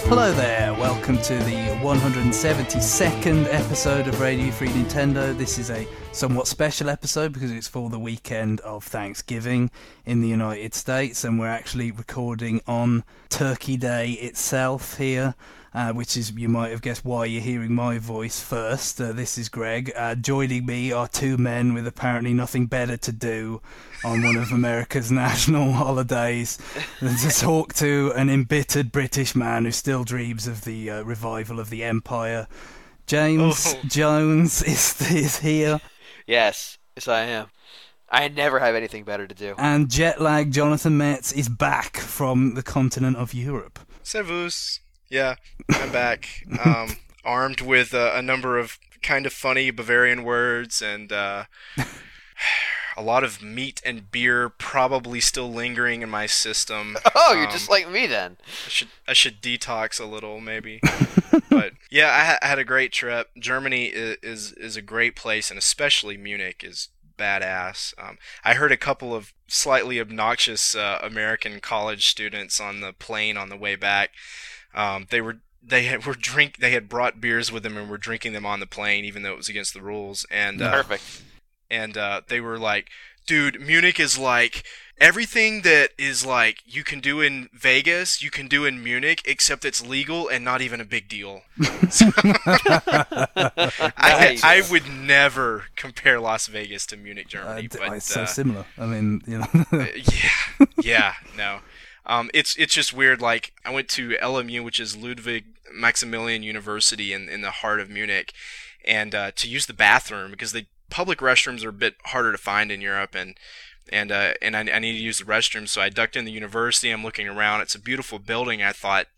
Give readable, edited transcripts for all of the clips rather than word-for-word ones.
Hello there, welcome to the 172nd episode of Radio Free Nintendo. This is a somewhat special episode because it's for the weekend of Thanksgiving in the United States, and we're actually recording on Turkey Day itself here, which is, you might have guessed why you're hearing my voice first. This is Greg. Joining me are two men with apparently nothing better to do on one of America's national holidays than to talk to an embittered British man who still dreams of the revival of the Empire. James Jones is here. Yes, I am. I never have anything better to do. And jet-lagged Jonathan Metz is back from the continent of Europe. Servus. Yeah, I'm back. Armed with a number of kind of funny Bavarian words and a lot of meat and beer probably still lingering in my system. Oh, you're just like me then. I should detox a little, maybe. But yeah, I had a great trip. Germany is a great place, and especially Munich is badass. I heard a couple of slightly obnoxious American college students on the plane on the way back. They had brought beers with them and were drinking them on the plane, even though it was against the rules. And perfect. And they were like, "Dude, Munich is like everything that is like you can do in Vegas, you can do in Munich, except it's legal and not even a big deal." I would never compare Las Vegas to Munich, Germany. But it's so similar. I mean, you know. No. It's just weird. Like, I went to LMU, which is Ludwig Maximilian University in the heart of Munich, and to use the bathroom because the public restrooms are a bit harder to find in Europe, and I need to use the restroom, so I ducked in the university. I'm looking around. It's a beautiful building. I thought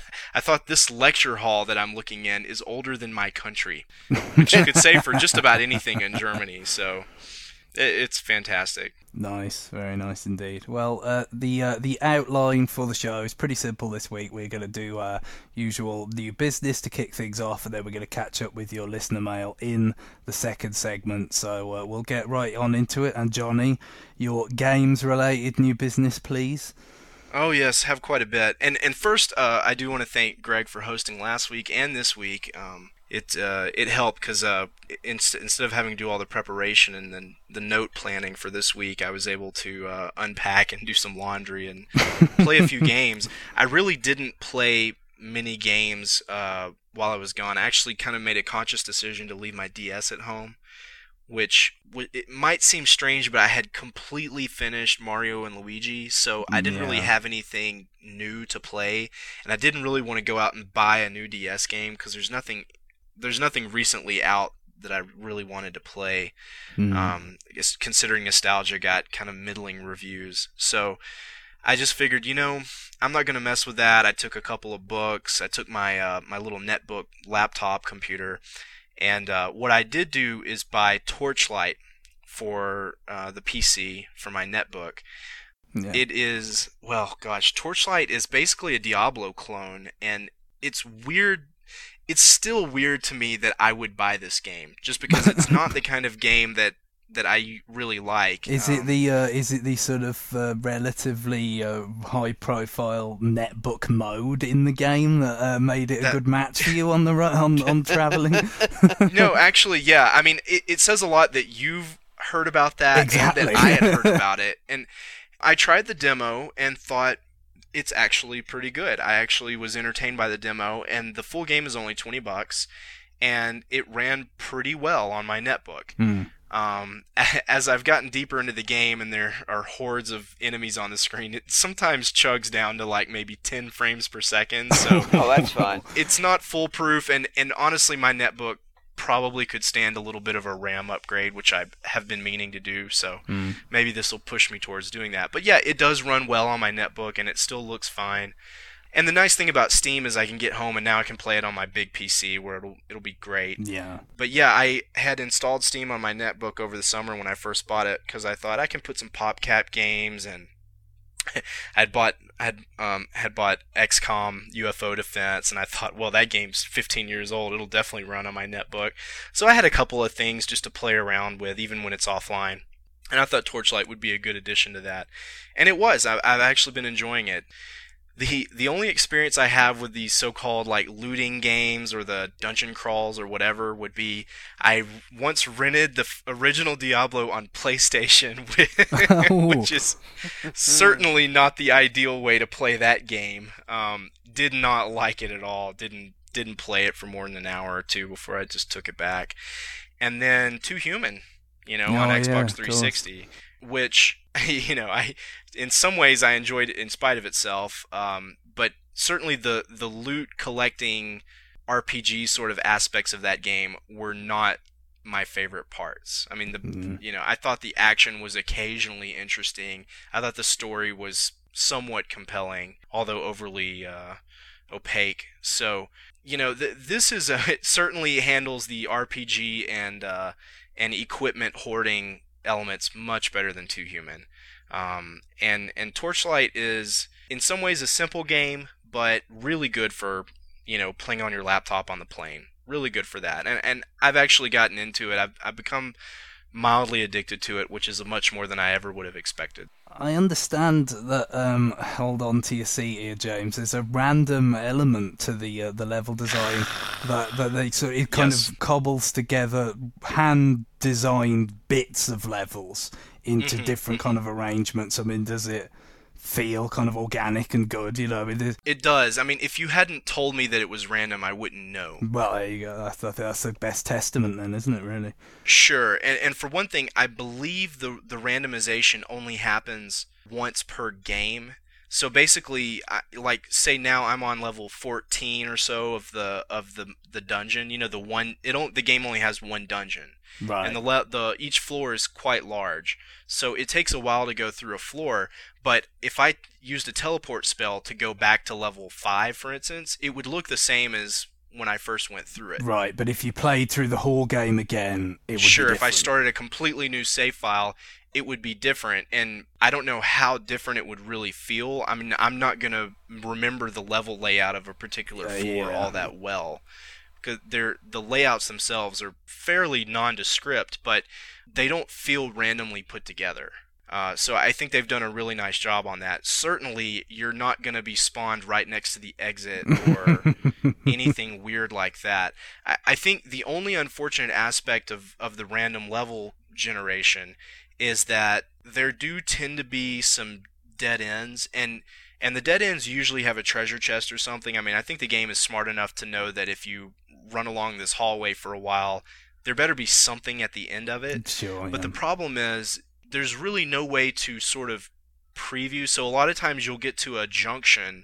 this lecture hall that I'm looking in is older than my country, which you could say for just about anything in Germany. So it's fantastic. Nice, very nice indeed. Well, the outline for the show is pretty simple this week. We're going to do usual new business to kick things off, and then we're going to catch up with your listener mail in the second segment. So we'll get right on into it. And Johnny, your games-related new business, please. Oh yes, have quite a bit. And first, I do want to thank Greg for hosting last week and this week. It helped because instead of having to do all the preparation and then the note planning for this week, I was able to unpack and do some laundry and play a few games. I really didn't play many games while I was gone. I actually kind of made a conscious decision to leave my DS at home, which it might seem strange, but I had completely finished Mario and Luigi, so I didn't really have anything new to play, and I didn't really want to go out and buy a new DS game because there's nothing recently out that I really wanted to play. Considering Nostalgia got kind of middling reviews. So I just figured, I'm not going to mess with that. I took a couple of books. I took my my little netbook laptop computer. And what I did do is buy Torchlight for the PC for my netbook. Yeah. It is, Torchlight is basically a Diablo clone, and it's weird. It's still weird to me that I would buy this game, just because it's not the kind of game that I really like. Is it the sort of relatively high-profile netbook mode in the game that made it a good match for you on the on traveling? No, actually, yeah. I mean, it says a lot that you've heard about that exactly. And that I had heard about it, and I tried the demo and thought, it's actually pretty good. I actually was entertained by the demo, and the full game is only $20, and it ran pretty well on my netbook. As I've gotten deeper into the game and there are hordes of enemies on the screen, it sometimes chugs down to like maybe 10 frames per second. So that's fine. It's not foolproof, and honestly, my netbook probably could stand a little bit of a RAM upgrade, which I have been meaning to do, so maybe this will push me towards doing that. But yeah, it does run well on my netbook, and it still looks fine. And the nice thing about Steam is I can get home and now I can play it on my big PC where it'll be great. Yeah. But yeah, I had installed Steam on my netbook over the summer when I first bought it because I thought I can put some PopCap games, and had bought XCOM UFO Defense, and I thought, well, that game's 15 years old. It'll definitely run on my netbook. So I had a couple of things just to play around with, even when it's offline. And I thought Torchlight would be a good addition to that. And it was. I've actually been enjoying it. The only experience I have with these so-called like looting games or the dungeon crawls or whatever would be I once rented the original Diablo on PlayStation, which is certainly not the ideal way to play that game. Did not like it at all. Didn't play it for more than an hour or two before I just took it back. And then Too Human, on Xbox 360, which I in some ways I enjoyed it in spite of itself, but certainly the loot collecting RPG sort of aspects of that game were not my favorite parts. I mean, I thought the action was occasionally interesting. I thought the story was somewhat compelling, although overly opaque. So, this is it certainly handles the RPG and equipment hoarding elements much better than Too Human. And Torchlight is in some ways a simple game, but really good for playing on your laptop on the plane. Really good for that. And I've actually gotten into it. I've become mildly addicted to it, which is much more than I ever would have expected. I understand that. Hold on to your seat here, James. There's a random element to the level design that they sort of kind of cobbles together hand-designed bits of levels into different kind of arrangements. I mean, does it feel kind of organic and good? It does. I mean, if you hadn't told me that it was random, I wouldn't know. Well, there you go. I think that's the best testament then, isn't it, really? Sure. And for one thing, I believe the randomization only happens once per game. So basically, like say now I'm on level 14 or so of the dungeon. The game only has one dungeon. Right. And each floor is quite large, so it takes a while to go through a floor. But if I used a teleport spell to go back to level 5, for instance, it would look the same as when I first went through it. Right, but if you played through the whole game again, it would be Sure, different. if I started a completely new save file, it would be different, and I don't know how different it would really feel. I mean, I'm not going to remember the level layout of a particular floor all that well. Because the layouts themselves are fairly nondescript, but they don't feel randomly put together. So I think they've done a really nice job on that. Certainly, you're not going to be spawned right next to the exit or anything weird like that. I think the only unfortunate aspect of the random level generation is that there do tend to be some dead ends, and the dead ends usually have a treasure chest or something. I mean, I think the game is smart enough to know that if you run along this hallway for a while, there better be something at the end of it. Sure, but the problem is there's really no way to sort of preview. So a lot of times you'll get to a junction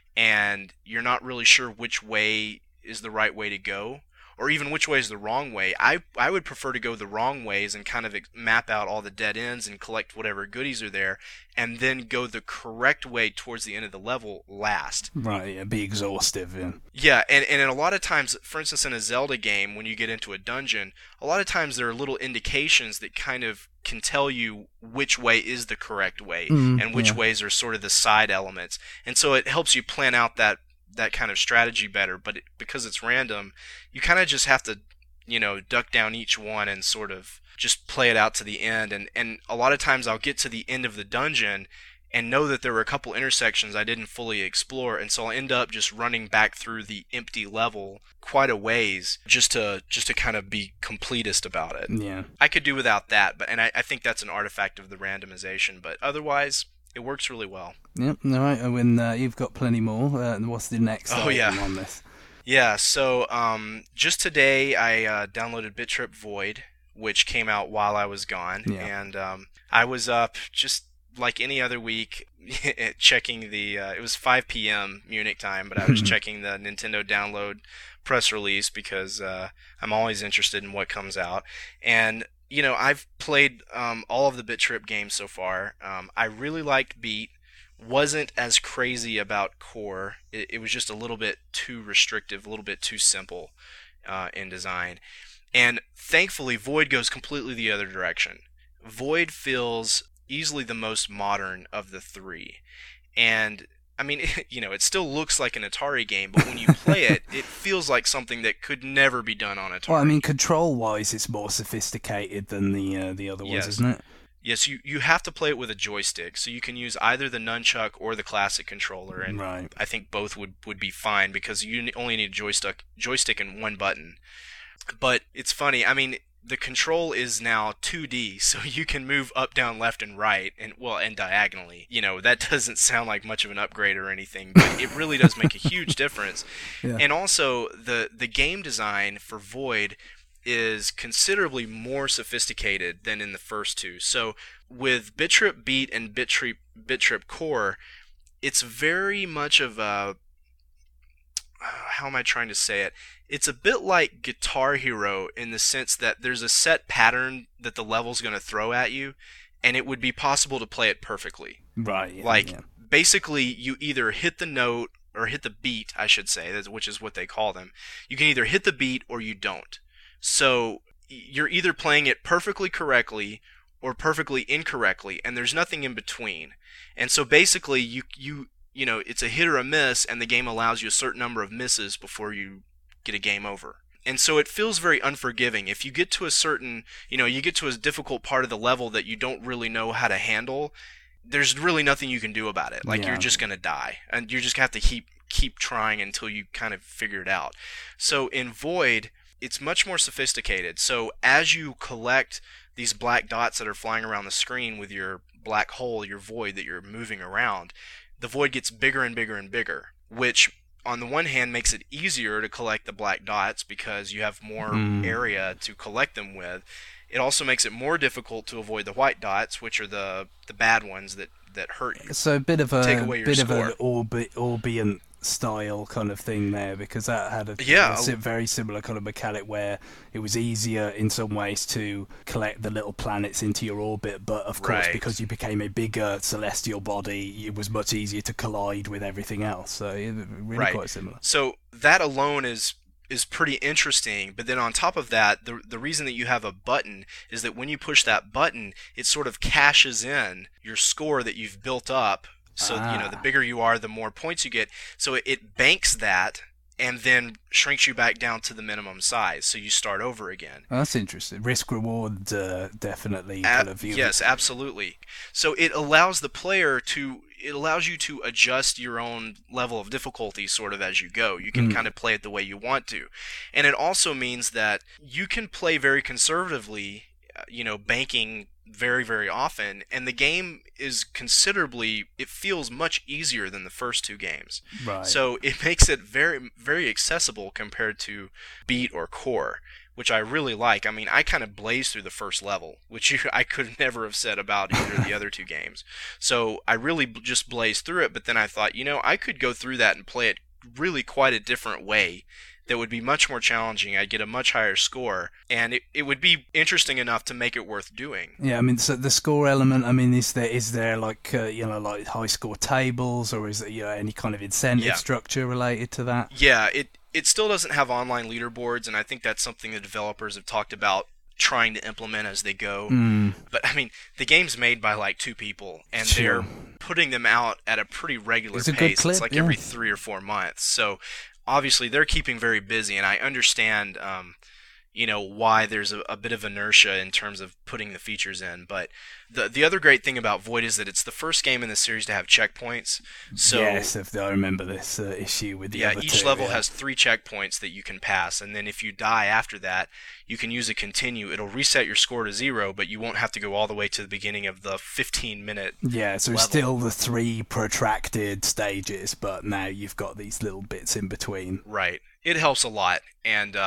and you're not really sure which way is the right way to go, or even which way is the wrong way. I would prefer to go the wrong ways and kind of map out all the dead ends and collect whatever goodies are there, and then go the correct way towards the end of the level last. Right, yeah, be exhaustive. Yeah, and a lot of times, for instance, in a Zelda game, when you get into a dungeon, a lot of times there are little indications that kind of can tell you which way is the correct way, and which ways are sort of the side elements. And so it helps you plan out that kind of strategy better, but because it's random, you kind of just have to, duck down each one and sort of just play it out to the end. And a lot of times I'll get to the end of the dungeon and know that there were a couple intersections I didn't fully explore, and so I'll end up just running back through the empty level quite a ways just to kind of be completist about it. Yeah. I could do without that, but I think that's an artifact of the randomization, but otherwise it works really well. Yep, all right. When you've got plenty more, what's the next item on this? Yeah, so just today I downloaded BitTrip Void, which came out while I was gone, and I was up just like any other week checking it was 5 p.m. Munich time, but I was checking the Nintendo download press release because I'm always interested in what comes out. And I've played all of the BitTrip games so far. I really liked Beat. Wasn't as crazy about Core. It was just a little bit too restrictive, a little bit too simple in design. And thankfully, Void goes completely the other direction. Void feels easily the most modern of the three. And I mean, it still looks like an Atari game, but when you play it, it feels like something that could never be done on Atari. Well, I mean, control-wise, it's more sophisticated than the other ones, isn't it? Yes, you have to play it with a joystick, so you can use either the nunchuck or the classic controller, and Right. I think both would be fine because you only need a joystick and one button. But it's funny, I mean, the control is now 2D, so you can move up, down, left, and right, and diagonally. You know, that doesn't sound like much of an upgrade or anything, but it really does make a huge difference. Yeah. And also, the game design for Void is considerably more sophisticated than in the first two. So with Bit-Trip Beat and Bit-Trip Core, it's very much of a... how am I trying to say it? It's a bit like Guitar Hero in the sense that there's a set pattern that the level's going to throw at you, and it would be possible to play it perfectly. Right. Yeah, Like, yeah. basically, you either hit the note, or hit the beat, I should say, which is what they call them. You can either hit the beat or you don't. So you're either playing it perfectly correctly or perfectly incorrectly, and there's nothing in between. And so basically, you know, it's a hit or a miss, and the game allows you a certain number of misses before you get a game over. And so it feels very unforgiving. If you get to a certain, you know, you get to a difficult part of the level that you don't really know how to handle, there's really nothing you can do about it. Like, Yeah. you're just going to die, and you just have to keep trying until you kind of figure it out. So in Void, it's much more sophisticated. So as you collect these black dots that are flying around the screen with your black hole, your void that you're moving around, the void gets bigger and bigger and bigger, which on the one hand makes it easier to collect the black dots because you have more area to collect them with. It also makes it more difficult to avoid the white dots, which are the bad ones that hurt you. So a bit of Take away your score. an Orbiant style kind of thing there, because that had a very similar kind of mechanic where it was easier in some ways to collect the little planets into your orbit, but of course, Right. because you became a bigger celestial body, it was much easier to collide with everything else. So really Right. quite similar. So that alone is pretty interesting, but then on top of that, the reason that you have a button is that when you push that button, it sort of cashes in your score that you've built up. So, you know, the bigger you are, the more points you get. So it banks that and then shrinks you back down to the minimum size. So you start over again. Oh, that's interesting. Risk reward, definitely. Kind of Yes, absolutely. So it allows the player it allows you to adjust your own level of difficulty sort of as you go. You can kind of play it the way you want to. And it also means that you can play very conservatively, you know, banking very, very often, and the game is it feels much easier than the first two games. Right. So it makes it very, very accessible compared to Beat or Core, which I really like. I mean, I kind of blazed through the first level, which I could never have said about either of the other two games. So I really just blazed through it, but then I thought, you know, I could go through that and play it really quite a different way that would be much more challenging. I'd get a much higher score, and it would be interesting enough to make it worth doing. Yeah, I mean, so the score element, I mean, is there like, you know, like high score tables, or is there, you know, any kind of incentive structure related to that? Yeah, it still doesn't have online leaderboards, and I think that's something the developers have talked about trying to implement as they go. But, I mean, the game's made by like 2 people, and they're putting them out at a pretty regular It's a pace. good clip, It's like every 3 or 4 months. So obviously they're keeping very busy, and I understand you know, why there's a bit of inertia in terms of putting the features in. But the other great thing about Void is that it's the first game in the series to have checkpoints. So yes, I remember this issue with the other each two, level has 3 checkpoints that you can pass, and then if you die after that, you can use a continue. It'll reset your score to 0, but you won't have to go all the way to the beginning of the 15-minute Yeah, so level. still the 3 protracted stages, but now you've got these little bits in between. Right. It helps a lot, and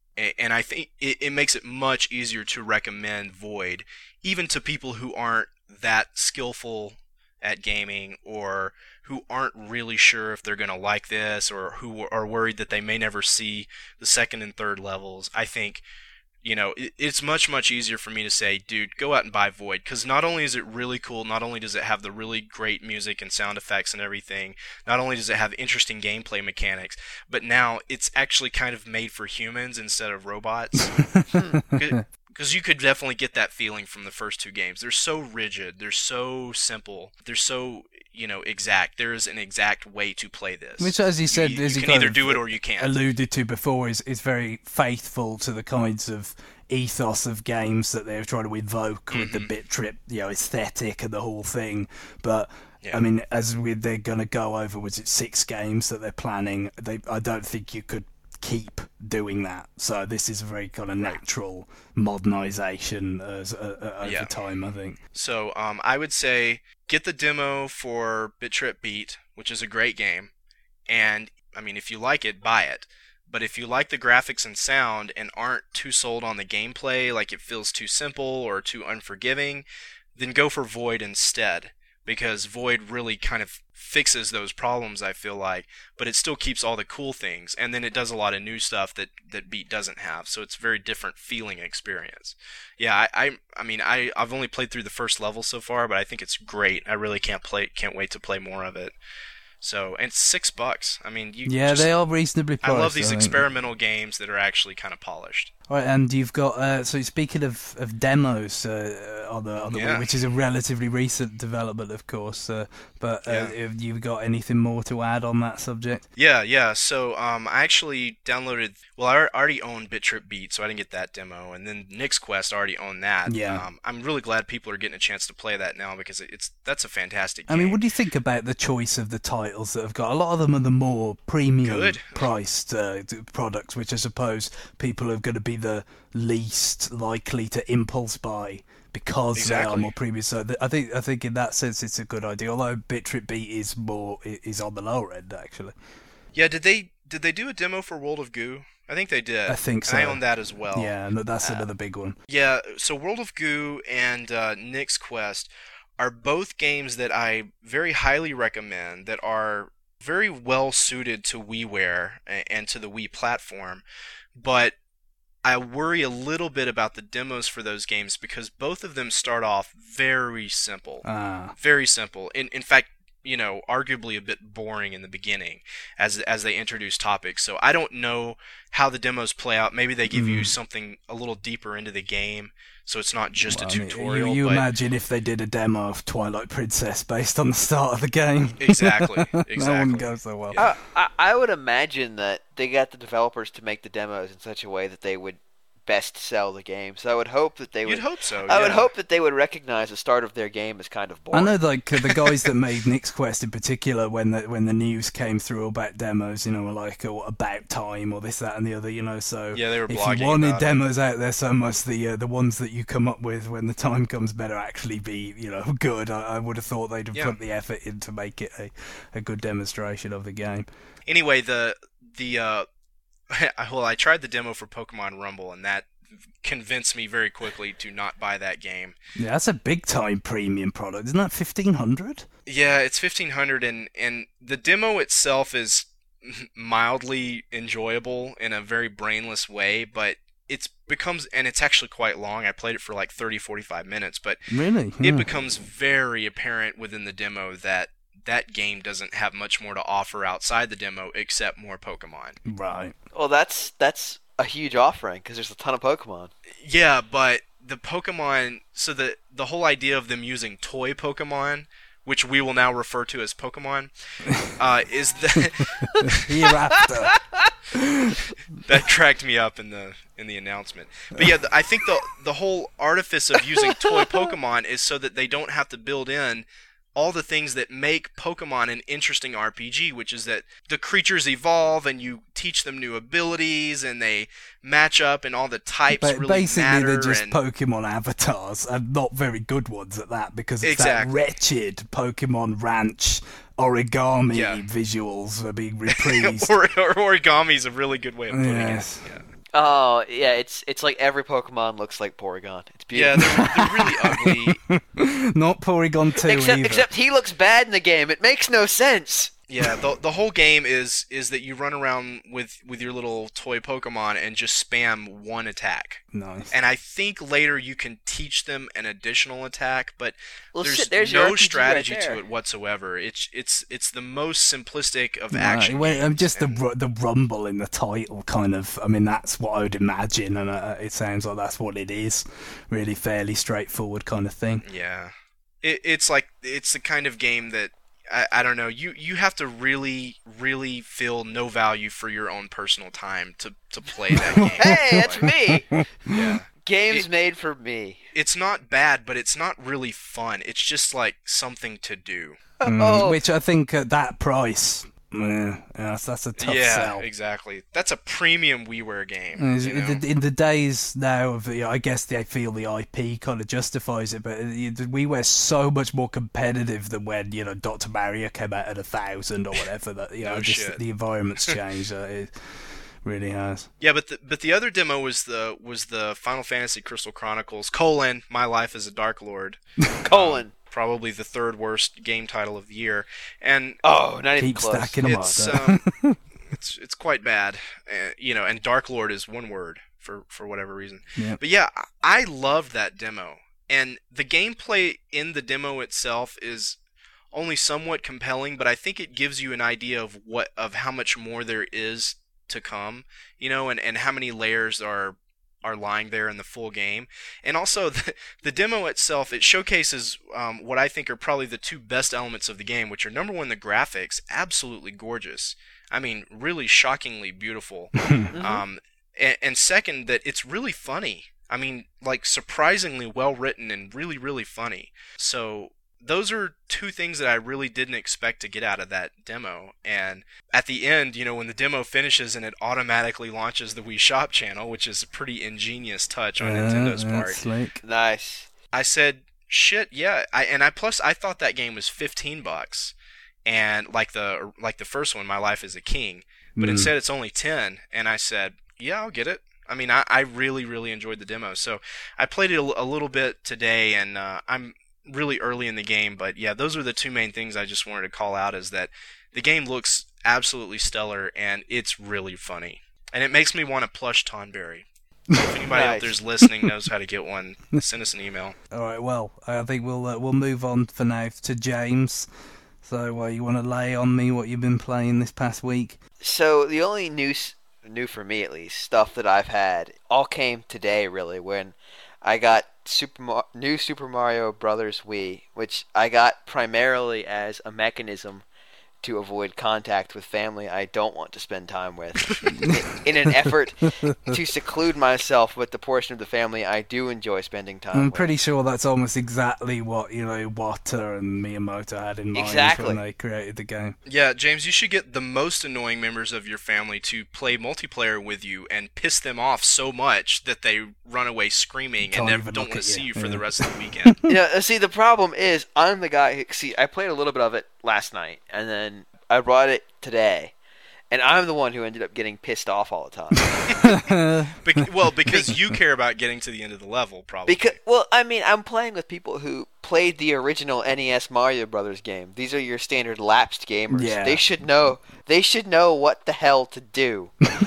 I think it makes it much easier to recommend Void, even to people who aren't that skillful at gaming, or who aren't really sure if they're going to like this, or who are worried that they may never see the second and third levels. I think, you know, it's much, much easier for me to say, dude, go out and buy Void, because not only is it really cool, not only does it have the really great music and sound effects and everything, not only does it have interesting gameplay mechanics, but now it's actually kind of made for humans instead of robots. Because you could definitely get that feeling from the first 2 games. They're so rigid, they're so simple, they're so, you know, exact. There is an exact way to play this. Which, as you said, you can either do it or you can't. Alluded to before, is very faithful to the kinds of ethos of games that they're trying to evoke with the Bit Trip, aesthetic and the whole thing. But I mean, they're going to go over, was it 6 games that they're planning? I don't think you could keep doing that. So this is a very kind of natural modernization over time, I think. So I would say get the demo for Bit Trip Beat, which is a great game, and I mean, if you like it, buy it. But if you like the graphics and sound and aren't too sold on the gameplay, like it feels too simple or too unforgiving, then go for Void instead. Because Void really kind of fixes those problems, I feel like, but it still keeps all the cool things, and then it does a lot of new stuff that Beat doesn't have, so it's a very different feeling experience. Yeah, I've only played through the first level so far, but I think it's great. I really can't wait to play more of it. So, and it's $6. I mean, they are reasonably priced. I love these experimental games that are actually kind of polished. All right, and you've got so speaking of demos on the Wii, which is a relatively recent development, of course. But have you got anything more to add on that subject? Yeah. So I actually downloaded. Well, I already owned Bit Trip Beat, so I didn't get that demo, and then Nick's Quest I already owned that. Yeah. I'm really glad people are getting a chance to play that now because that's a fantastic game. I mean, what do you think about the choice of the titles that have got? A lot of them are the more premium priced products, which I suppose people are going to be the least likely to impulse buy because they are more premium. So I think in that sense it's a good idea. Although Bit Trip Beat is on the lower end actually. Yeah, did they do a demo for World of Goo? I think they did. I think so. I own that as well. Yeah, and that's another big one. Yeah, so World of Goo and Nick's Quest are both games that I very highly recommend that are very well suited to WiiWare and to the Wii platform, but I worry a little bit about the demos for those games because both of them start off very simple. Very simple. In fact, arguably a bit boring in the beginning as they introduce topics. So I don't know how the demos play out. Maybe they give you something a little deeper into the game, so it's not just a tutorial. You imagine if they did a demo of Twilight Princess based on the start of the game. Exactly. That wouldn't go so well. Yeah. I would imagine that they got the developers to make the demos in such a way that they would best sell the game. So I would hope that they would. You'd hope so. I would hope that they would recognize the start of their game as kind of boring. I know, like the guys that made Nick's Quest in particular, when the news came through about demos, were like About Time or this, that, and the other, So yeah, they were if blogging you wanted about demos out there so much, the ones that you come up with when the time comes better actually be good. I would have thought they'd have put the effort in to make it a good demonstration of the game. Anyway, I tried the demo for Pokemon Rumble, and that convinced me very quickly to not buy that game. Yeah, that's a big time premium product. Isn't that $1,500? Yeah, it's $1,500, and the demo itself is mildly enjoyable in a very brainless way, but it's actually quite long. I played it for like 30-45 minutes, but really? It becomes very apparent within the demo that game doesn't have much more to offer outside the demo except more Pokemon. Right. Well, that's a huge offering because there's a ton of Pokemon. Yeah, but the Pokemon, so the whole idea of them using toy Pokemon, which we will now refer to as Pokemon, is that hereafter. That cracked me up in the announcement. But yeah, I think the whole artifice of using toy Pokemon is so that they don't have to build in all the things that make Pokemon an interesting RPG, which is that the creatures evolve and you teach them new abilities and they match up and all the types really basically matter. They're just Pokemon avatars and not very good ones at that because it's that wretched Pokemon Ranch origami visuals are being reprised. Origami is a really good way of putting it. Yeah. Oh, yeah, it's like every Pokemon looks like Porygon. It's beautiful. Yeah, they're really ugly. Not Porygon 2 either. Except he looks bad in the game. It makes no sense. Yeah, the whole game is that you run around with your little toy Pokemon and just spam one attack. Nice. And I think later you can teach them an additional attack, but there's no strategy to it whatsoever. It's the most simplistic of action games. Just the rumble in the title kind of, I mean, that's what I would imagine, and it sounds like that's what it is. Really fairly straightforward kind of thing. Yeah. It's the kind of game that I don't know. You have to really, really feel no value for your own personal time to play that game. Hey, that's me. Yeah, Games made for me. It's not bad, but it's not really fun. It's just like something to do. Which I think at that price, that's a tough sell. Yeah, exactly. That's a premium WiiWare game. In the days now of, I guess they feel the IP kind of justifies it, but WiiWare's so much more competitive than when Dr. Mario came out at 1,000 or whatever. That the environment's changed. It really has. Yeah, but the other demo was the Final Fantasy Crystal Chronicles : My Life as a Dark Lord : probably the third worst game title of the year, and not even keep close. stacking them up. It's quite bad, and Dark Lord is one word for whatever reason. Yep. But yeah, I loved that demo, and the gameplay in the demo itself is only somewhat compelling, but I think it gives you an idea of how much more there is to come, and how many layers are lying there in the full game. And also the demo itself, it showcases what I think are probably the two best elements of the game, which are number one, the graphics, absolutely gorgeous. I mean, really shockingly beautiful. And second, that it's really funny. I mean, like, surprisingly well written and really, really funny. So those are two things that I really didn't expect to get out of that demo. And at the end, when the demo finishes and it automatically launches the Wii Shop channel, which is a pretty ingenious touch on Nintendo's part. Slick. Nice. I said, shit, yeah. Plus I thought that game was $15, and like the first one, My Life as a King, but instead it's only 10. And I said, yeah, I'll get it. I mean, I really, really enjoyed the demo. So I played it a little bit today, and I'm really early in the game, but yeah, those are the two main things I just wanted to call out, is that the game looks absolutely stellar and it's really funny. And it makes me want a plush Tonberry. If anybody out there's listening knows how to get one, send us an email. Alright, well, I think we'll move on for now to James. So you want to lay on me what you've been playing this past week? So the only new for me at least, stuff that I've had all came today, really, when I got new Super Mario Brothers Wii, which I got primarily as a mechanism to avoid contact with family I don't want to spend time with, in an effort to seclude myself with the portion of the family I do enjoy spending time with. I'm pretty sure that's almost exactly what, Wata and Miyamoto had in mind when they created the game. Yeah, James, you should get the most annoying members of your family to play multiplayer with you and piss them off so much that they run away screaming and don't want to see you for the rest of the weekend. See, the problem is, I'm the guy who, I played a little bit of it last night, and then I brought it today, and I'm the one who ended up getting pissed off all the time. Because you care about getting to the end of the level, probably. I'm playing with people who played the original NES Mario Brothers game. These are your standard lapsed gamers. Yeah. They should know what the hell to do.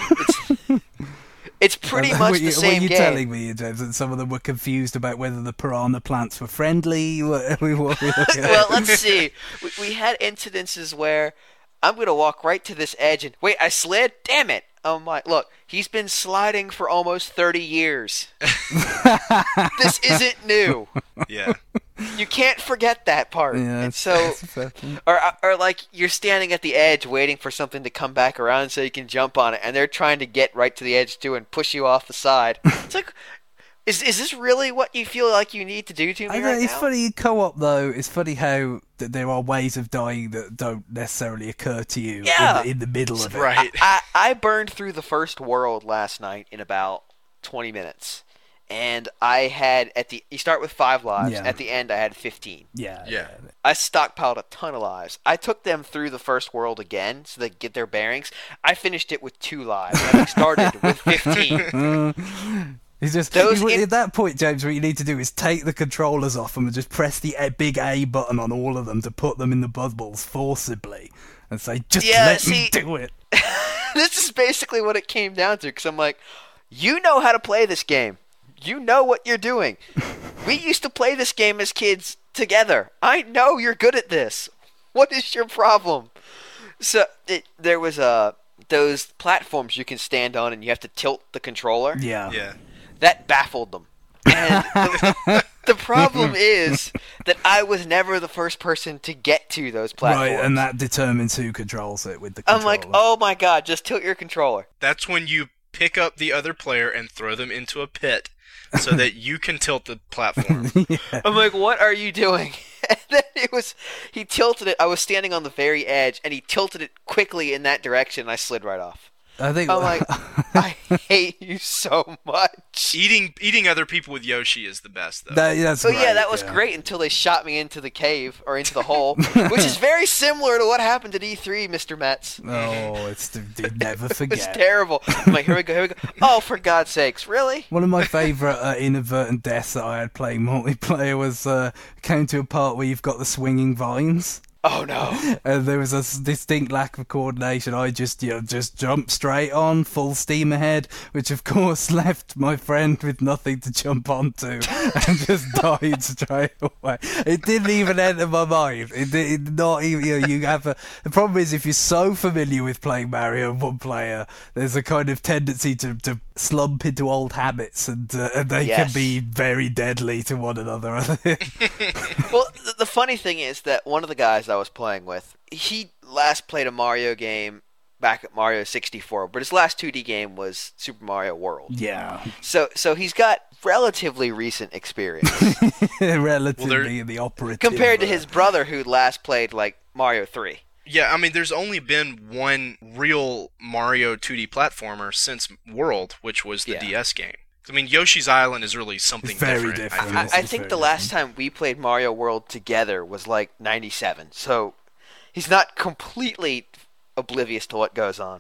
It's pretty much the same game. Were you telling me, James, that some of them were confused about whether the piranha plants were friendly? Well, let's see. We had incidences where I'm going to walk right to this edge and, wait, I slid? Damn it. I'm like, look, he's been sliding for almost 30 years. This isn't new. Yeah. You can't forget that part. Yeah, and so, or like you're standing at the edge waiting for something to come back around so you can jump on it, and they're trying to get right to the edge too and push you off the side. It's like, is this really what you feel like you need to do to me right it's now? funny, co-op though, it's funny how there are ways of dying that don't necessarily occur to you in the middle of it. Right. I burned through the first world last night in about 20 minutes. And I had, you start with 5 lives. Yeah. At the end, I had 15. Yeah. I stockpiled a ton of lives. I took them through the first world again so they could get their bearings. I finished it with 2 lives. I started with 15. It's just at that point, James, what you need to do is take the controllers off them and just press the big A button on all of them to put them in the bubbles forcibly and say, let me do it. This is basically what it came down to, because I'm like, you know how to play this game. You know what you're doing. We used to play this game as kids together. I know you're good at this. What is your problem? So there was those platforms you can stand on and you have to tilt the controller. Yeah. That baffled them. And the problem is that I was never the first person to get to those platforms. Right, and that determines who controls it with the controller. I'm like, oh my god, just tilt your controller. That's when you pick up the other player and throw them into a pit. so that you can tilt the platform. Yeah. I'm like, what are you doing? And then he tilted it. I was standing on the very edge, and he tilted it quickly in that direction, and I slid right off. I think I'm like, I hate you so much. Eating other people with Yoshi is the best, though. that's So great, yeah, that was great until they shot me into the cave, or into the hole, which is very similar to what happened at E3, Mr. Metz. Oh, never It forget. was terrible. I'm like, here we go. Oh, for God's sakes, really? One of my favourite inadvertent deaths that I had playing multiplayer was came to a part where you've got the swinging vines. Oh no. And there was a distinct lack of coordination. I just jumped straight on, full steam ahead, which of course left my friend with nothing to jump onto, and just died straight away. It didn't even enter my mind. It did not even. You have the problem is if you're so familiar with playing Mario in one player, there's a kind of tendency to slump into old habits, and they can be very deadly to one another. Well, the funny thing is that one of the guys I was playing with, he last played a Mario game back at Mario 64, but his last 2D game was Super Mario World. Yeah. So he's got relatively recent experience Relatively the operative. compared to his brother who last played like Mario 3. Yeah, I mean, there's only been one real Mario 2D platformer since World, which was the DS game. I mean, Yoshi's Island is really something very different. different. I think the last time we played Mario World together was like 97, so he's not completely oblivious to what goes on.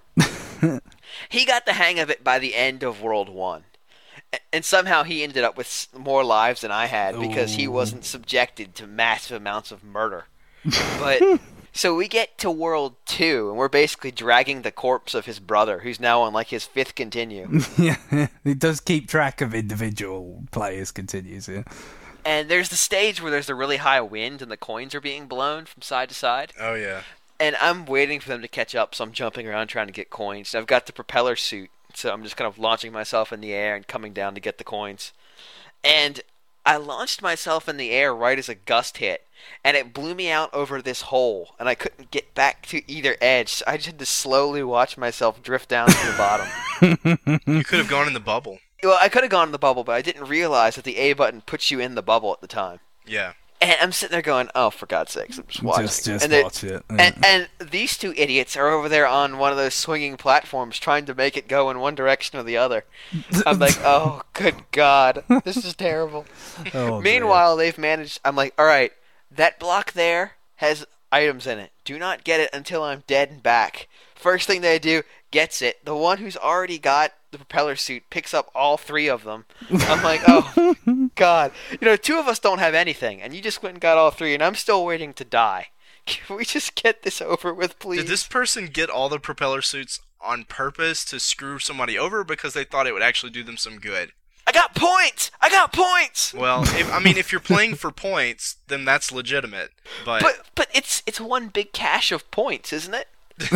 He got the hang of it by the end of World 1. And somehow he ended up with more lives than I had because he wasn't subjected to massive amounts of murder. But so we get to World 2, and we're basically dragging the corpse of his brother, who's now on like his 5th continue. Yeah, it does keep track of individual players' continues, yeah. And there's the stage where there's a really high wind and the coins are being blown from side to side. Oh, yeah. And I'm waiting for them to catch up, so I'm jumping around trying to get coins. I've got the propeller suit, so I'm just kind of launching myself in the air and coming down to get the coins. And I launched myself in the air right as a gust hit, and it blew me out over this hole, and I couldn't get back to either edge. So I just had to slowly watch myself drift down to the bottom. You could have gone in the bubble. Well, I could have gone in the bubble, but I didn't realize that the A button puts you in the bubble at the time. Yeah. And I'm sitting there going, oh, for God's sakes, I'm just watching. Just and watch it. Yeah. And these two idiots are over there on one of those swinging platforms trying to make it go in one direction or the other. I'm like, oh, good God, this is terrible. Oh, Meanwhile, they've managed, I'm like, all right, that block there has items in it. Do not get it until I'm dead and back. First thing they do, gets it. The one who's already got the propeller suit picks up all 3 of them. I'm like, oh, God. Two of us don't have anything, and you just went and got all 3, and I'm still waiting to die. Can we just get this over with, please? Did this person get all the propeller suits on purpose to screw somebody over because they thought it would actually do them some good? I got points! I got points! Well, if you're playing for points, then that's legitimate. But it's one big cache of points, isn't it?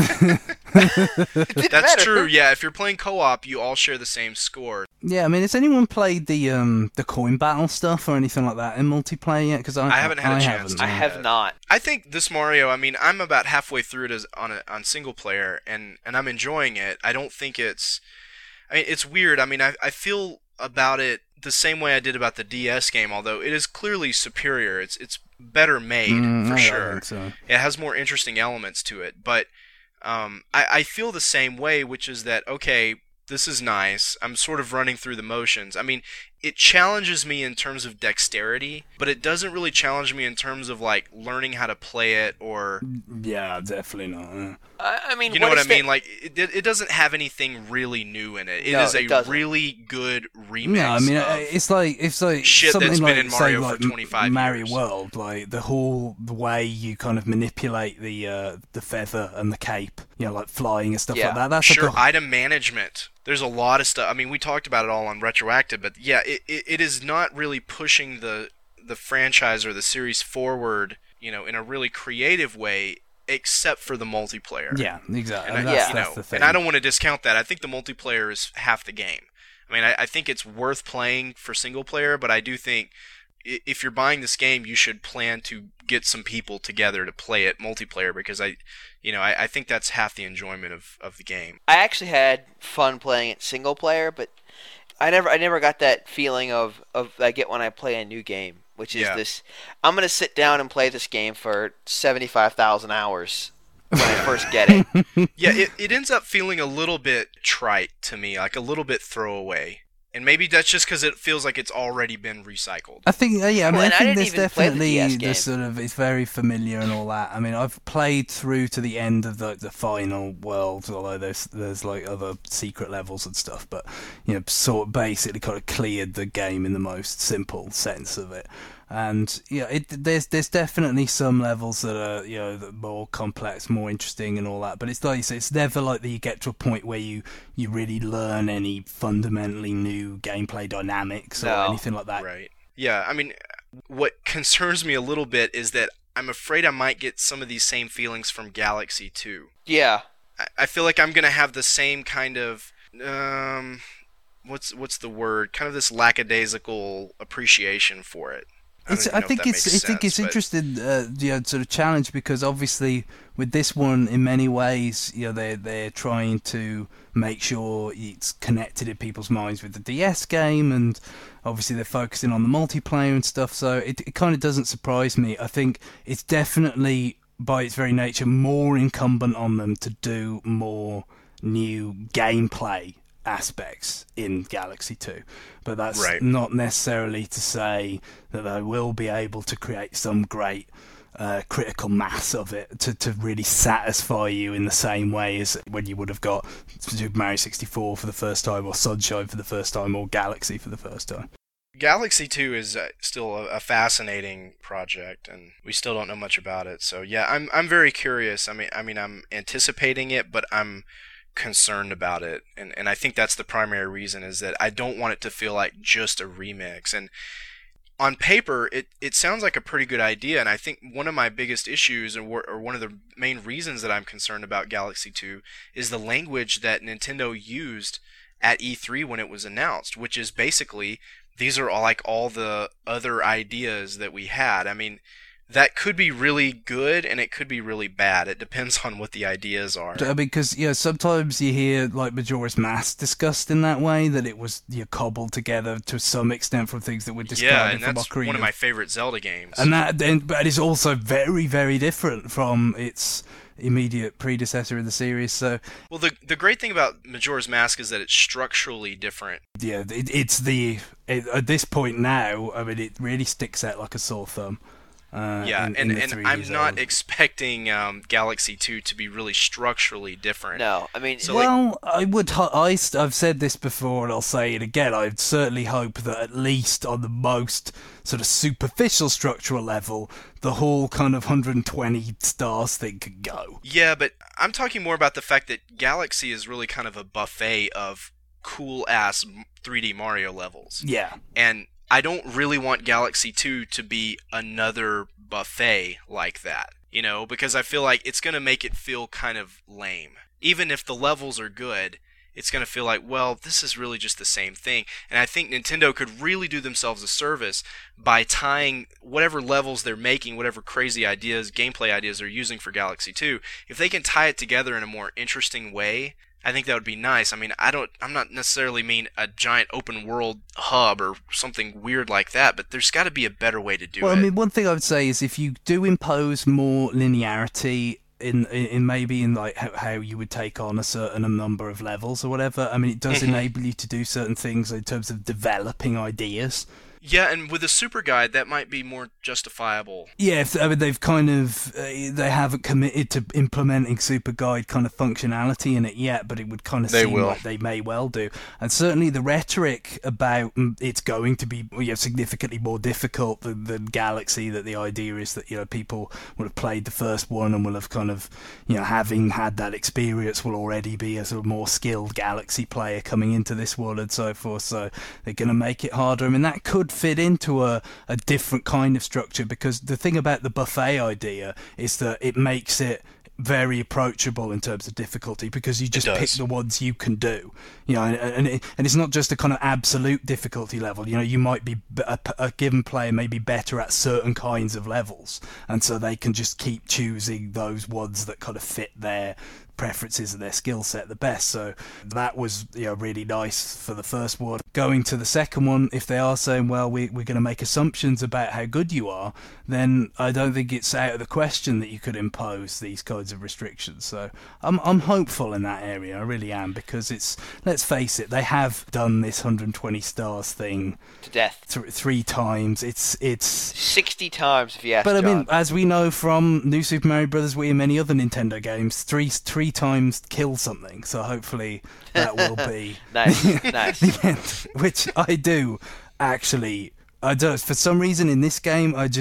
That's true. Yeah, if you're playing co-op, you all share the same score. Yeah, I mean, has anyone played the coin battle stuff or anything like that in multiplayer yet? Because I haven't had a chance. I have not. I think this Mario. I mean, I'm about halfway through it on single player, and I'm enjoying it. I don't think it's. I mean, it's weird. I mean, I feel about it the same way I did about the DS game, although it is clearly superior. It's better made for sure. I think so. It has more interesting elements to it, but I feel the same way, which is that, okay, this is nice. I'm sort of running through the motions. I mean, it challenges me in terms of dexterity, but it doesn't really challenge me in terms of, like, learning how to play it or... Yeah, definitely not. Yeah. I mean, you know what I mean? Like, it doesn't have anything really new in it. It is a really good remix. Yeah, I mean, it's like shit something that's like, been in Mario say, for 25 Mario years. World, like the way you kind of manipulate the feather and the cape, like flying and stuff like that. That's sure. Item management. There's a lot of stuff. I mean, we talked about it all on Retroactive, but yeah, it is not really pushing the franchise or the series forward, in a really creative way, except for the multiplayer. Yeah, exactly. And that's the thing. And I don't want to discount that. I think the multiplayer is half the game. I mean, I think it's worth playing for single player, but I do think if you're buying this game, you should plan to get some people together to play it multiplayer, because I think that's half the enjoyment of the game. I actually had fun playing it single player, but I never got that feeling of I get when I play a new game, which is this. I'm gonna sit down and play this game for 75,000 hours when I first get it. Yeah, it ends up feeling a little bit trite to me, like a little bit throwaway. And maybe that's just because it feels like it's already been recycled. I think, I think there's definitely the sort of, it's very familiar and all that. I mean, I've played through to the end of the final world, although there's like other secret levels and stuff, but sort of basically kind of cleared the game in the most simple sense of it. And there's definitely some levels that are that are more complex, more interesting, and all that. But it's like you say, it's never like that you get to a point where you really learn any fundamentally new gameplay dynamics or anything like that. Right. Yeah. I mean, what concerns me a little bit is that I'm afraid I might get some of these same feelings from Galaxy 2. Yeah. I feel like I'm gonna have the same kind of what's the word? Kind of this lackadaisical appreciation for it. I think it's interesting, sort of challenge, because obviously with this one, in many ways, they're trying to make sure it's connected in people's minds with the DS game, and obviously they're focusing on the multiplayer and stuff. So it kind of doesn't surprise me. I think it's definitely, by its very nature, more incumbent on them to do more new gameplay aspects in Galaxy 2, but that's not necessarily to say that they will be able to create some great critical mass of it to really satisfy you in the same way as when you would have got Super Mario 64 for the first time, or Sunshine for the first time, or Galaxy for the first time. Galaxy 2 is still a fascinating project, and we still don't know much about it. So yeah, I'm very curious. I mean I'm anticipating it, but I'm concerned about it, and I think that's the primary reason, is that I don't want it to feel like just a remix. And on paper it sounds like a pretty good idea, and I think one of my biggest issues, or one of the main reasons that I'm concerned about Galaxy 2 is the language that Nintendo used at E3 when it was announced, which is basically, these are all the other ideas that we had. I mean, that could be really good, and it could be really bad. It depends on what the ideas are. Because sometimes you hear like Majora's Mask discussed in that way, that it was cobbled together to some extent from things that were discarded from Ocarina. That's one of my favorite Zelda games. But it's also very, very different from its immediate predecessor in the series. So, well, the great thing about Majora's Mask is that it's structurally different. Yeah, at this point now, I mean, it really sticks out like a sore thumb. And I'm not expecting Galaxy 2 to be really structurally different. No, I mean... I've said this before and I'll say it again, I'd certainly hope that at least on the most sort of superficial structural level, the whole kind of 120 stars thing could go. Yeah, but I'm talking more about the fact that Galaxy is really kind of a buffet of cool-ass 3D Mario levels. Yeah. And I don't really want Galaxy 2 to be another buffet like that, because I feel like it's going to make it feel kind of lame. Even if the levels are good, it's going to feel like, well, this is really just the same thing. And I think Nintendo could really do themselves a service by tying whatever levels they're making, whatever crazy ideas, gameplay ideas they're using for Galaxy 2, if they can tie it together in a more interesting way, I think that would be nice. I mean, I'm not necessarily mean a giant open world hub or something weird like that, but there's got to be a better way to do it. Well, I mean, one thing I would say is if you do impose more linearity in maybe in like how you would take on a certain number of levels or whatever, I mean, it does enable you to do certain things in terms of developing ideas. Yeah, and with a super guide, that might be more justifiable. Yeah, they've kind of they haven't committed to implementing super guide kind of functionality in it yet, but it would kind of seem like they may well do. And certainly the rhetoric about it's going to be significantly more difficult than Galaxy, that the idea is that people will have played the first one and will have kind of having had that experience, will already be a sort of more skilled Galaxy player coming into this one and so forth. So they're going to make it harder. I mean, that could fit into a different kind of structure, because the thing about the buffet idea is that it makes it very approachable in terms of difficulty, because you just pick the ones you can do, and it's not just a kind of absolute difficulty level. You might be a given player may be better at certain kinds of levels, and so they can just keep choosing those ones that kind of fit their preferences and their skill set the best. So that was really nice for the first one. Going to the second one, if they are saying, well, we're going to make assumptions about how good you are, then I don't think it's out of the question that you could impose these kinds of restrictions. So I'm hopeful in that area. I really am, because let's face it, they have done this 120 stars thing to death 3 times. It's 60 times if you ask But I John. mean, as we know from New Super Mario Bros. Wii and many other Nintendo games, three times kill something. So hopefully that will be nice. the end, which I do actually. I do. For some reason in this game, I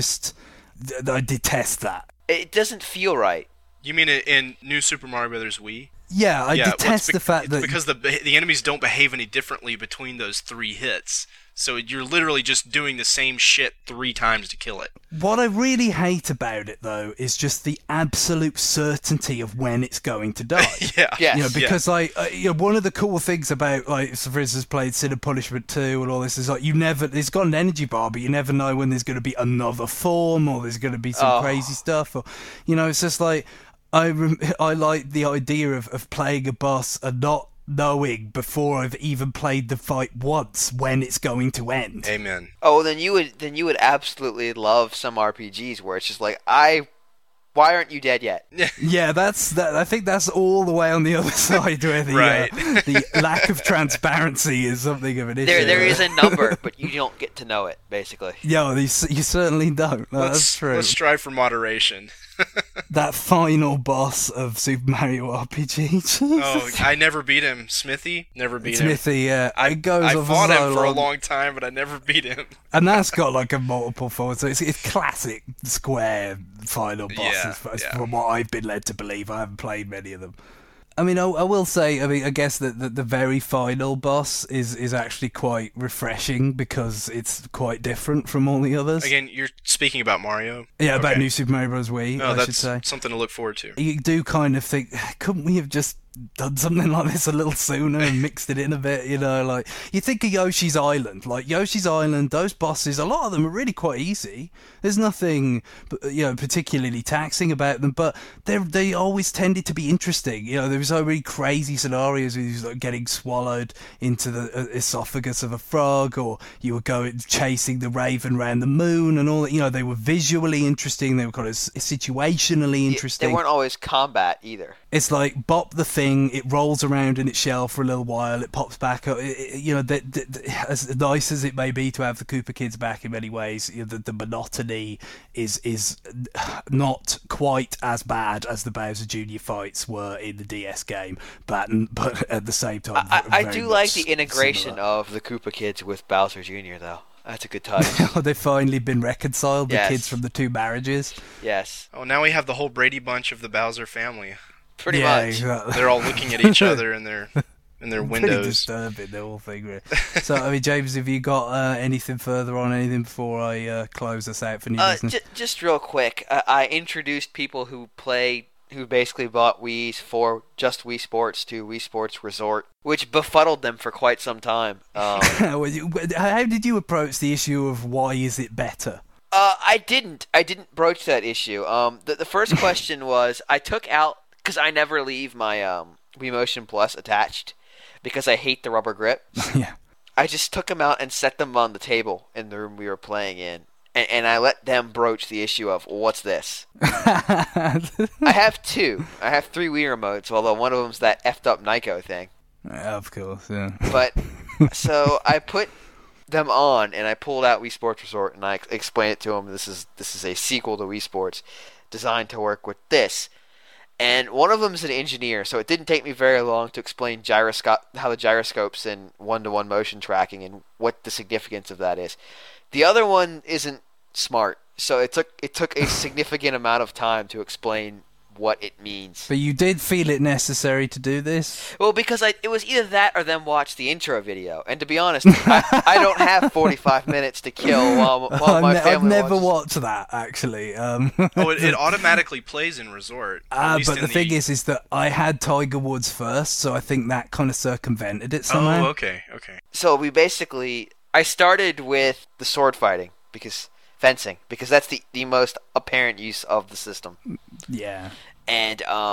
detest that. It doesn't feel right. You mean in New Super Mario Bros. Wii? Yeah, I detest the fact that because the enemies don't behave any differently between those 3 hits. So you're literally just doing the same shit 3 times to kill it. What I really hate about it, though, is just the absolute certainty of when it's going to die. Yeah. Yes. Because one of the cool things about, so for instance, played Sin of Punishment 2 and all this is it's got an energy bar, but you never know when there's going to be another form or there's going to be some crazy stuff. Or, it's just like, I like the idea of playing a boss and not knowing before I've even played the fight once when it's going to end. Amen. Oh, then you would absolutely love some RPGs where it's just like, why aren't you dead yet? Yeah, I think that's all the way on the other side where the lack of transparency is something of an issue. There is a number, but you don't get to know it, basically. Yeah, you certainly don't. No, that's true. Let's strive for moderation. That final boss of Super Mario RPG. Oh, I never beat him. Smithy? Never beat him. Smithy, yeah. I fought him for a long time, but I never beat him. And that's got like a multiple forward, so it's classic Square final bosses, from what I've been led to believe. I haven't played many of them. I mean, I will say, I guess that the very final boss is actually quite refreshing because it's quite different from all the others. Again, you're speaking about Mario? Yeah, about New Super Mario Bros. Wii, I should say. That's something to look forward to. You do kind of think, couldn't we have just done something like this a little sooner and mixed it in a bit, like you think of Yoshi's Island. Like Yoshi's Island, those bosses, a lot of them are really quite easy. There's nothing particularly taxing about them, but they always tended to be interesting. There was so many crazy scenarios where you were getting swallowed into the esophagus of a frog, or you were going chasing the raven around the moon and all that. They were visually interesting, they were kind of situationally interesting. They weren't always combat either. It's like bop the thing, it rolls around in its shell for a little while, it pops back up. As nice as it may be to have the Koopa Kids back in many ways, the monotony is not quite as bad as the Bowser Jr. fights were in the DS game, but at the same time, I do like the integration of the Koopa Kids with Bowser Jr. though. That's a good touch. They've finally been reconciled, the kids from the 2 marriages. Yes. Oh, now we have the whole Brady Bunch of the Bowser family. Pretty much. Exactly. They're all looking at each other in their windows. Pretty disturbing, the whole thing. Really. So, I mean, James, have you got anything further on anything before I close us out for new business? Just real quick, I introduced people who basically bought Wii's for just Wii Sports to Wii Sports Resort, which befuddled them for quite some time. How did you approach the issue of why is it better? I didn't broach that issue. The first question was, I took out, because I never leave my Wii Motion Plus attached because I hate the rubber grip. Yeah. I just took them out and set them on the table in the room we were playing in. And I let them broach the issue of, well, what's this? I have 2. I have 3 Wii remotes, although one of them's that effed up Nyko thing. Of course, yeah. But, so I put them on, and I pulled out Wii Sports Resort, and I explained it to them. This is a sequel to Wii Sports designed to work with this. And one of them is an engineer, so it didn't take me very long to explain how the gyroscopes and one-to-one motion tracking and what the significance of that is. The other one isn't smart, so it took a significant amount of time to explain what it means. But you did feel it necessary to do this? Well, because it was either that or them watch the intro video. And to be honest, I don't have 45 minutes to kill while my family I've never watches. watched that, actually. It automatically plays in Resort. But the thing is that I had Tiger Woods first, so I think that kind of circumvented it somehow. Oh, okay. So I started with the sword fighting, fencing, because that's the most apparent use of the system. Yeah. And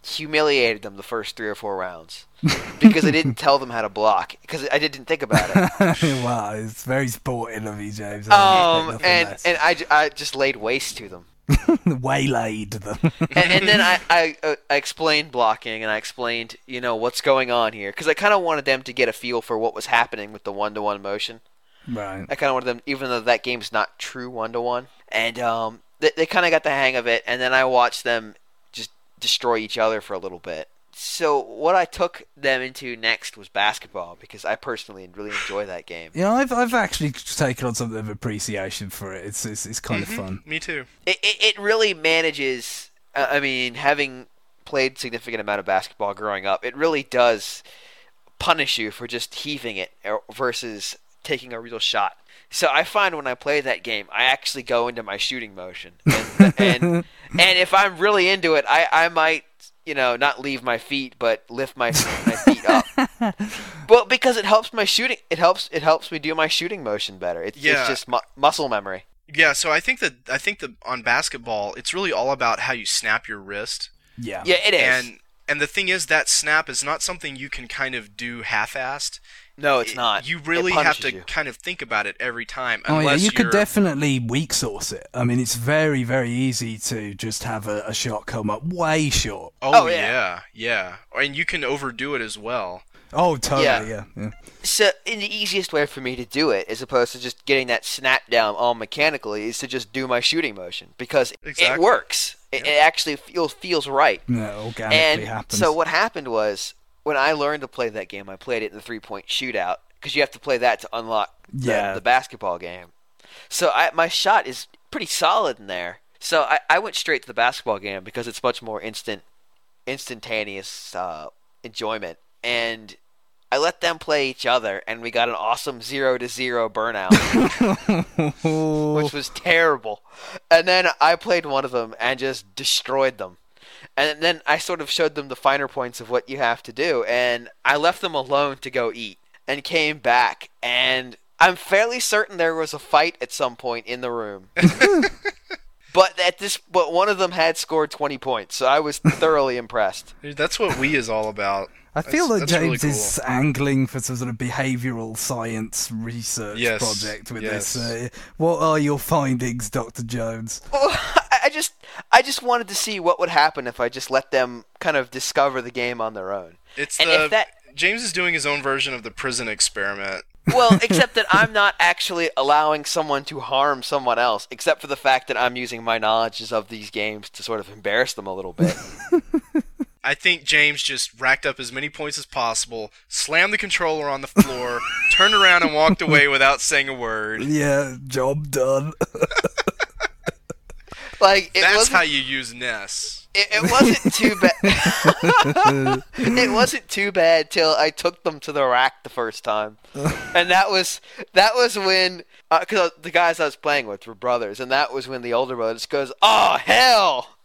humiliated them the first 3 or 4 rounds because I didn't tell them how to block because I didn't think about it. Wow, it's very sporting of you, James. And I just laid waste to them. Waylaid them. and then I explained blocking, and I explained, what's going on here. Because I kind of wanted them to get a feel for what was happening with the one-to-one motion. Right. I kind of wanted them, even though that game's not true one-to-one. And they kind of got the hang of it, and then I watched them just destroy each other for a little bit. So what I took them into next was basketball, because I personally really enjoy that game. Yeah, I've actually taken on something of appreciation for it. It's kind of fun. Me too. It really manages. Having played significant amount of basketball growing up, it really does punish you for just heaving it versus taking a real shot. So I find when I play that game, I actually go into my shooting motion, and if I'm really into it, I might. Not leave my feet, but lift my feet up. Well, because it helps my shooting. It helps me do my shooting motion better. It's just muscle memory. Yeah. So I think that on basketball, it's really all about how you snap your wrist. Yeah. Yeah, it is. And the thing is, that snap is not something you can kind of do half-assed. No, it's not. You really have to kind of think about it every time. You could definitely weak source it. I mean, it's very, very easy to just have a shot come up way short. Oh yeah. And you can overdo it as well. Oh, totally, yeah. So, the easiest way for me to do it, as opposed to just getting that snap down all mechanically, is to just do my shooting motion, because it works. It actually feels right. Yeah, organically happens. So what happened was, when I learned to play that game, I played it in the 3-point shootout, because you have to play that to unlock the basketball game. So my shot is pretty solid in there. So I went straight to the basketball game because it's much more instantaneous enjoyment. And I let them play each other, and we got an awesome 0-0 burnout, which was terrible. And then I played one of them and just destroyed them. And then I sort of showed them the finer points of what you have to do, and I left them alone to go eat, and came back, and I'm fairly certain there was a fight at some point in the room. But one of them had scored 20 points, so I was thoroughly impressed. Dude, that's what Wii is all about. I feel like James really cool. is angling for some sort of behavioural science research project with this. What are your findings, Dr. Jones? Well, I just wanted to see what would happen if I just let them kind of discover the game on their own. James is doing his own version of the prison experiment. Well, except that I'm not actually allowing someone to harm someone else, except for the fact that I'm using my knowledges of these games to sort of embarrass them a little bit. I think James just racked up as many points as possible, slammed the controller on the floor, turned around and walked away without saying a word. Yeah, job done. That's how you use NES. It wasn't too bad. It wasn't too bad till I took them to the rack the first time, and that was when because the guys I was playing with were brothers, and that was when the older brother just goes, "Oh hell!"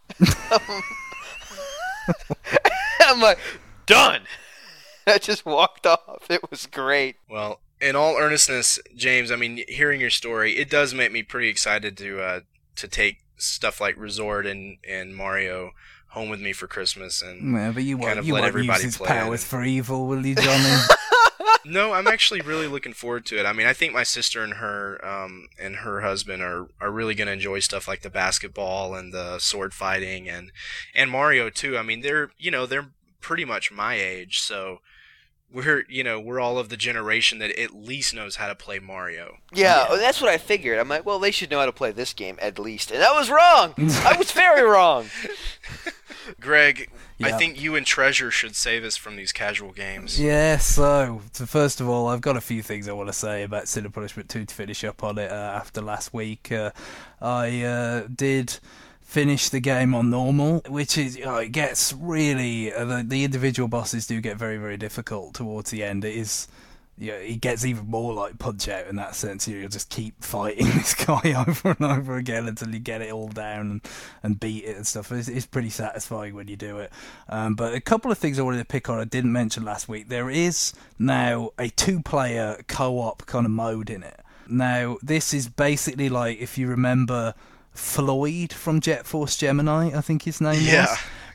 I'm like, done. I just walked off. It was great. Well, in all earnestness, James, I mean, hearing your story, it does make me pretty excited to take stuff like Resort and Mario home with me for Christmas, and but you kind won't, of you let won't everybody use his play powers for evil, will you, Johnny? No, I'm actually really looking forward to it. I mean, I think my sister and her husband are really going to enjoy stuff like the basketball and the sword fighting and Mario too. I mean, they're pretty much my age, so we're all of the generation that at least knows how to play Mario. Yeah, that's what I figured. I'm like, well, they should know how to play this game at least. And I was wrong. I was very wrong. Greg, I think you and Treasure should save us from these casual games. Yeah, so first of all, I've got a few things I want to say about Sin and Punishment 2 to finish up on it after last week. I did finish the game on normal, which is, it gets really, the individual bosses do get very, very difficult towards the end. It gets even more like Punch-Out in that sense. You'll just keep fighting this guy over and over again until you get it all down and beat it and stuff. It's pretty satisfying when you do it. But a couple of things I wanted to pick on I didn't mention last week. There is now a 2-player co-op kind of mode in it. Now, this is basically like, if you remember Floyd from Jet Force Gemini, I think his name was,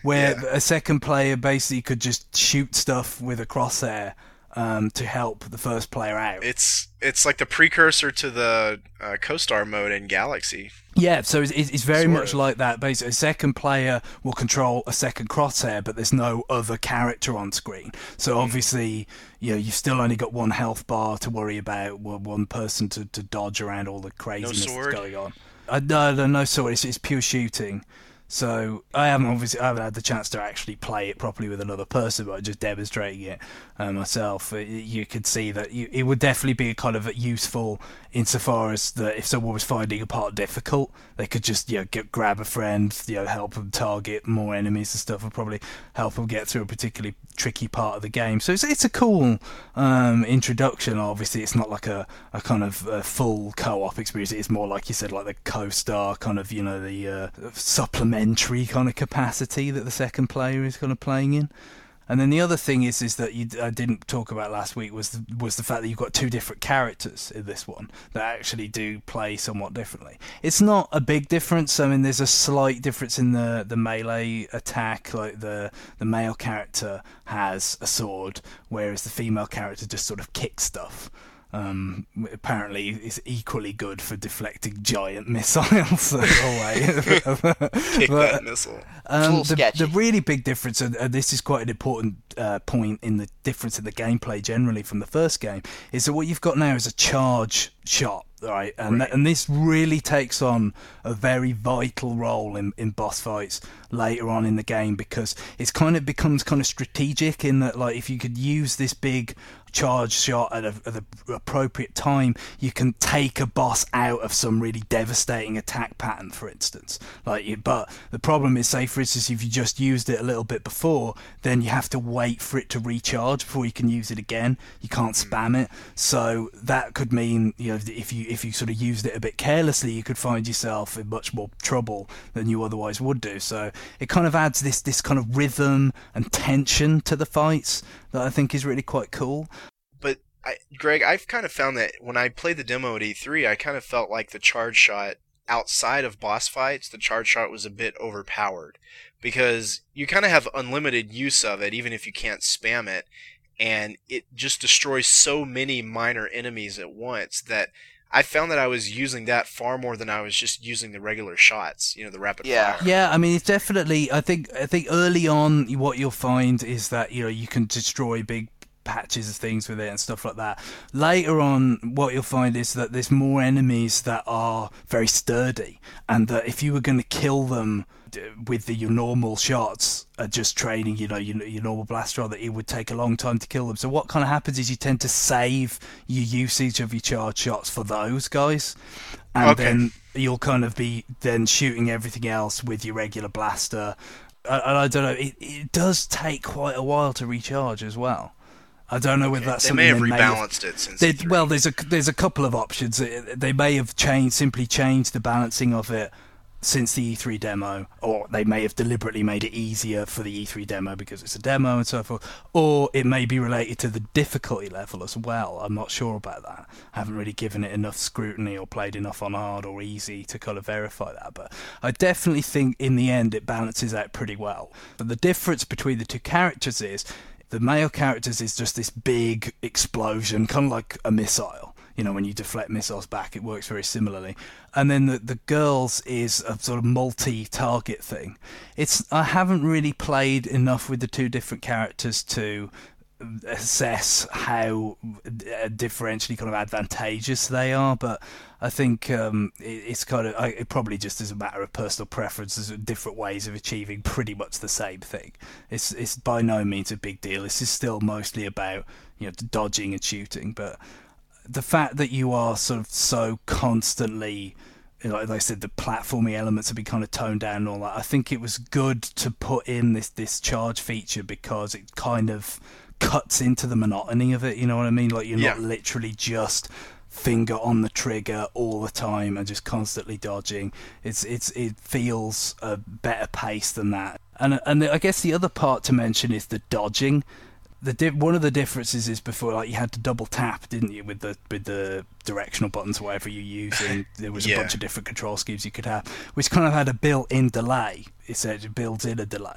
where Yeah. a second player basically could just shoot stuff with a crosshair to help the first player out. It's like the precursor to the co-star mode in Galaxy. Yeah, so it's very Sort much of. like that. Basically, a second player will control a second crosshair, but there's no other character on screen. So obviously, you've still only got one health bar to worry about, one person to dodge around all the craziness sword? that's going on. No sword. It's pure shooting. So I haven't had the chance to actually play it properly with another person, but just demonstrating it myself. You could see that it would definitely be kind of useful insofar as that if someone was finding a part difficult, they could just grab a friend, help them target more enemies and stuff, and probably help them get through a particularly tricky part of the game. So it's a cool introduction. Obviously, it's not like a kind of a full co-op experience. It's more like you said, like the co-star kind of the supplementary kind of capacity that the second player is kind of playing in. And then the other thing is that I didn't talk about last week was the fact that you've got two different characters in this one that actually do play somewhat differently. It's not a big difference. I mean, there's a slight difference in the melee attack. Like the male character has a sword, whereas the female character just sort of kicks stuff. Apparently is equally good for deflecting giant missiles away. Kick that missile. The really big difference, and this is quite an important point in the difference in the gameplay generally from the first game, is that what you've got now is a charge shot, right? And this really takes on a very vital role in boss fights later on in the game, because it's kind of becomes kind of strategic in that, like, if you could use this big charge shot at the appropriate time, you can take a boss out of some really devastating attack pattern, for instance. But the problem is, say for instance, if you just used it a little bit before, then you have to wait for it to recharge before you can use it again. You can't spam it. So that could mean, if you sort of used it a bit carelessly, you could find yourself in much more trouble than you otherwise would do. So it kind of adds this kind of rhythm and tension to the fights that I think is really quite cool. But Greg, I've kind of found that when I played the demo at E3, I kind of felt like the charge shot outside of boss fights, the charge shot was a bit overpowered, because you kind of have unlimited use of it even if you can't spam it, and it just destroys so many minor enemies at once that I found that I was using that far more than I was just using the regular shots, the rapid fire. Yeah, I mean, it's definitely, I think early on what you'll find is that, you can destroy big patches of things with it and stuff like that. Later on, what you'll find is that there's more enemies that are very sturdy, and that if you were going to kill them with your normal shots, just training, your normal blaster on, that it would take a long time to kill them. So what kind of happens is you tend to save your usage of your charge shots for those guys, and then you'll kind of be then shooting everything else with your regular blaster. And I don't know, it does take quite a while to recharge as well. I don't know whether that's they something may have rebalanced it since E3. Well, there's a couple of options. They may have simply changed the balancing of it since the E3 demo, or they may have deliberately made it easier for the E3 demo because it's a demo and so forth, or it may be related to the difficulty level as well. I'm not sure about that. I haven't really given it enough scrutiny or played enough on hard or easy to kind of verify that, but I definitely think in the end it balances out pretty well. But the difference between the two characters is the male characters is just this big explosion, kind of like a missile. When you deflect missiles back, it works very similarly. And then the girls is a sort of multi-target thing. I haven't really played enough with the two different characters to assess how differentially kind of advantageous they are, but I think it's kind of it probably just is a matter of personal preference. There's different ways of achieving pretty much the same thing. It's by no means a big deal. This is still mostly about dodging and shooting, but the fact that you are sort of so constantly, like I said, the platforming elements have been kind of toned down and all that. I think it was good to put in this charge feature because it kind of cuts into the monotony of it. You know what I mean? Like you're not literally just finger on the trigger all the time and just constantly dodging. It feels a better pace than that. And I guess the other part to mention is the dodging. One of the differences is before, like, you had to double tap, didn't you, with the directional buttons, whatever you're using. There was a bunch of different control schemes you could have, which kind of had a built-in delay. It said it builds in a delay.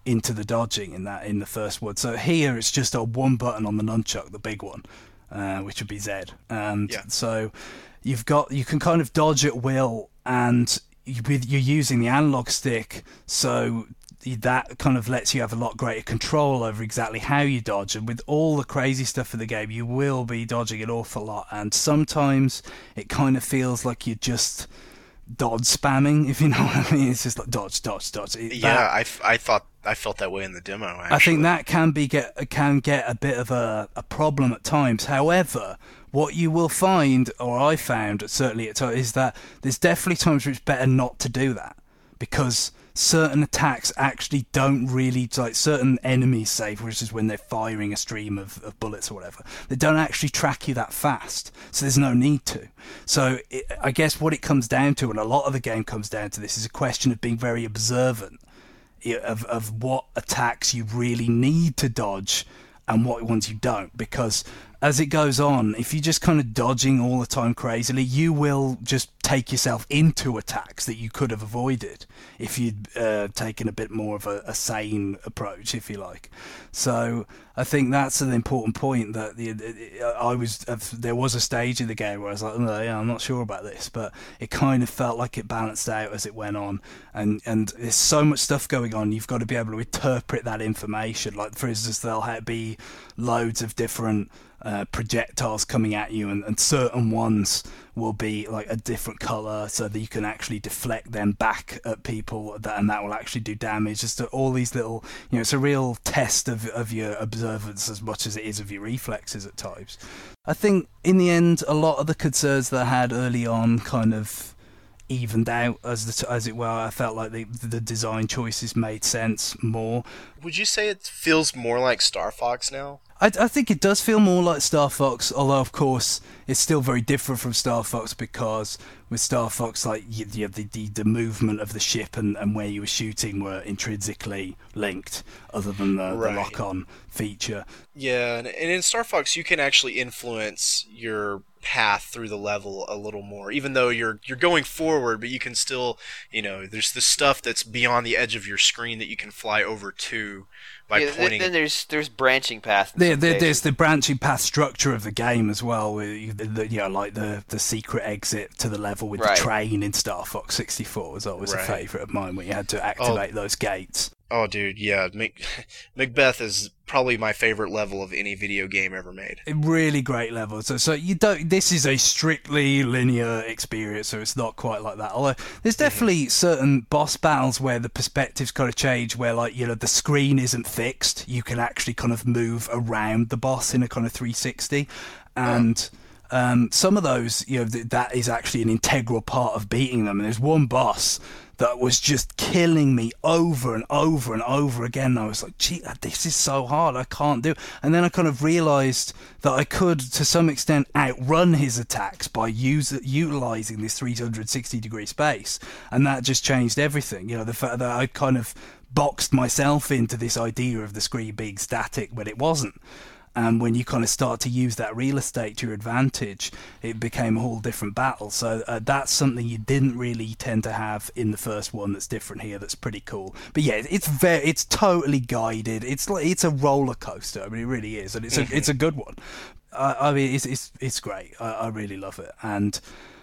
into the dodging in the first one. So here it's just a one button on the nunchuck, the big one, which would be Z, and so you can kind of dodge at will, and you're using the analog stick, so that kind of lets you have a lot greater control over exactly how you dodge. And with all the crazy stuff in the game, you will be dodging an awful lot, and sometimes it kind of feels like you're just dodge spamming, if you know what I mean. It's just like dodge. I felt that way in the demo, actually. I think that can get a bit of a problem at times. However, what you will find, or I found certainly at times, is that there's definitely times where it's better not to do that, because certain attacks actually don't really, like certain enemies, say, which is when they're firing a stream of bullets or whatever, they don't actually track you that fast, so there's no need to. So I guess what it comes down to, and a lot of the game comes down to this, is a question of being very observant of what attacks you really need to dodge and what ones you don't, because as it goes on, if you're just kind of dodging all the time crazily, you will just take yourself into attacks that you could have avoided if you'd taken a bit more of a sane approach, if you like. So I think that's an important point, that there was a stage in the game where I was like, oh, yeah, I'm not sure about this, but it kind of felt like it balanced out as it went on, and there's so much stuff going on, you've got to be able to interpret that information. Like, for instance, there'll be loads of different projectiles coming at you, and certain ones will be like a different colour, so that you can actually deflect them back at people, and that will actually do damage. Just all these little, it's a real test of your observance as much as it is of your reflexes at times. I think in the end, a lot of the concerns that I had early on kind of evened out as it were. I felt like the design choices made sense more. Would you say it feels more like Star Fox now? I think it does feel more like Star Fox, although of course it's still very different from Star Fox, because with Star Fox, like the movement of the ship and where you were shooting were intrinsically linked, other than the lock-on feature. Yeah, and in Star Fox you can actually influence your path through the level a little more, even though you're going forward, but you can still, there's the stuff that's beyond the edge of your screen that you can fly over to by pointing. Then there's branching paths. There's the branching path structure of the game as well, with like the secret exit to the level with the train in Star Fox 64 was always a favourite of mine, where you had to activate those gates. Oh, dude, yeah. Macbeth is probably my favorite level of any video game ever made. A really great level. So you don't. This is a strictly linear experience, so it's not quite like that. Although there's definitely certain boss battles where the perspectives kind of change, where the screen isn't fixed. You can actually kind of move around the boss in a kind of 360, and. Some of those, that is actually an integral part of beating them. And there's one boss that was just killing me over and over and over again. I was like, gee, this is so hard, I can't do it. And then I kind of realised that I could, to some extent, outrun his attacks by utilising this 360-degree space. And that just changed everything. The fact that I kind of boxed myself into this idea of the screen being static when it wasn't. And when you kind of start to use that real estate to your advantage, it became a whole different battle. So that's something you didn't really tend to have in the first one. That's different here. That's pretty cool. But yeah, it's totally guided. It's a roller coaster. I mean, it really is, and it's a good one. I mean, it's great. I really love it. And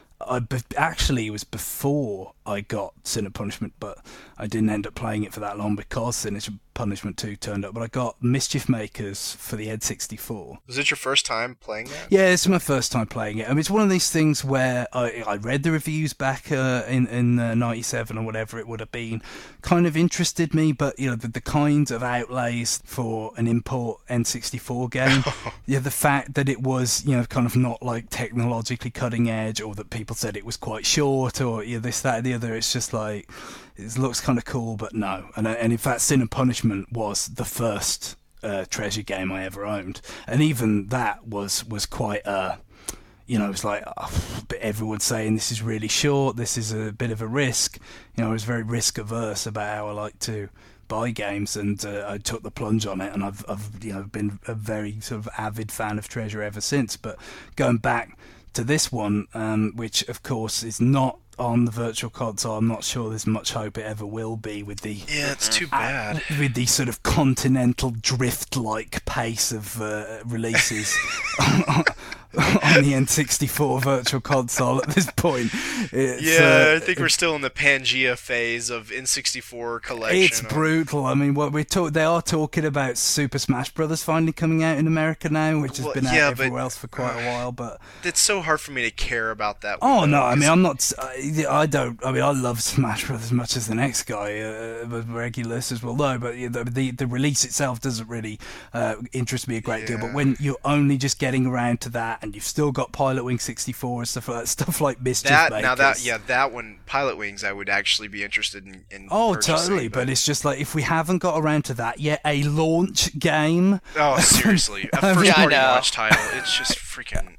actually, it was before I got Sin and Punishment, but I didn't end up playing it for that long because Sin and Punishment 2 turned up. But I got Mischief Makers for the N64. Was it your first time playing that? Yeah, it's my first time playing it. I mean, it's one of these things where I read the reviews back in 97 or whatever it would have been. Kind of interested me, but the kinds of outlays for an import N64 game, the fact that it was kind of not like technologically cutting edge, or that people said it was quite short, or this, that, and the other. It's just like, it looks kind of cool, but no. And in fact, Sin and Punishment was the first Treasure game I ever owned, and even that was quite it's like everyone's saying this is really short, this is a bit of a risk. I was very risk averse about how I like to buy games, and I took the plunge on it, and I've been a very sort of avid fan of Treasure ever since. But going back to this one, which of course is not on the Virtual Console. I'm not sure there's much hope it ever will be with the it's too bad. With the sort of continental drift-like pace of releases on the N64 Virtual Console at this point. I think we're still in the Pangea phase of N64 collection. It's brutal. I mean, they are talking about Super Smash Brothers finally coming out in America now, which has been out everywhere else for quite a while. But it's so hard for me to care about that. Oh no, I mean, I'm not. I don't. I mean, I love Smash Brothers as much as the next guy, regular listeners will know. But the release itself doesn't really interest me a great deal. But when you're only just getting around to that, and you've still got Pilot Wing 64 and stuff like Mischief Makers. Now that one, Pilot Wings, I would actually be interested in Oh, totally, but it's just like, if we haven't got around to that yet, a launch game. Oh, seriously, a first-party launch title. It's just freaking.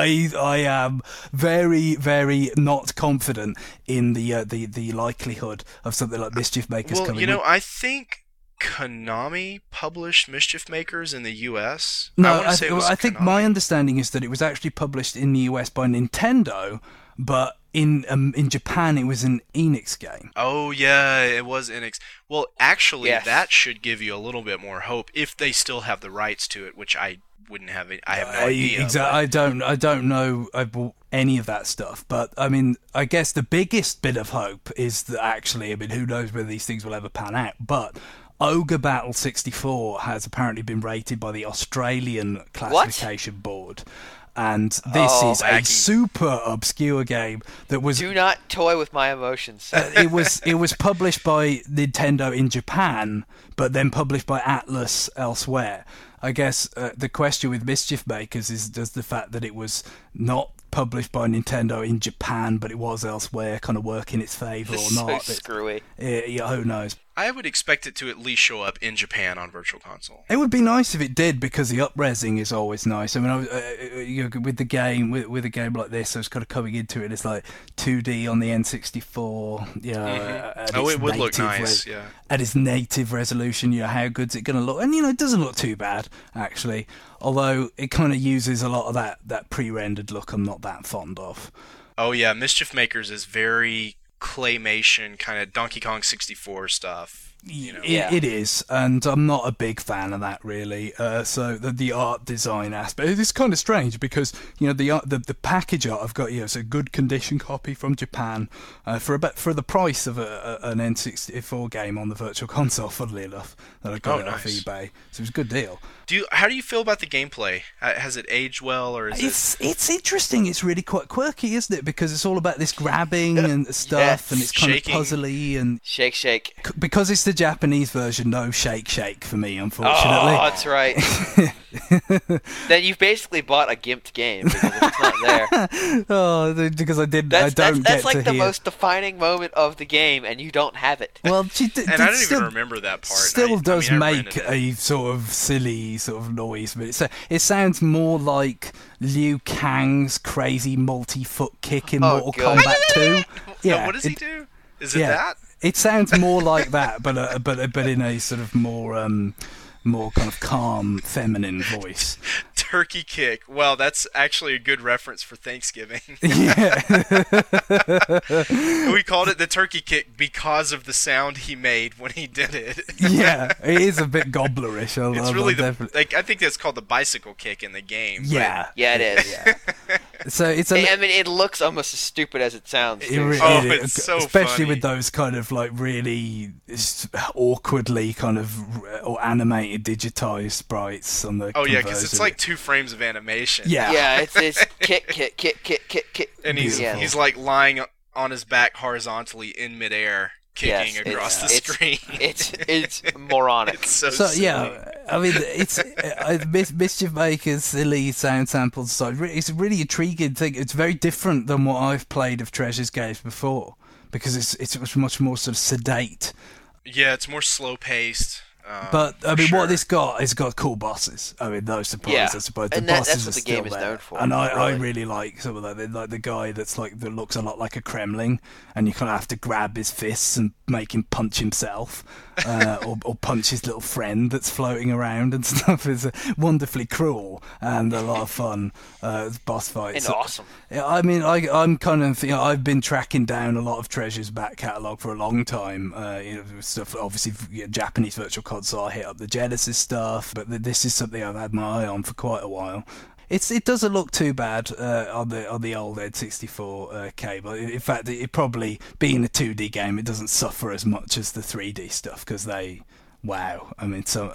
I am very, very not confident in the likelihood of something like Mischief Makers coming. Well, I think Konami published Mischief Makers in the US? No, I think my understanding is that it was actually published in the US by Nintendo, but in Japan it was an Enix game. Oh yeah, it was Enix. Well, actually, that should give you a little bit more hope if they still have the rights to it, which I wouldn't have. I have no idea. Exactly. I don't know any of that stuff, but I mean, I guess the biggest bit of hope is that actually, I mean, who knows whether these things will ever pan out, but Ogre Battle 64 has apparently been rated by the Australian classification board. And this is a super obscure game that was. Do not toy with my emotions. It was published by Nintendo in Japan, but then published by Atlus elsewhere. I guess the question with Mischief Makers is, does the fact that it was not published by Nintendo in Japan, but it was elsewhere, kind of work in its favour or not? So screwy. Yeah, who knows? I would expect it to at least show up in Japan on Virtual Console. It would be nice if it did, because the up-resing is always nice. I mean, with a game like this, I was kind of coming into it, it's like 2D on the N64. It would look nice. At its native resolution, how good's it going to look? And it doesn't look too bad actually. Although it kind of uses a lot of that pre-rendered look I'm not that fond of. Oh yeah, Mischief Makers is very claymation, kind of Donkey Kong 64 stuff. It is, and I'm not a big fan of that really. So the art design aspect, it's kind of strange because the package art I've got it's a good condition copy from Japan for the price of an N64 game on the Virtual Console. Funnily enough, that I got it off eBay, so it was a good deal. How do you feel about the gameplay? Has it aged well, or is it's interesting. It's really quite quirky, isn't it? Because it's all about this grabbing and stuff, and it's kind of puzzly and shake. Because it's the Japanese version, no shake for me, unfortunately. Oh, that's right. Then you've basically bought a gimped game because it's not there. Because I didn't. That's like the most defining moment of the game, and you don't have it. Well, and I don't even remember that part. Still does make a sort of silly sort of noise, but it sounds more like Liu Kang's crazy multi-foot kick in Mortal Kombat 2. Yeah, what does he do? Is it that? It sounds more like that, but in a sort of more kind of calm, feminine voice. Turkey kick. Well, that's actually a good reference for Thanksgiving. Yeah. We called it the turkey kick because of the sound he made when he did it. Yeah, it is a bit gobblerish. It's really I think that's called the bicycle kick in the game. Yeah. Yeah, it is. Yeah. So it looks almost as stupid as it sounds. It's so especially funny. with those kind of like really awkwardly kind of or animated digitized sprites on the. Oh yeah, because it's like 2 frames of animation. Yeah, it's kick, and he's like lying on his back horizontally in midair, kicking across the screen. It's moronic. It's so yeah, I mean, it's Mischief Makers silly sound samples. So it's a really intriguing thing. It's very different than what I've played of Treasure's games before because it's much more sort of sedate. Yeah, it's more slow paced. But I mean, sure. what this got is got cool bosses. I mean, no surprise, Yeah. I suppose. And The that's bosses what are the game still is there. known for, And I really. really like some of that. Like the guy that's that looks a lot like a Kremling, and you kind of have to grab his fists and make him punch himself, or punch his little friend that's floating around and stuff. It's wonderfully cruel and a lot of fun boss fights. And awesome. Yeah, I mean, I'm kind of, I've been tracking down a lot of Treasure's back catalogue for a long time. Stuff, obviously, Japanese Virtual Console, I hit up the Genesis stuff, but this is something I've had my eye on for quite a while. It doesn't look too bad on the old N64 but in fact, it probably, being a 2D game, it doesn't suffer as much as the 3D stuff, because wow. I mean, some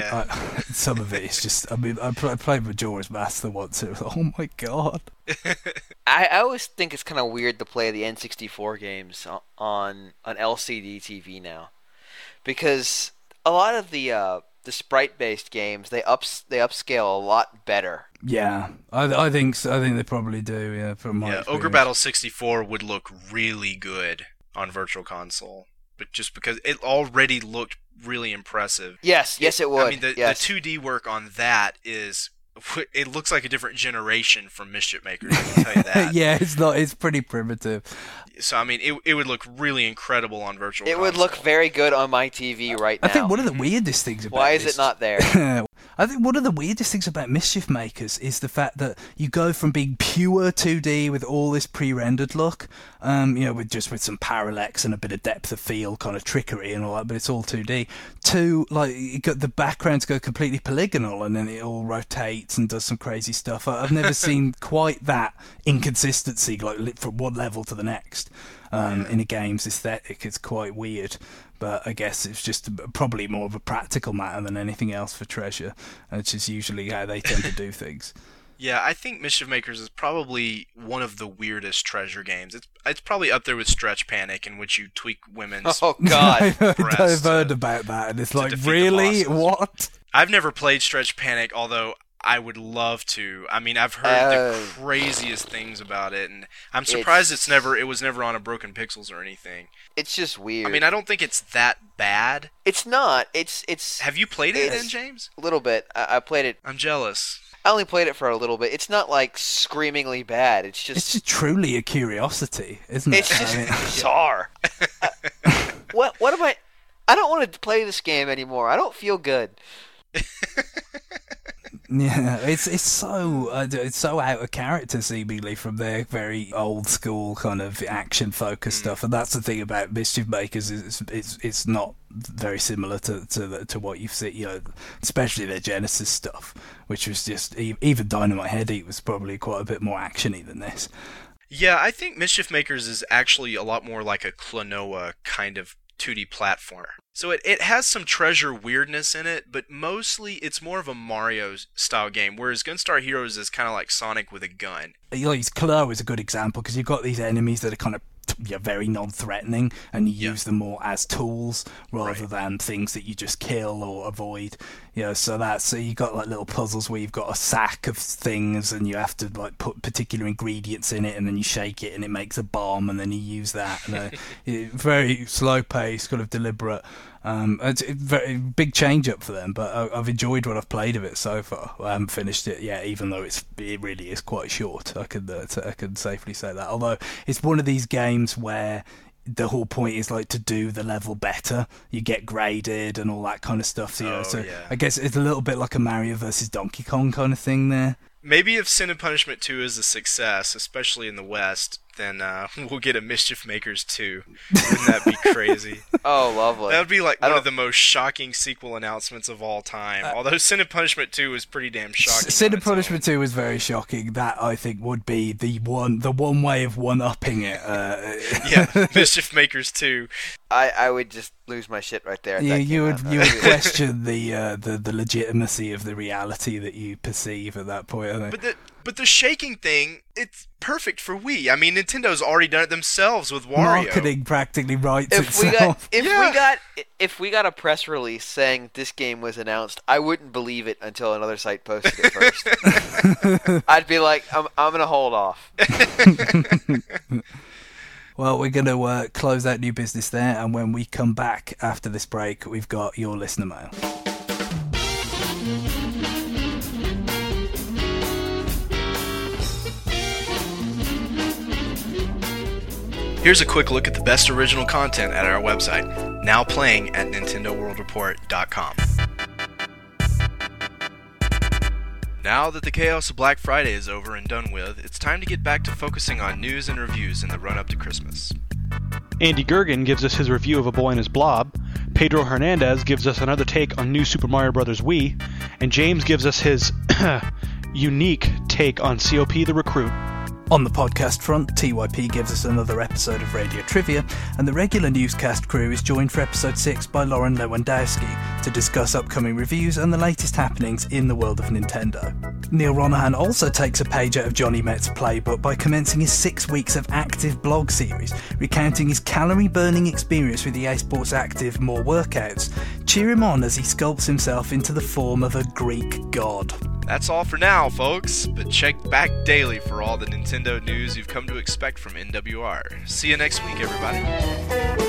of it is just. I mean, I played Majora's Mask once. It was, oh my god. I always think it's kind of weird to play the N64 games on an LCD TV now, because a lot of the sprite-based games they upscale a lot better. Yeah, I think so. I think they probably do. Yeah, from my Ogre experience. Battle 64 would look really good on Virtual Console, but just because it already looked really impressive. Yes, it would. I mean, the yes. 2D work on that it looks like a different generation from Mischief Makers, I can tell you that. Yeah, it's pretty primitive. So, I mean, it would look really incredible on Virtual Console. It would look very good on my TV right now. I think one of the weirdest things about Why is this, it not there? I think one of the weirdest things about Mischief Makers is the fact that you go from being pure 2D with all this pre-rendered look, with some parallax and a bit of depth of field kind of trickery and all that, but it's all 2D, to like you got the backgrounds go completely polygonal and then it all rotates and does some crazy stuff. I've never seen quite that inconsistency, like from one level to the next. In a game's aesthetic, it's quite weird, but I guess it's just probably more of a practical matter than anything else for Treasure, which is usually how they tend to do things. Yeah, I think Mischief Makers is probably one of the weirdest Treasure games. It's probably up there with Stretch Panic, in which you tweak women's. Oh God! I've heard about that, and it's like, defeat the really? bosses. What? I've never played Stretch Panic, although I would love to. I mean, I've heard the craziest things about it, and I'm surprised it was never on a Broken Pixels or anything. It's just weird. I mean, I don't think it's that bad. It's not. It's. Have you played it then, James? A little bit. I played it. I'm jealous. I only played it for a little bit. It's not like screamingly bad. It's just truly a curiosity, isn't it? It's just bizarre. What am I? I don't want to play this game anymore. I don't feel good. Yeah, it's so out of character seemingly from their very old school kind of action focused stuff, and that's the thing about Mischief Makers is it's not very similar to what you've seen, especially their Genesis stuff, which was just even Dynamite Head was probably quite a bit more actiony than this. Yeah, I think Mischief Makers is actually a lot more like a Klonoa kind of 2D platformer. So it has some Treasure weirdness in it, but mostly it's more of a Mario style game, whereas Gunstar Heroes is kind of like Sonic with a gun. Klonoa is a good example because you've got these enemies that are kind of very non-threatening, and you use them more as tools rather than things that you just kill or avoid. So you got like little puzzles where you've got a sack of things and you have to like put particular ingredients in it, and then you shake it and it makes a bomb, and then you use that. And, very slow pace, kind of deliberate. It's a very big change up for them, but I've enjoyed what I've played of it so far. I haven't finished it yet, even though it really is quite short. I could safely say that. Although it's one of these games where the whole point is like to do the level better. You get graded and all that kind of stuff. I guess it's a little bit like a Mario versus Donkey Kong kind of thing there. Maybe if Sin and Punishment 2 is a success, especially in the West, then we'll get a Mischief Makers 2. Wouldn't that be crazy? Oh, lovely. That would be like one of the most shocking sequel announcements of all time. Although Sin and Punishment 2 was pretty damn shocking. Sin and Punishment 2 was very shocking. That, I think, would be the one way of one-upping it. Yeah, Mischief Makers 2. I would just lose my shit right there. You would question the legitimacy of the reality that you perceive at that point. I think. But the shaking thing, it's perfect for Wii. I mean, Nintendo's already done it themselves with Wario. Marketing practically writes itself. If we got a press release saying this game was announced, I wouldn't believe it until another site posted it first. I'd be like, I'm gonna hold off. Well, we're going to close out new business there, and when we come back after this break, we've got your listener mail. Here's a quick look at the best original content at our website, now playing at NintendoWorldReport.com. Now that the chaos of Black Friday is over and done with, it's time to get back to focusing on news and reviews in the run-up to Christmas. Andy Gergen gives us his review of A Boy and His Blob, Pedro Hernandez gives us another take on New Super Mario Bros. Wii, and James gives us his unique take on COP the Recruit. On the podcast front, TYP gives us another episode of Radio Trivia, and the regular newscast crew is joined for episode 6 by Lauren Lewandowski to discuss upcoming reviews and the latest happenings in the world of Nintendo. Neil Ronahan also takes a page out of Johnny Met's playbook by commencing his 6 weeks of active blog series, recounting his calorie-burning experience with EA Sports Active More Workouts. Cheer him on as he sculpts himself into the form of a Greek god. That's all for now, folks, but check back daily for all the Nintendo news you've come to expect from NWR. See you next week, everybody.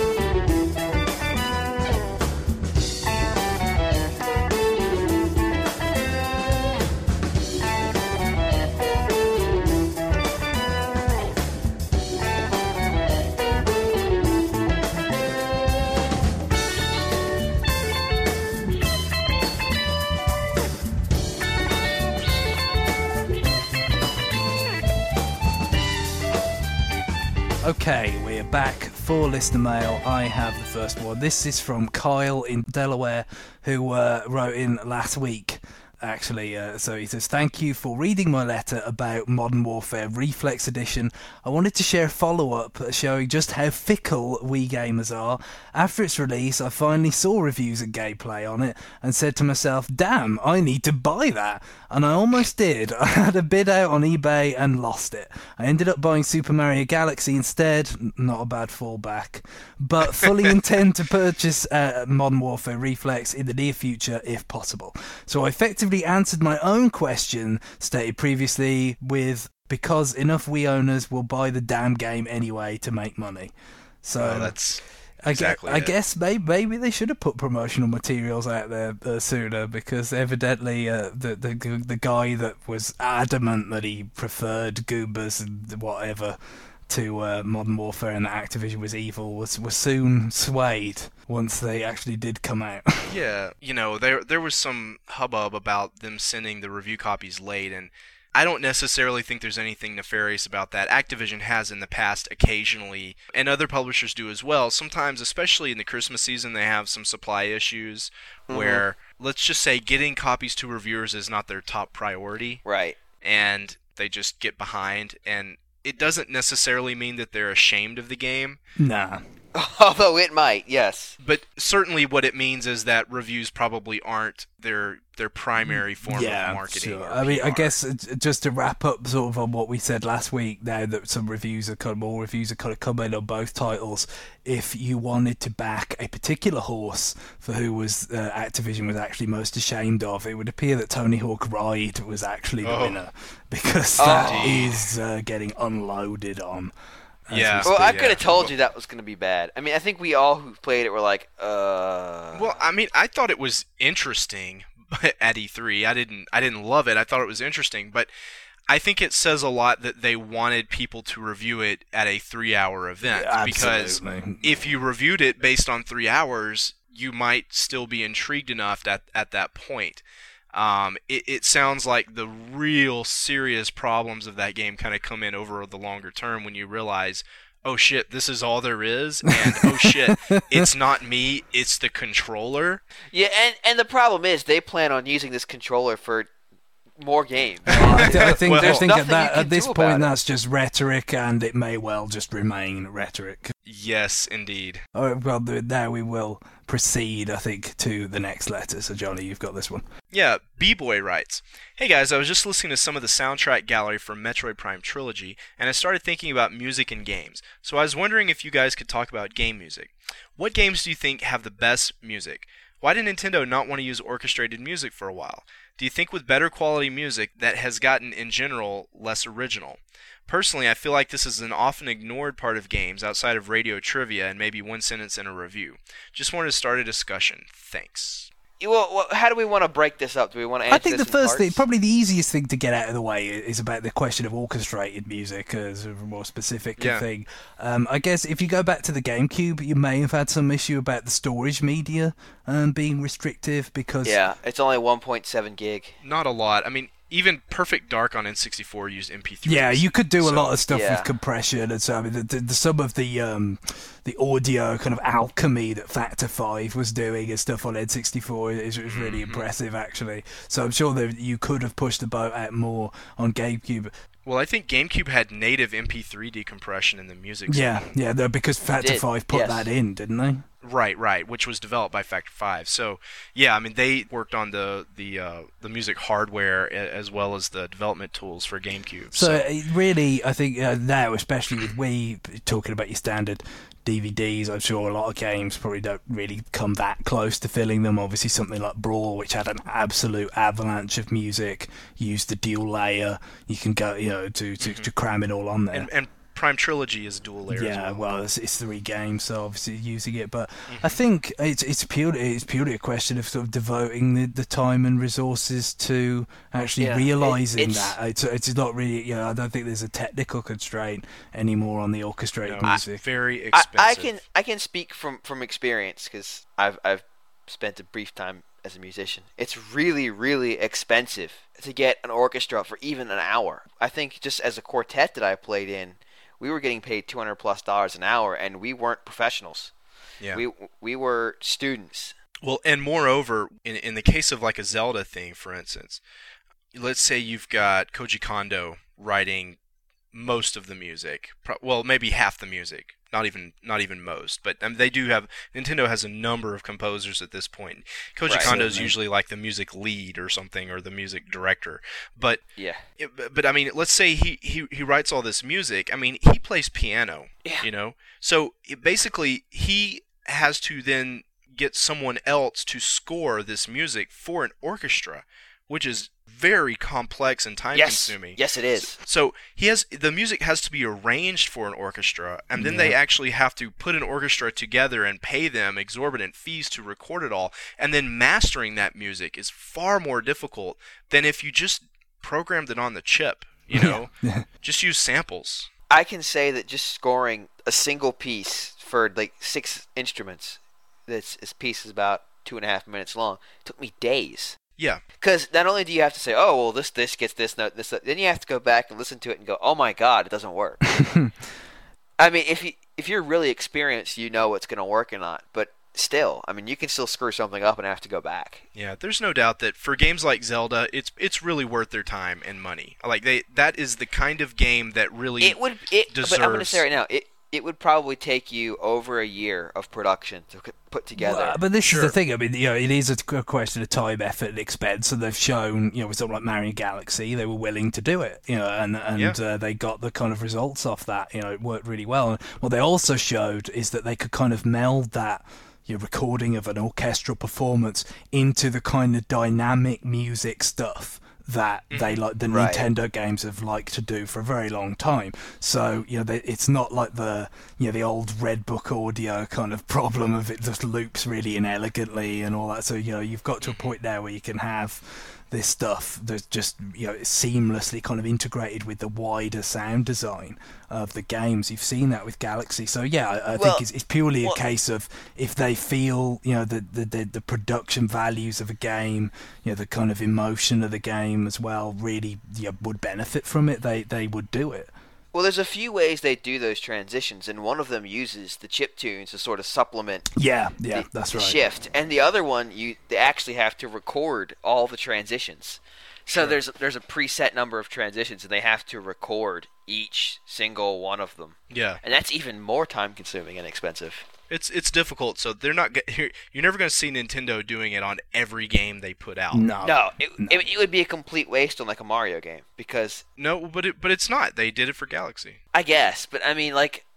Okay, we're back for listener mail. I have the first one. This is from Kyle in Delaware, who wrote in last week, actually. So he says, thank you for reading my letter about Modern Warfare Reflex Edition. I wanted to share a follow-up showing just how fickle Wii gamers are. After its release, I finally saw reviews and gameplay on it and said to myself, damn, I need to buy that. And I almost did. I had a bid out on eBay and lost it. I ended up buying Super Mario Galaxy instead. Not a bad fallback. But fully intend to purchase Modern Warfare Reflex in the near future if possible. So I effectively answered my own question stated previously with, because enough Wii owners will buy the damn game anyway to make money. So that's... I guess maybe they should have put promotional materials out there sooner, because evidently the guy that was adamant that he preferred Goombas and whatever to Modern Warfare and that Activision was evil was soon swayed once they actually did come out. Yeah, there was some hubbub about them sending the review copies late, and I don't necessarily think there's anything nefarious about that. Activision has in the past occasionally, and other publishers do as well. Sometimes, especially in the Christmas season, they have some supply issues where, let's just say, getting copies to reviewers is not their top priority. Right. And they just get behind, and it doesn't necessarily mean that they're ashamed of the game. Nah. Although it might, yes. But certainly what it means is that reviews probably aren't their primary form of marketing. Sure. Or I mean, PR. I guess just to wrap up sort of on what we said last week, now that some reviews are more reviews are kind of coming on both titles, if you wanted to back a particular horse for who was Activision was actually most ashamed of, it would appear that Tony Hawk Ride was actually the winner, because that is getting unloaded on. Yeah. Well, I could have told you that was going to be bad. I mean, I think we all who played it were like, Well, I mean, I thought it was interesting at E3. I didn't love it. I thought it was interesting, but I think it says a lot that they wanted people to review it at a 3-hour event. Yeah, because if you reviewed it based on 3 hours, you might still be intrigued enough at that point. It sounds like the real serious problems of that game kind of come in over the longer term when you realize, oh shit, this is all there is, and oh shit, it's not me, it's the controller. Yeah, and the problem is they plan on using this controller for more games. I think nothing at this do point about it. that's just rhetoric, and it may well just remain rhetoric. Yes, indeed. Oh, well, now we will proceed, I think, to the next letter. So, Johnny, you've got this one. Yeah, B-Boy writes, hey guys, I was just listening to some of the soundtrack gallery from Metroid Prime Trilogy, and I started thinking about music in games. So I was wondering if you guys could talk about game music. What games do you think have the best music? Why did Nintendo not want to use orchestrated music for a while? Do you think with better quality music that has gotten, in general, less original? Personally, I feel like this is an often ignored part of games outside of radio trivia and maybe one sentence in a review. Just wanted to start a discussion. Thanks. Well, how do we want to break this up? Do we want to answer I think this the first in thing, parts? probably the easiest thing to get out of the way is about the question of orchestrated music as a more specific thing. I guess if you go back to the GameCube, you may have had some issue about the storage media being restrictive because... Yeah, it's only 1.7 gig. Not a lot. I mean, even Perfect Dark on N64 used MP3s. Yeah, you could do a lot of stuff yeah. with compression, and so I mean, some of the audio kind of alchemy that Factor 5 was doing and stuff on N64 is really impressive, actually. So I'm sure that you could have pushed the boat out more on GameCube. Well, I think GameCube had native MP3 decompression in the music. Yeah, because Factor 5 put that in, didn't they? Right, which was developed by Factor 5. So, yeah, I mean, they worked on the music hardware as well as the development tools for GameCube. So really, I think now, especially with Wii, talking about your standard DVDs, I'm sure a lot of games probably don't really come that close to filling them. Obviously, something like Brawl, which had an absolute avalanche of music, used the dual layer. You can go, to cram it all on there. And Prime Trilogy is dual layer. Yeah, as well. It's 3 games, so obviously using it. But I think it's purely a question of sort of devoting the time and resources to actually realizing that. It's not really. I don't think there's a technical constraint anymore on the orchestrated music. Very expensive. I can speak from experience because I've spent a brief time as a musician. It's really, really expensive to get an orchestra for even an hour. I think just as a quartet that I played in, we were getting paid $200+ an hour, and we weren't professionals. Yeah. We were students. Well, and moreover, in the case of like a Zelda thing, for instance, let's say you've got Koji Kondo writing most of the music. Well, maybe half the music. Not even most, but they do have. Nintendo has a number of composers at this point. Koji Kondo is usually like the music lead or something, or the music director. But but I mean, let's say he writes all this music. I mean, he plays piano. Yeah. So basically he has to then get someone else to score this music for an orchestra, which is very complex and time-consuming. Yes, it is. So the music has to be arranged for an orchestra, and then they actually have to put an orchestra together and pay them exorbitant fees to record it all. And then mastering that music is far more difficult than if you just programmed it on the chip. Just use samples. I can say that just scoring a single piece for like 6 instruments, this piece is about 2.5 minutes long, took me days. Yeah. Because not only do you have to say, oh, well, this gets this note, this, then you have to go back and listen to it and go, oh my God, it doesn't work. I mean, if you're really experienced, you know what's going to work or not. But still, I mean, you can still screw something up and have to go back. Yeah, there's no doubt that for games like Zelda, it's really worth their time and money. Like that is the kind of game that really deserves. But I'm going to say right now, it would probably take you over a year of production to put together. Well, but this is the thing. I mean, it is a question of time, effort, and expense. And they've shown, with something like Mario Galaxy, they were willing to do it. And they got the kind of results off that. It worked really well. And what they also showed is that they could kind of meld that recording of an orchestral performance into the kind of dynamic music stuff that they like the Nintendo games have liked to do for a very long time. So it's not like the old Red Book audio kind of problem of it just loops really inelegantly and all that. So you've got to a point now where you can have this stuff that's just seamlessly kind of integrated with the wider sound design of the games. You've seen that with Galaxy. So I think it's purely a case of if they feel the production values of a game, the kind of emotion of the game as well really would benefit from it, they would do it. Well, there's a few ways they do those transitions, and one of them uses the chiptunes to sort of supplement that's the right. shift. And the other one, they actually have to record all the transitions. So there's a preset number of transitions, and they have to record each single one of them. Yeah. And that's even more time-consuming and expensive. It's difficult, so they're not. You're never going to see Nintendo doing it on every game they put out. No, it would be a complete waste on like a Mario game because but it's not. They did it for Galaxy. I guess, but I mean, like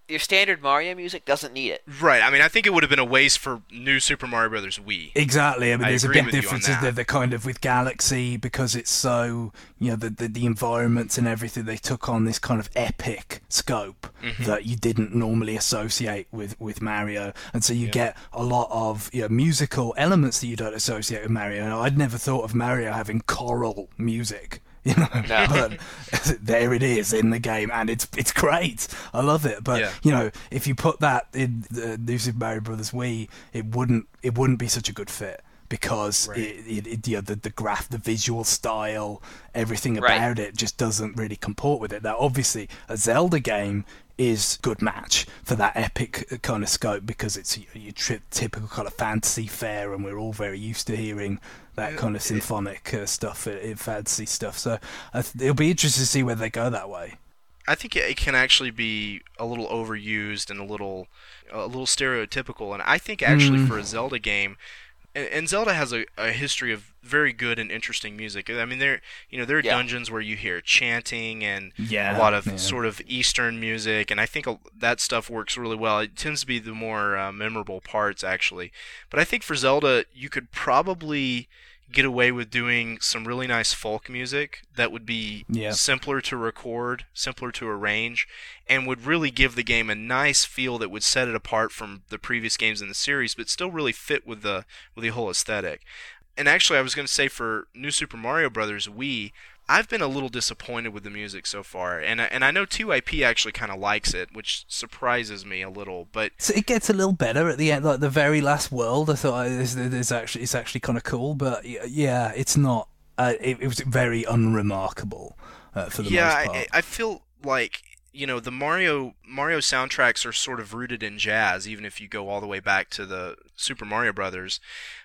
your standard Mario music doesn't need it. Right. I mean, I think it would have been a waste for New Super Mario Brothers Wii. Exactly. I mean, there's a agree big with you on difference that. the kind of with Galaxy, because it's so, the environments and everything, they took on this kind of epic scope that you didn't normally associate with Mario, and so you get a lot of musical elements that you don't associate with Mario. And I'd never thought of Mario having choral music. No. But there it is in the game, and it's great. I love it. But if you put that in the New Super Mario Brothers Wii, it wouldn't be such a good fit, because the visual style, everything about it just doesn't really comport with it. Now, obviously, a Zelda game is good match for that epic kind of scope, because it's your typical kind of fantasy fare, and we're all very used to hearing that kind of symphonic stuff in fantasy stuff. So it'll be interesting to see whether they go that way. I think it can actually be a little overused and a little stereotypical, and I think actually for a Zelda game, and Zelda has a history of very good and interesting music. I mean, there are dungeons where you hear chanting and a lot of sort of Eastern music, and I think that stuff works really well. It tends to be the more memorable parts, actually. But I think for Zelda, you could probably get away with doing some really nice folk music that would be simpler to record, simpler to arrange, and would really give the game a nice feel that would set it apart from the previous games in the series, but still really fit with the whole aesthetic. And actually, I was going to say, for New Super Mario Brothers Wii, I've been a little disappointed with the music so far, and I know 2IP actually kind of likes it, which surprises me a little. But so it gets a little better at the end, like the very last world. I thought it's actually kind of cool, but it's not. It was very unremarkable for the most part. I feel like the Mario soundtracks are sort of rooted in jazz, even if you go all the way back to the Super Mario Brothers.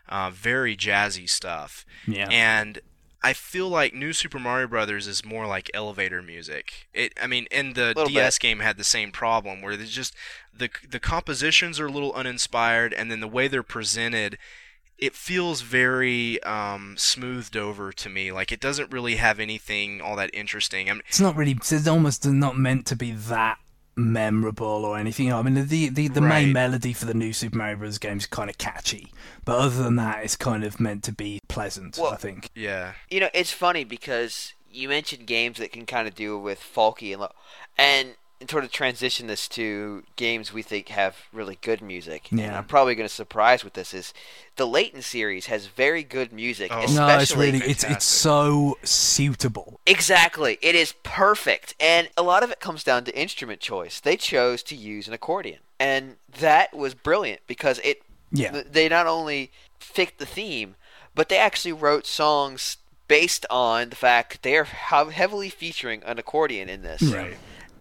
Very jazzy stuff. Yeah. And I feel like New Super Mario Brothers is more like elevator music. And the DS game had the same problem, where there's just the compositions are a little uninspired, and then the way they're presented, it feels very smoothed over to me. Like, it doesn't really have anything all that interesting. It's not really. It's almost not meant to be that memorable or anything. I mean, the main melody for the New Super Mario Bros. Game is kind of catchy, but other than that, it's kind of meant to be pleasant. I think. Yeah. It's funny because you mentioned games that can kind of deal with folky and sort of transition this to games we think have really good music. Yeah. And I'm probably going to surprise with this is the Layton series has very good music. Oh, especially, no, it's really it's so suitable. Exactly, it is perfect, and a lot of it comes down to instrument choice. They chose to use an accordion, and that was brilliant because they not only fit the theme, but they actually wrote songs based on the fact that they are heavily featuring an accordion in this. Right.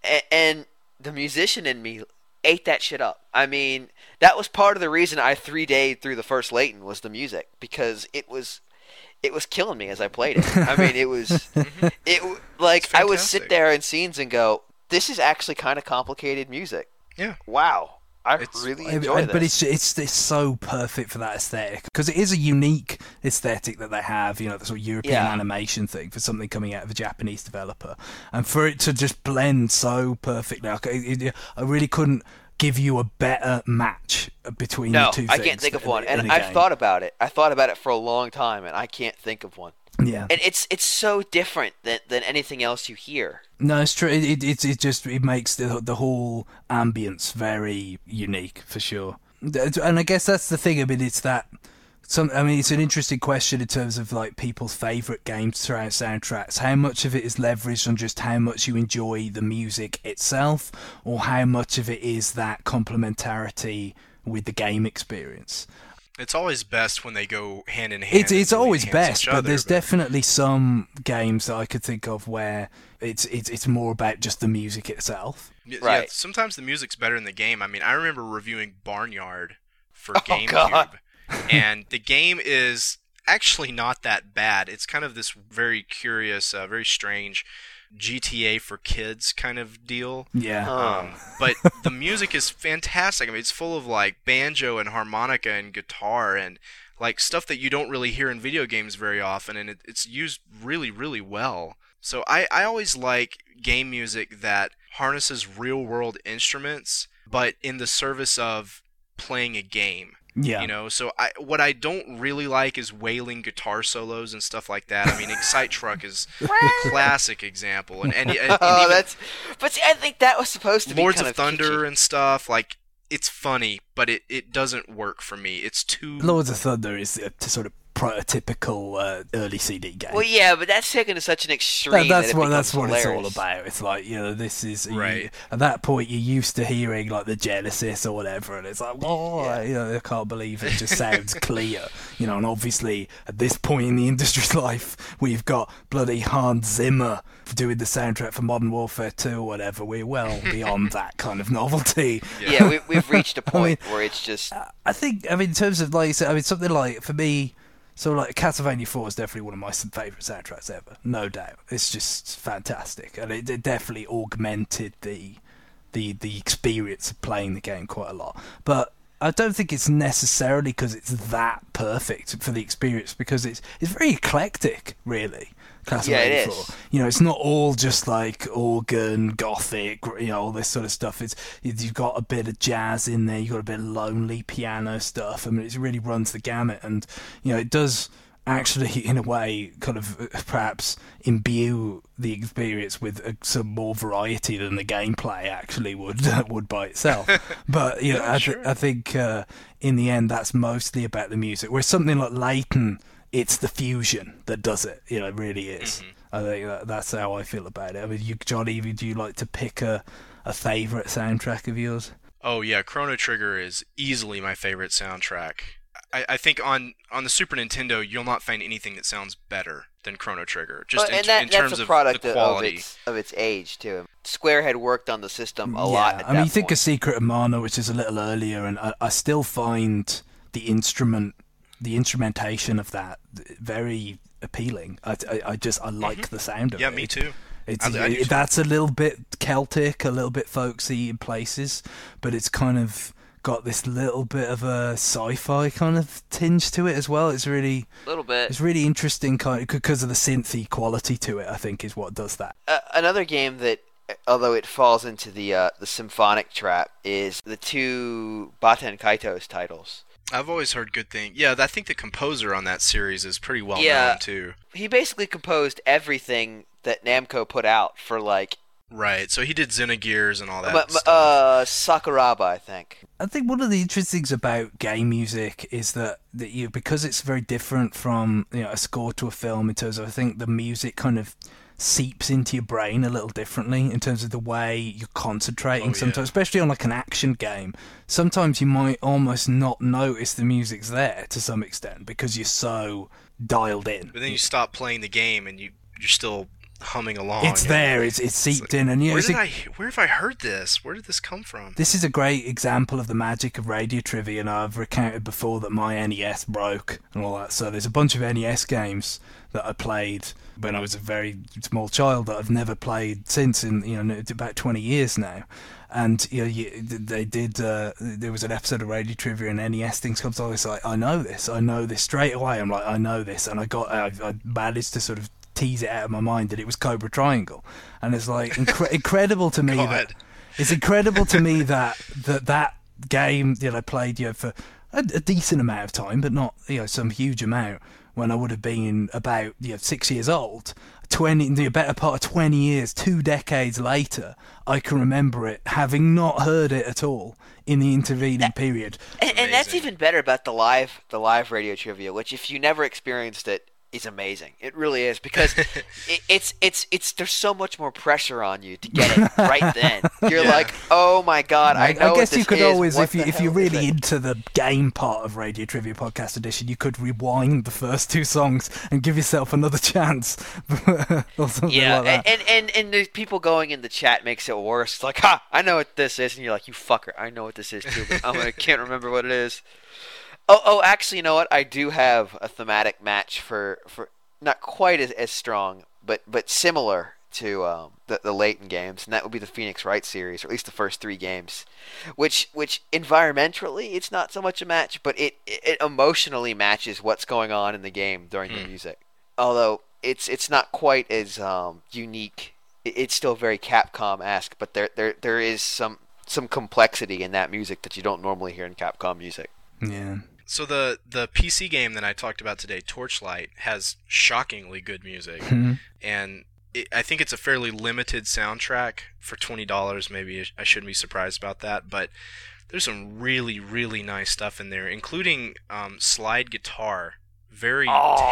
And the musician in me ate that shit up. I mean, that was part of the reason I 3D'd through the first Layton was the music, because it was killing me as I played it. I mean, I would sit there in scenes and go, this is actually kind of complicated music. Yeah. Wow. I really enjoy this. But it's so perfect for that aesthetic, because it is a unique aesthetic that they have, the sort of European animation thing for something coming out of a Japanese developer, and for it to just blend so perfectly. I really couldn't give you a better match between the two things. No, I can't think of one, and I've thought about it. I thought about it for a long time, and I can't think of one. Yeah, and it's so different than anything else you hear. No, it's true. It makes the whole ambience very unique for sure. And I guess that's the thing. I mean, it's an interesting question in terms of like people's favourite games throughout soundtracks. How much of it is leveraged on just how much you enjoy the music itself, or how much of it is that complementarity with the game experience? It's always best when they go hand in hand. It's always best, but there's definitely some games that I could think of where it's more about just the music itself. Right. Yeah, sometimes the music's better than the game. I mean, I remember reviewing Barnyard for GameCube, and the game is actually not that bad. It's kind of this very curious, very strange GTA for kids kind of deal. Yeah. But the music is fantastic. I mean, it's full of like banjo and harmonica and guitar and like stuff that you don't really hear in video games very often, and it's used really, really well. So I always like game music that harnesses real-world instruments, but in the service of playing a game. Yeah. You know, so what I don't really like is wailing guitar solos and stuff like that. I mean, Excite Truck is a classic example. And Oh, even but see, I think that was supposed to be Lords kind of Thunder kitschy. and stuff, like, it's funny, but it doesn't work for me. It's too... Lords of Thunder is a sort of prototypical early CD game. Well, yeah, but that's taken to such an extreme That's that what it that's becomes what it's all hilarious. about. It's like, you know, this is Right. at that point you're used to hearing like the Genesis or whatever, and it's like, oh, you know, I can't believe it just sounds clear, you know. And obviously at this point in the industry's life, we've got bloody Hans Zimmer doing the soundtrack for Modern Warfare 2 or whatever. We're well beyond that kind of novelty. Yeah, we've reached a point where it's just... I think, I mean, in terms of, like you said, I mean, something like, for me, so like Castlevania 4 is definitely one of my favourite soundtracks ever, no doubt. It's just fantastic, and it definitely augmented the experience of playing the game quite a lot. But I don't think it's necessarily because it's that perfect for the experience, because it's very eclectic, really. Castlevania Yeah, it 4. is. You know, it's not all just like organ, gothic, you know, all this sort of stuff. You've got a bit of jazz in there, you've got a bit of lonely piano stuff. I mean, it really runs the gamut, and, you know, it does actually, in a way, kind of perhaps imbue the experience with some more variety than the gameplay actually would by itself. But, you know, I think in the end, that's mostly about the music. Whereas something like Layton, it's the fusion that does it. You know, it really is. Mm-hmm. I think that's how I feel about it. I mean, Johnny, do you like to pick a favourite soundtrack of yours? Oh yeah, Chrono Trigger is easily my favorite soundtrack. I think on the Super Nintendo, you'll not find anything that sounds better than Chrono Trigger, just in terms that's a of product the quality. of its age too. Square had worked on the system a lot. At I mean, that you think point. of Secret of Mana, which is a little earlier, and I still find the instrumentation of that very appealing. I like the sound of it. Yeah, me too. That's a little bit Celtic, a little bit folksy in places, but it's kind of got this little bit of a sci-fi kind of tinge to it as well. It's really a little bit. It's really interesting, kind of, because of the synthy quality to it. I think is what does that. Another game that, although it falls into the symphonic trap, is the two Baten Kaitos titles. I've always heard good things. Yeah, I think the composer on that series is pretty well known too. He basically composed everything that Namco put out for like. Right, so he did Xenogears and all that stuff. Sakuraba, I think. I think one of the interesting things about game music is that because it's very different from, you know, a score to a film in terms of, I think the music kind of seeps into your brain a little differently in terms of the way you're concentrating sometimes, especially on like an action game. Sometimes you might almost not notice the music's there to some extent because you're so dialed in. But then you stop playing the game and you're still humming along. It's there, it's seeped in, and where have I heard this? Where did this come from? This is a great example of the magic of radio trivia, and I've recounted before that my NES broke and all that. So there's a bunch of NES games that I played when I was a very small child that I've never played since, in, you know, about 20 years now. And, you know, they did. There was an episode of Radio Trivia, and NES things comes on. It's like, I know this straight away. I'm like, I know this, and I managed to sort of tease it out of my mind that it was Cobra Triangle, and it's like incredible to me that it's incredible to me that game, you know, I played, you know, for a decent amount of time, but not, you know, some huge amount, when I would have been about, you know, 6 years old. The better part of 20 years, 2 decades later, I can remember it, having not heard it at all in the intervening period. And that's even better about the live radio trivia, which if you never experienced it, is amazing. It really is, because it's there's so much more pressure on you to get it right then. You're like, oh my god, I know. I guess what you could this always, is. if you're really into the game part of Radio Trivia Podcast Edition, you could rewind the first 2 songs and give yourself another chance, or something like that. And the people going in the chat makes it worse. It's like, ha, I know what this is, and you're like, you fucker, I know what this is too, but I can't remember what it is. Oh, actually, you know what? I do have a thematic match for not quite as strong, but similar to the Layton games, and that would be the Phoenix Wright series, or at least the first 3 games, which environmentally it's not so much a match, but it emotionally matches what's going on in the game during the music. Although it's not quite as unique it's still very Capcom-esque, but there is some complexity in that music that you don't normally hear in Capcom music. Yeah. So the PC game that I talked about today, Torchlight, has shockingly good music, and I think it's a fairly limited soundtrack for $20. Maybe I shouldn't be surprised about that, but there's some really, really nice stuff in there, including slide guitar. Very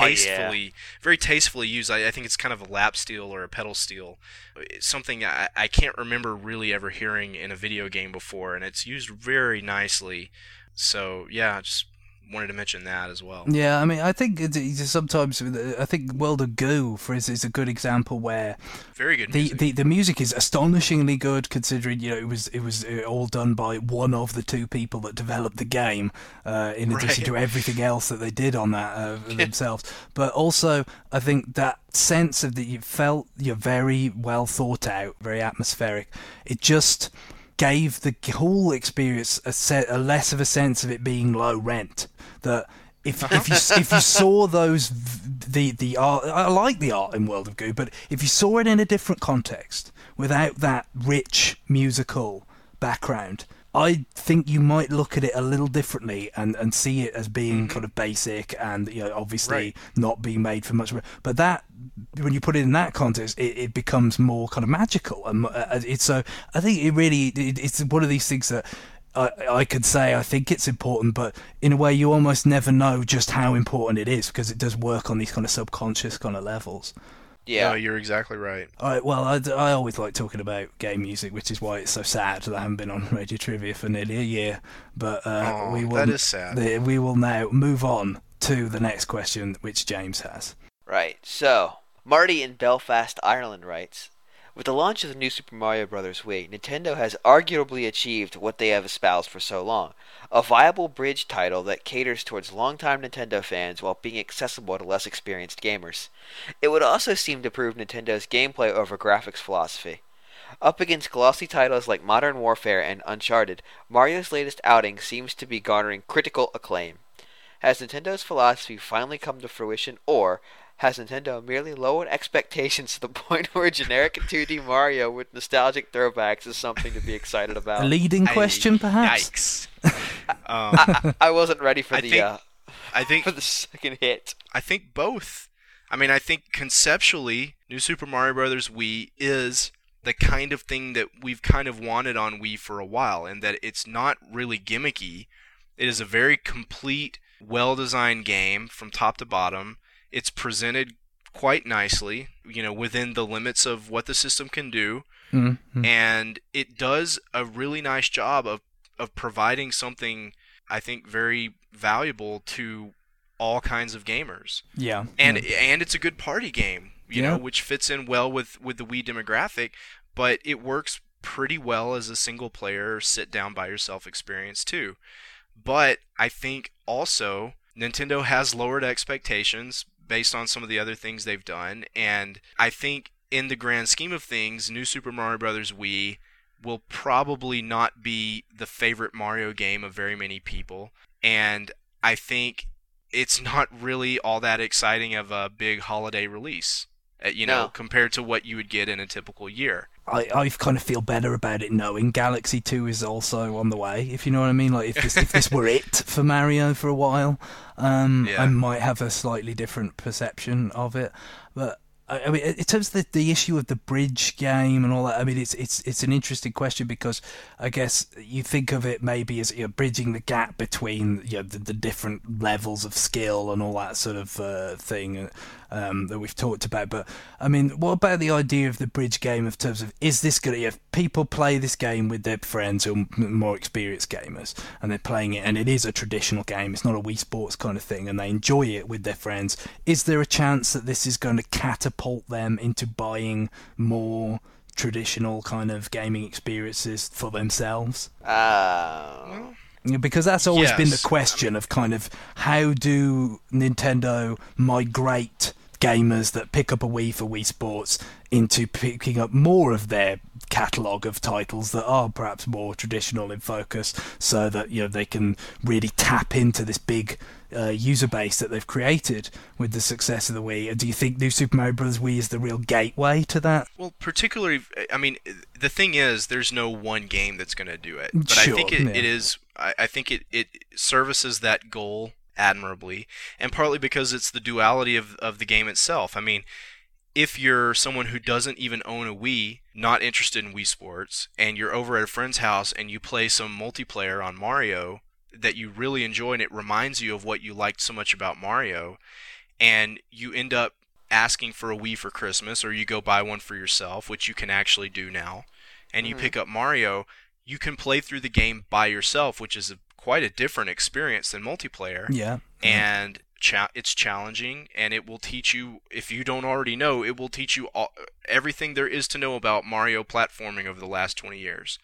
tastefully used. I think it's kind of a lap steel or a pedal steel. It's something I can't remember really ever hearing in a video game before, and it's used very nicely. So yeah, just wanted to mention that as well. Yeah, I mean, I think sometimes I think World of Goo is a good example where very good music. The music is astonishingly good, considering it was all done by one of the two people that developed the game, in addition to everything else that they did on that themselves. But also, I think that sense of that you felt very well thought out, very atmospheric. It just gave the whole experience a less of a sense of it being low rent. That if you saw the art, I like the art in World of Goo, but if you saw it in a different context, without that rich musical background, I think you might look at it a little differently and see it as being kind of basic and obviously not being made for much. But that, when you put it in that context, it becomes more kind of magical, and so I think it's one of these things that I could say I think it's important, but in a way you almost never know just how important it is, because it does work on these kind of subconscious kind of levels. Yeah, no, you're exactly right. I always like talking about game music, which is why it's so sad that I haven't been on Radio Trivia for nearly a year. But that is sad. We will now move on to the next question, which James has. Right. So Marty in Belfast, Ireland writes, with the launch of the new Super Mario Bros. Wii, Nintendo has arguably achieved what they have espoused for so long, a viable bridge title that caters towards longtime Nintendo fans while being accessible to less experienced gamers. It would also seem to prove Nintendo's gameplay over graphics philosophy. Up against glossy titles like Modern Warfare and Uncharted, Mario's latest outing seems to be garnering critical acclaim. Has Nintendo's philosophy finally come to fruition, or has Nintendo merely lowered expectations to the point where generic 2D Mario with nostalgic throwbacks is something to be excited about? A leading question, perhaps? Yikes. I wasn't ready for I think for the second hit. I think both. I mean, I think conceptually, New Super Mario Bros. Wii is the kind of thing that we've kind of wanted on Wii for a while, and that it's not really gimmicky. It is a very complete, well-designed game from top to bottom. It's presented quite nicely, within the limits of what the system can do, and it does a really nice job of providing something, I think, very valuable to all kinds of gamers. Yeah. And it's a good party game, which fits in well with the Wii demographic, but it works pretty well as a single-player sit-down-by-yourself experience, too. But I think also Nintendo has lowered expectations based on some of the other things they've done, and I think in the grand scheme of things, New Super Mario Bros. Wii will probably not be the favorite Mario game of very many people, and I think it's not really all that exciting of a big holiday release, compared to what you would get in a typical year. I kind of feel better about it knowing Galaxy 2 is also on the way, if you know what I mean. Like, if this were it for Mario for a while, I might have a slightly different perception of it. But I mean, in terms of the issue of the bridge game and all that, I mean, it's an interesting question, because I guess you think of it maybe as bridging the gap between the different levels of skill and all that sort of thing that we've talked about. But I mean, what about the idea of the bridge game in terms of, is this going to, if people play this game with their friends who are more experienced gamers, and they're playing it, and it is a traditional game, it's not a Wii Sports kind of thing, and they enjoy it with their friends, is there a chance that this is going to catapult them into buying more traditional kind of gaming experiences for themselves? Because that's always been the question of kind of, how do Nintendo migrate gamers that pick up a Wii for Wii Sports into picking up more of their catalogue of titles that are perhaps more traditional in focus, so that they can really tap into this big user base that they've created with the success of the Wii. Do you think New Super Mario Bros. Wii is the real gateway to that? Well, particularly, I mean, the thing is, there's no one game that's going to do it. But Sure, I think it is. I think it services that goal admirably, and partly because it's the duality of the game itself. I mean, if you're someone who doesn't even own a Wii, not interested in Wii Sports, and you're over at a friend's house and you play some multiplayer on Mario that you really enjoy and it reminds you of what you liked so much about Mario, and you end up asking for a Wii for Christmas, or you go buy one for yourself, which you can actually do now, and you pick up Mario, you can play through the game by yourself, which is quite a different experience than multiplayer. Yeah. And it's challenging, and it will teach you, if you don't already know, it will teach you everything there is to know about Mario platforming over the last 20 years.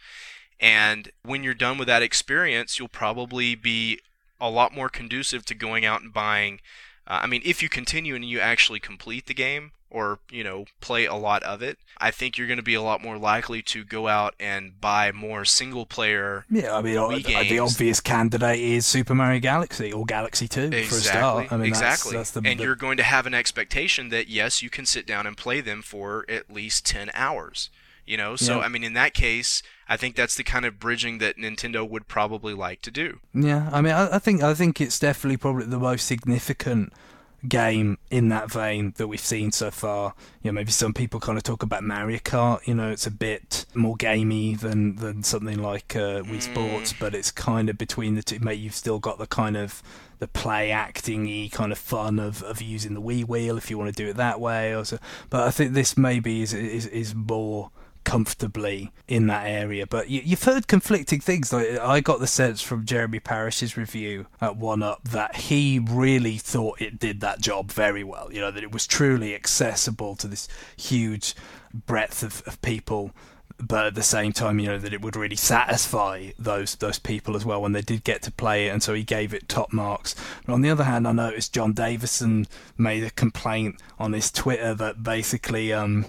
And when you're done with that experience, you'll probably be a lot more conducive to going out and buying. I mean, if you continue and you actually complete the game, or play a lot of it, I think you're going to be a lot more likely to go out and buy more single-player. Yeah, I mean, the obvious candidate is Super Mario Galaxy or Galaxy 2 for a start. I mean, exactly. That's you're going to have an expectation that yes, you can sit down and play them for at least 10 hours. So I mean, in that case, I think that's the kind of bridging that Nintendo would probably like to do. Yeah, I mean, I think it's definitely probably the most significant game in that vein that we've seen so far. Maybe some people kind of talk about Mario Kart. It's a bit more gamey than something like Wii Sports, but it's kind of between the two. Mate, you've still got the kind of the play acting-y kind of fun of using the Wii wheel if you want to do it that way. But I think this maybe is more comfortably in that area. But you've heard conflicting things. Like, I got the sense from Jeremy Parish's review at 1UP that he really thought it did that job very well. That it was truly accessible to this huge breadth of people, but at the same time, that it would really satisfy those people as well when they did get to play it, and so he gave it top marks. But on the other hand, I noticed John Davison made a complaint on his Twitter that basically,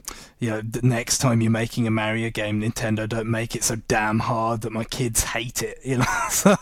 the next time you're making a Mario game, Nintendo, don't make it so damn hard that my kids hate it. So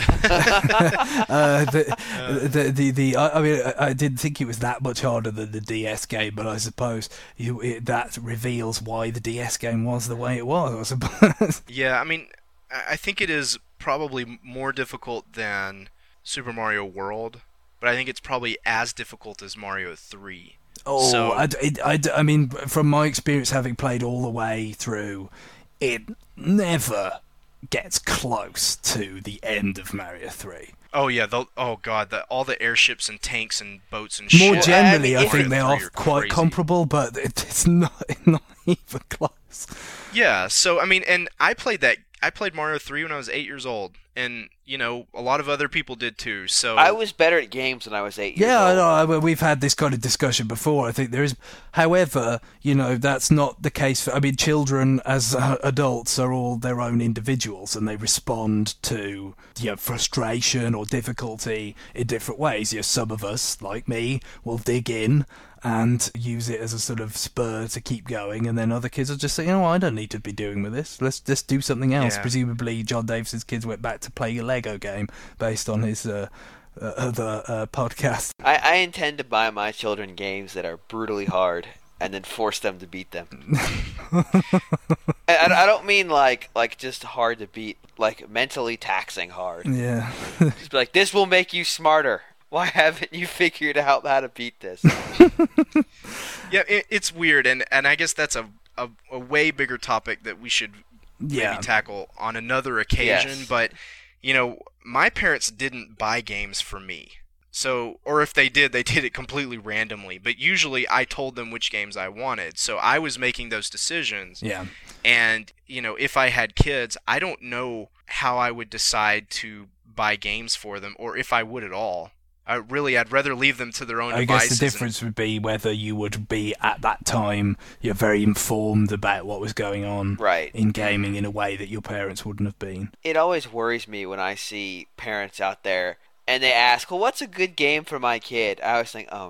I mean, I didn't think it was that much harder than the DS game, but I suppose that reveals why the DS game was the way it was, I suppose. Yeah, I mean, I think it is probably more difficult than Super Mario World, but I think it's probably as difficult as Mario 3. Oh, so, I mean, from my experience having played all the way through, it never gets close to the end of Mario 3. Oh yeah, all the airships and tanks and boats and shit. More generally, I think Mario they are 3 quite crazy. comparable, but it's not even close. Yeah, so I mean, and I played Mario 3 when I was 8 years old, and a lot of other people did too. So I was better at games when I was 8 years old. Yeah, I know. We've had this kind of discussion before. I think there is, however, that's not the case for. I mean, children as adults are all their own individuals, and they respond to frustration or difficulty in different ways. Some of us, like me, will dig in and use it as a sort of spur to keep going, and then other kids will just say, I don't need to be doing with this. Let's just do something else. Yeah. Presumably, John Davis's kids went back to play a Lego game based on his other podcast. I intend to buy my children games that are brutally hard and then force them to beat them. I don't mean like just hard to beat, like mentally taxing hard. Yeah. Just be like, this will make you smarter. Why haven't you figured out how to beat this? Yeah, it's weird, and I guess that's a way bigger topic that we should maybe tackle on another occasion. Yes. But my parents didn't buy games for me. So, or if they did it completely randomly. But usually I told them which games I wanted. So I was making those decisions. Yeah. And, if I had kids, I don't know how I would decide to buy games for them, or if I would at all. I'd rather leave them to their own devices. I guess the difference would be whether you would be, at that time, you're very informed about what was going on in gaming in a way that your parents wouldn't have been. It always worries me when I see parents out there and they ask, well, what's a good game for my kid? I always think, oh no.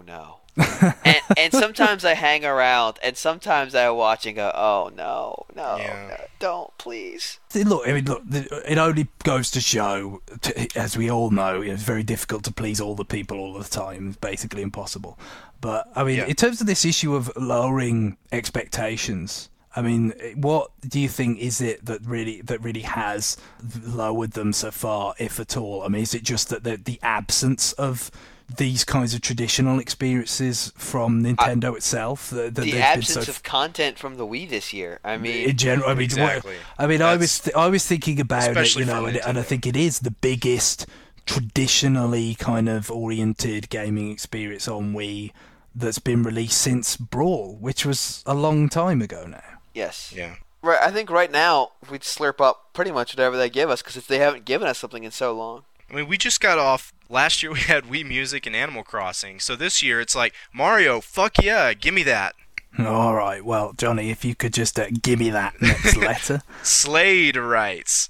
and sometimes I hang around, and sometimes I watch and go, oh no, Yeah. no, don't, please. Look, I mean, look, it only goes to show, as we all know, it's very difficult to please all the people all the time. It's basically impossible. But, I mean, Yeah. in terms of this issue of lowering expectations, I mean, what do you think is it that really has lowered them so far, if at all? I mean, is it just that the absence of these kinds of traditional experiences from Nintendo itself? That The they've been absence so of content from the Wii this year. I mean, in general, I mean, Exactly. I mean, I was thinking about it, Especially you know, from and I Nintendo. think it is the biggest traditionally kind of oriented gaming experience on Wii that's been released since Brawl, which was a long time ago now. yes. Yeah. Right. I think right now we'd slurp up pretty much whatever they give us because they haven't given us something in so long. I mean, we just got off. Last year we had Wii Music and Animal Crossing. So this year it's like, Mario, fuck yeah, give me that. All right, well, Johnny, if you could just give me that next letter. Slade writes,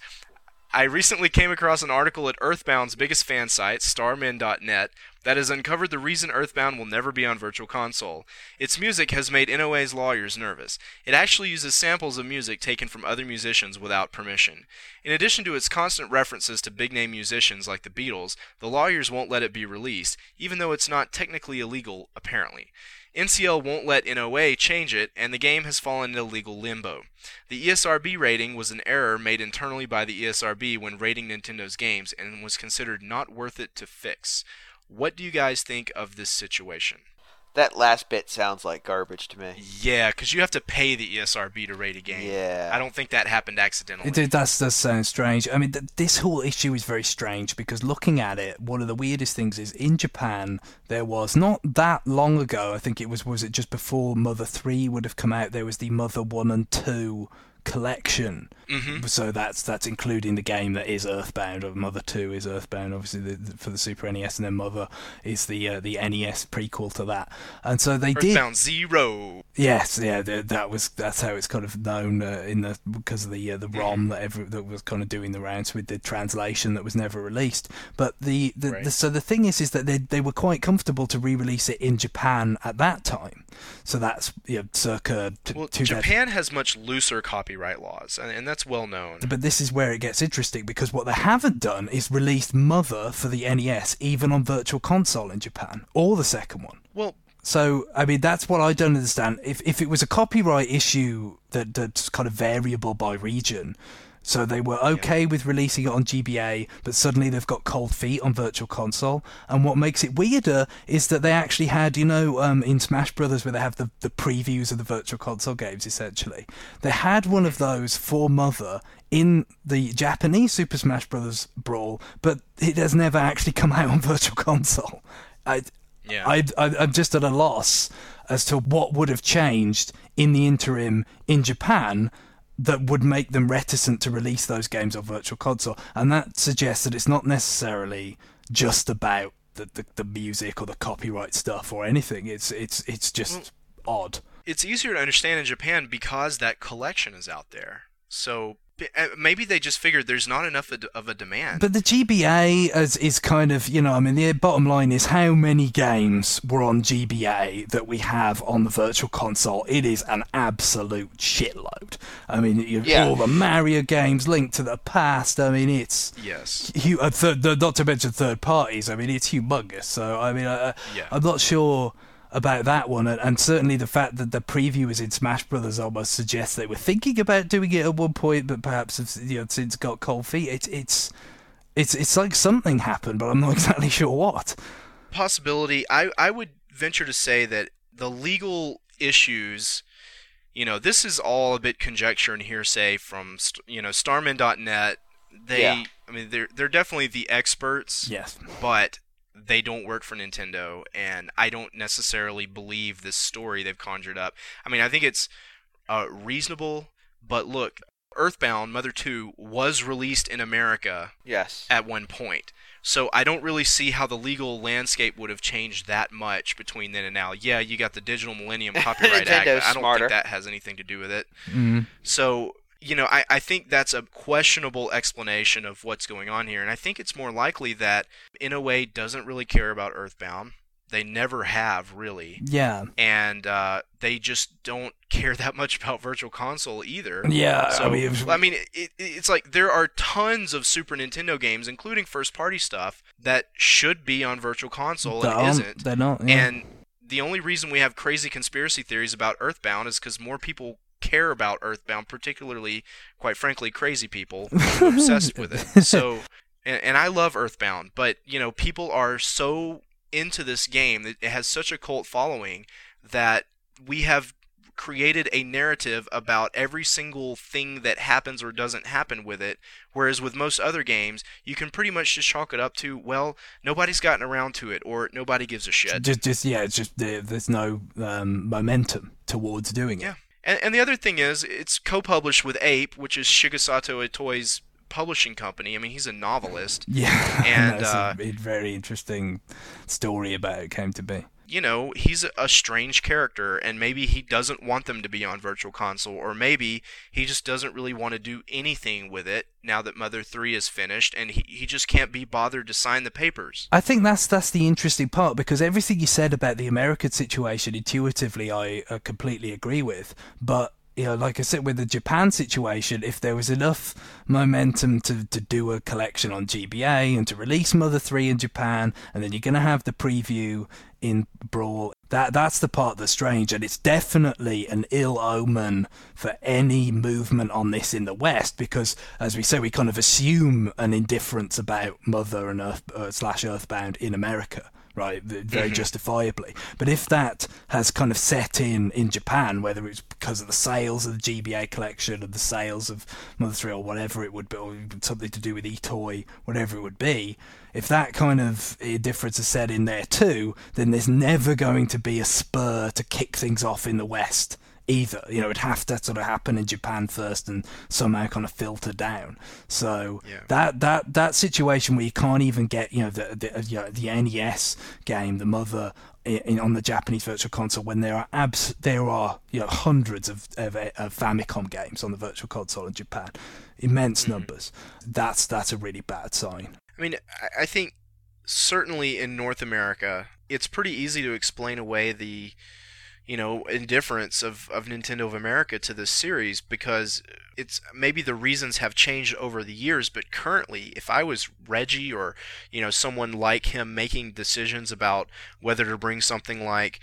I recently came across an article at Earthbound's biggest fan site, starmen.net, that has uncovered the reason Earthbound will never be on Virtual Console. Its music has made NOA's lawyers nervous. It actually uses samples of music taken from other musicians without permission. In addition to its constant references to big-name musicians like the Beatles, the lawyers won't let it be released, even though it's not technically illegal, apparently. NCL won't let NOA change it, and the game has fallen into legal limbo. The ESRB rating was an error made internally by the ESRB when rating Nintendo's games and was considered not worth it to fix. What do you guys think of this situation? That last bit sounds like garbage to me. Yeah, because you have to pay the ESRB to rate a game. Yeah. I don't think that happened accidentally. It does sound strange. I mean, this whole issue is very strange because looking at it, one of the weirdest things is in Japan, there was not that long ago, I think it was it just before Mother 3 would have come out, there was the Mother 1 and 2 collection. Mm-hmm. So that's including the game that is Earthbound, or Mother 2 is Earthbound, obviously for the Super NES, and then Mother is the NES prequel to that. And so they did. Earthbound Zero. Yes, yeah, that's how it's kind of known because of the ROM that was kind of doing the rounds with the translation that was never released. But so the thing is that they were quite comfortable to re-release it in Japan at that time. So that's circa. Well, Japan has much looser copyright laws, and that's well known. But this is where it gets interesting because what they haven't done is released Mother for the NES even on Virtual Console in Japan, or the second one. Well. So, I mean, that's what I don't understand. If it was a copyright issue that's kind of variable by region, so they were okay with releasing it on GBA, but suddenly they've got cold feet on Virtual Console. And what makes it weirder is that they actually had, in Smash Brothers where they have the previews of the Virtual Console games, essentially. They had one of those for Mother in the Japanese Super Smash Brothers Brawl, but it has never actually come out on Virtual Console. I'm just at a loss as to what would have changed in the interim in Japan that would make them reticent to release those games on Virtual Console, and that suggests that it's not necessarily just about the music or the copyright stuff or anything. It's just odd. It's easier to understand in Japan because that collection is out there. So maybe they just figured there's not enough of a demand. But the GBA is kind of, the bottom line is how many games were on GBA that we have on the Virtual Console. It is an absolute shitload. I mean, all the Mario games, Link to the Past. I mean, it's yes. Not to mention third parties. I mean, it's humongous. So, I mean, I'm not sure about that one, and certainly the fact that the preview is in Smash Brothers almost suggests they were thinking about doing it at one point, but perhaps have since got cold feet. It's like something happened, but I'm not exactly sure what. Possibility. I would venture to say that the legal issues, this is all a bit conjecture and hearsay from Starmen.net. I mean, they're definitely the experts. Yes, but they don't work for Nintendo, and I don't necessarily believe this story they've conjured up. I mean, I think it's reasonable, but look, Earthbound Mother 2 was released in America at one point. So I don't really see how the legal landscape would have changed that much between then and now. Yeah, you got the Digital Millennium Copyright Act, but I don't think that has anything to do with it. Mm. So, I think that's a questionable explanation of what's going on here, and I think it's more likely that NOA doesn't really care about Earthbound. They never have, really. Yeah. And they just don't care that much about Virtual Console either. Yeah, So, I mean, it's like there are tons of Super Nintendo games, including first-party stuff, that should be on Virtual Console and isn't. They're not. Yeah. And the only reason we have crazy conspiracy theories about Earthbound is because more people care about Earthbound, particularly, quite frankly, crazy people who are obsessed with it. So, and I love Earthbound, but people are so into this game, it has such a cult following that we have created a narrative about every single thing that happens or doesn't happen with it, whereas with most other games you can pretty much just chalk it up to, well, nobody's gotten around to it, or nobody gives a shit. It's just there's no momentum towards doing it. Yeah. And the other thing is, it's co-published with Ape, which is Shigesato Itoi's publishing company. I mean, he's a novelist. Yeah, and that's a very interesting story about it came to be. He's a strange character, and maybe he doesn't want them to be on Virtual Console, or maybe he just doesn't really want to do anything with it now that Mother 3 is finished, and he just can't be bothered to sign the papers. I think that's the interesting part, because everything you said about the American situation, intuitively, I completely agree with, but like I said, with the Japan situation, if there was enough momentum to do a collection on GBA and to release Mother 3 in Japan, and then you're going to have the preview in Brawl, that's the part that's strange, and it's definitely an ill omen for any movement on this in the West, because, as we say, we kind of assume an indifference about Mother and Earthbound in America. Right, very justifiably. But if that has kind of set in Japan, whether it's because of the sales of the GBA collection, or the sales of Mother 3, or whatever it would be, or something to do with Itoy, whatever it would be, if that kind of difference is set in there too, then there's never going to be a spur to kick things off in the West either. It'd have to sort of happen in Japan first and somehow kind of filter down. So that situation where you can't even get the NES game, the Mother, on the Japanese Virtual Console, when there are hundreds of Famicom games on the Virtual Console in Japan, immense numbers. That's a really bad sign. I mean, I think certainly in North America, it's pretty easy to explain away the indifference of Nintendo of America to this series, because it's maybe the reasons have changed over the years, but currently, if I was Reggie or someone like him making decisions about whether to bring something like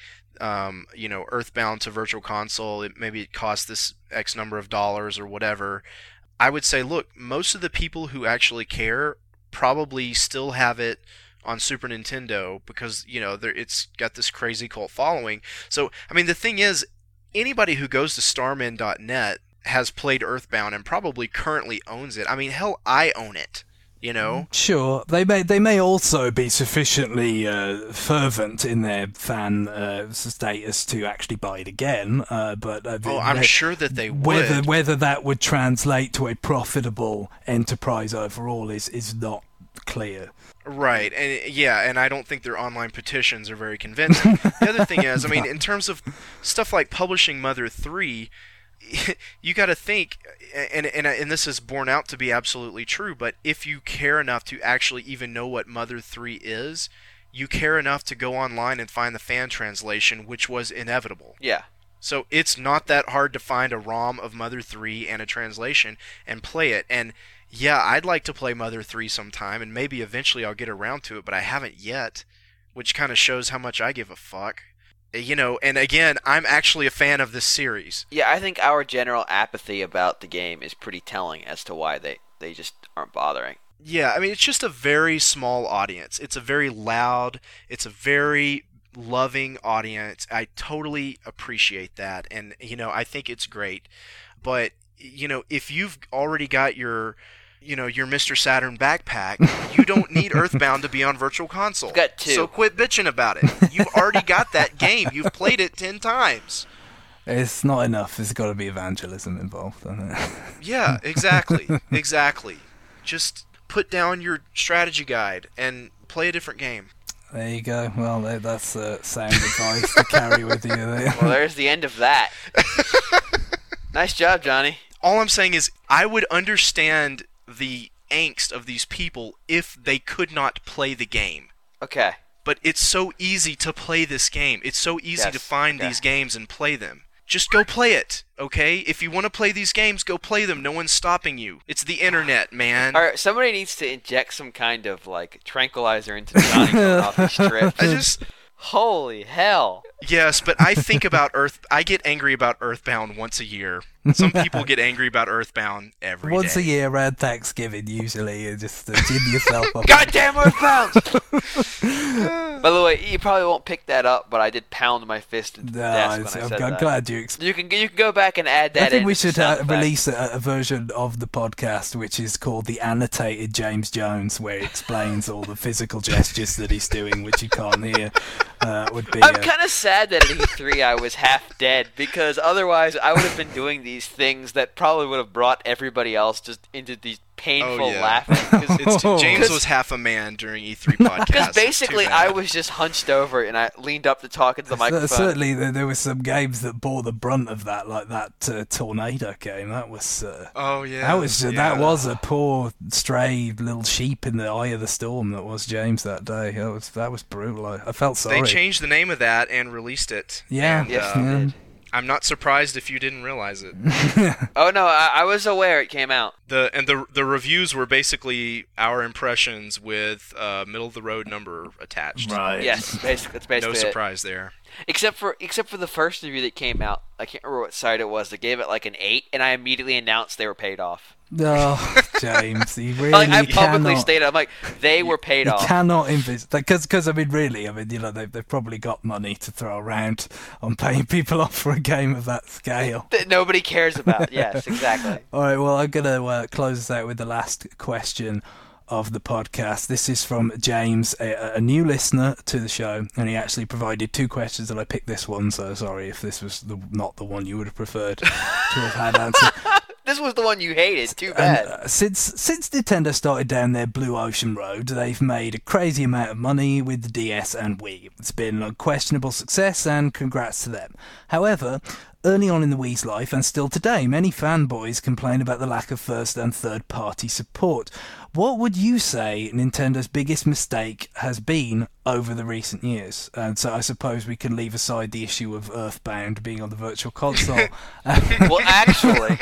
Earthbound to Virtual Console, maybe it costs this X number of dollars or whatever, I would say, look, most of the people who actually care probably still have it on Super Nintendo, because it's got this crazy cult following. So, I mean, the thing is, anybody who goes to Starman.net has played Earthbound and probably currently owns it. I mean, hell, I own it. Sure, they may also be sufficiently fervent in their fan status to actually buy it again. But I'm sure that they would. Whether that would translate to a profitable enterprise overall is not clear. Right, and I don't think their online petitions are very convincing. The other thing is, I mean, in terms of stuff like publishing Mother 3, you got to think, and this is borne out to be absolutely true, but if you care enough to actually even know what Mother 3 is, you care enough to go online and find the fan translation, which was inevitable. Yeah. So it's not that hard to find a ROM of Mother 3 and a translation and play it, and yeah, I'd like to play Mother 3 sometime, and maybe eventually I'll get around to it, but I haven't yet, which kind of shows how much I give a fuck. And again, I'm actually a fan of this series. Yeah, I think our general apathy about the game is pretty telling as to why they just aren't bothering. Yeah, I mean, it's just a very small audience. It's a very loud, it's a very loving audience. I totally appreciate that, and, I think it's great. But, if you've already got your Mr. Saturn backpack, you don't need Earthbound to be on Virtual Console. I've got two. So quit bitching about it. You've already got that game. You've played it 10 times. It's not enough. There's got to be evangelism involved, doesn't it? Yeah, exactly. Exactly. Just put down your strategy guide and play a different game. There you go. Well, that's sound advice to carry with you there. Well, there's the end of that. Nice job, Johnny. All I'm saying is, I would understand the angst of these people if they could not play the game. Okay. but it's so easy to play this game. It's so easy to find these games and play them. Just go play it, okay? If you want to play these games, go play them. No one's stopping you. It's the internet, man. All right, somebody needs to inject some kind of like tranquilizer into Johnny coming off these strips. Holy hell. Yes, but I think about I get angry about Earthbound once a year. Some people get angry about Earthbound every once day. a year around Thanksgiving, usually. You just gin yourself up. Goddamn Earthbound! By the way, you probably won't pick that up, but I did pound my fist into the desk when I said that. I'm glad you You can go back and add that in. I think we should release a version of the podcast which is called the Annotated James Jones, where he explains all the physical gestures that he's doing, which you can't hear. I'm kind of sad that at E3 I was half dead, because otherwise I would have been doing these things that probably would have brought everybody else just into these painful laughing. James was half a man during E3 podcast. Because basically I was just hunched over and I leaned up to talk into the microphone. Certainly there were some games that bore the brunt of that, like that Tornado game. That was that was a poor stray little sheep in the eye of the storm that was James that day. That was brutal. I felt sorry. They changed the name of that and released it. Yeah. And, yes, they did. I'm not surprised if you didn't realize it. Oh no, I was aware it came out. The reviews were basically our impressions with middle of the road number attached. Right. Yes, basically, it's basically no surprise there. Except for the first review that came out. I can't remember what site it was. They gave it like an 8, and I immediately announced they were paid off. Oh, James, you really I publicly stated, I'm like, they were paid off. You cannot invest, because I mean, really, they've probably got money to throw around on paying people off for a game of that scale. That nobody cares about. Yes, exactly. All right, well, I'm gonna close this out with the last question of the podcast. This is from James, a new listener to the show, and he actually provided 2 questions, and I picked this one, so sorry if this was not the one you would have preferred to have had answered. This was the one you hated. Too bad. And, since Nintendo started down their blue ocean road, they've made a crazy amount of money with the DS and Wii. It's been a questionable success, and congrats to them. However, early on in the Wii's life, and still today, many fanboys complain about the lack of first and third-party support. What would you say Nintendo's biggest mistake has been over the recent years? And so I suppose we can leave aside the issue of Earthbound being on the Virtual Console. Well, actually...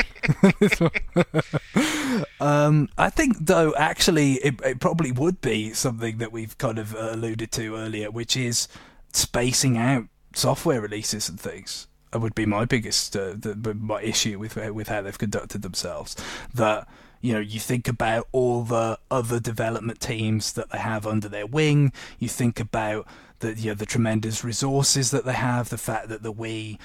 I think, though, actually, it probably would be something that we've kind of alluded to earlier, which is spacing out software releases and things. That would be my biggest my issue with how they've conducted themselves. That, you think about all the other development teams that they have under their wing. You think about the tremendous resources that they have. The fact that the Wii,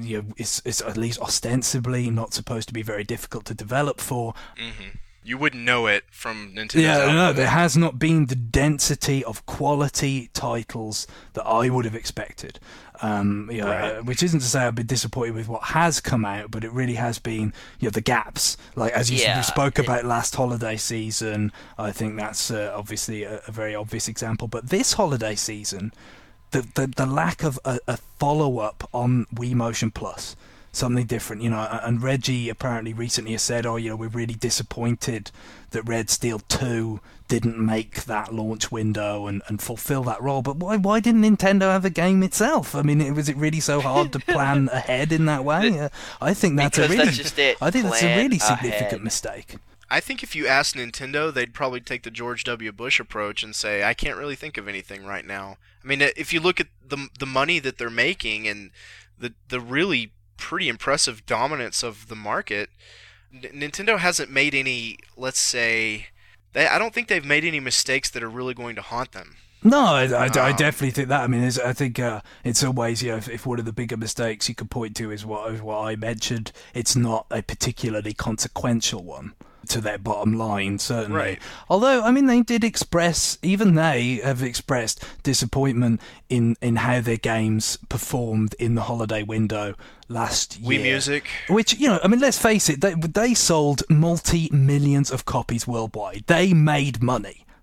is at least ostensibly not supposed to be very difficult to develop for. Mm-hmm. You wouldn't know it from Nintendo. Yeah, no, there has not been the density of quality titles that I would have expected. Right. Which isn't to say I've been disappointed with what has come out, but it really has been the gaps. Like as you spoke about last holiday season, I think that's obviously a very obvious example. But this holiday season, the lack of a follow-up on Wii Motion Plus. Something different, and Reggie apparently recently has said, we're really disappointed that Red Steel 2 didn't make that launch window and fulfill that role. But why didn't Nintendo have a game itself? I mean, was it really so hard to plan ahead in that way? I think that's just it. I think that's a really significant ahead. Mistake. I think if you asked Nintendo, they'd probably take the George W. Bush approach and say, I can't really think of anything right now. I mean, if you look at the money that they're making and the really pretty impressive dominance of the market, Nintendo hasn't made any, let's say, I don't think they've made any mistakes that are really going to haunt them. No, I definitely think that. I mean, I think in some ways, if one of the bigger mistakes you could point to is what I mentioned, it's not a particularly consequential one to their bottom line, certainly. Right. Although, I mean, even they have expressed disappointment in how their games performed in the holiday window last year. Wii Music. Which, I mean, let's face it, they sold multi-millions of copies worldwide. They made money.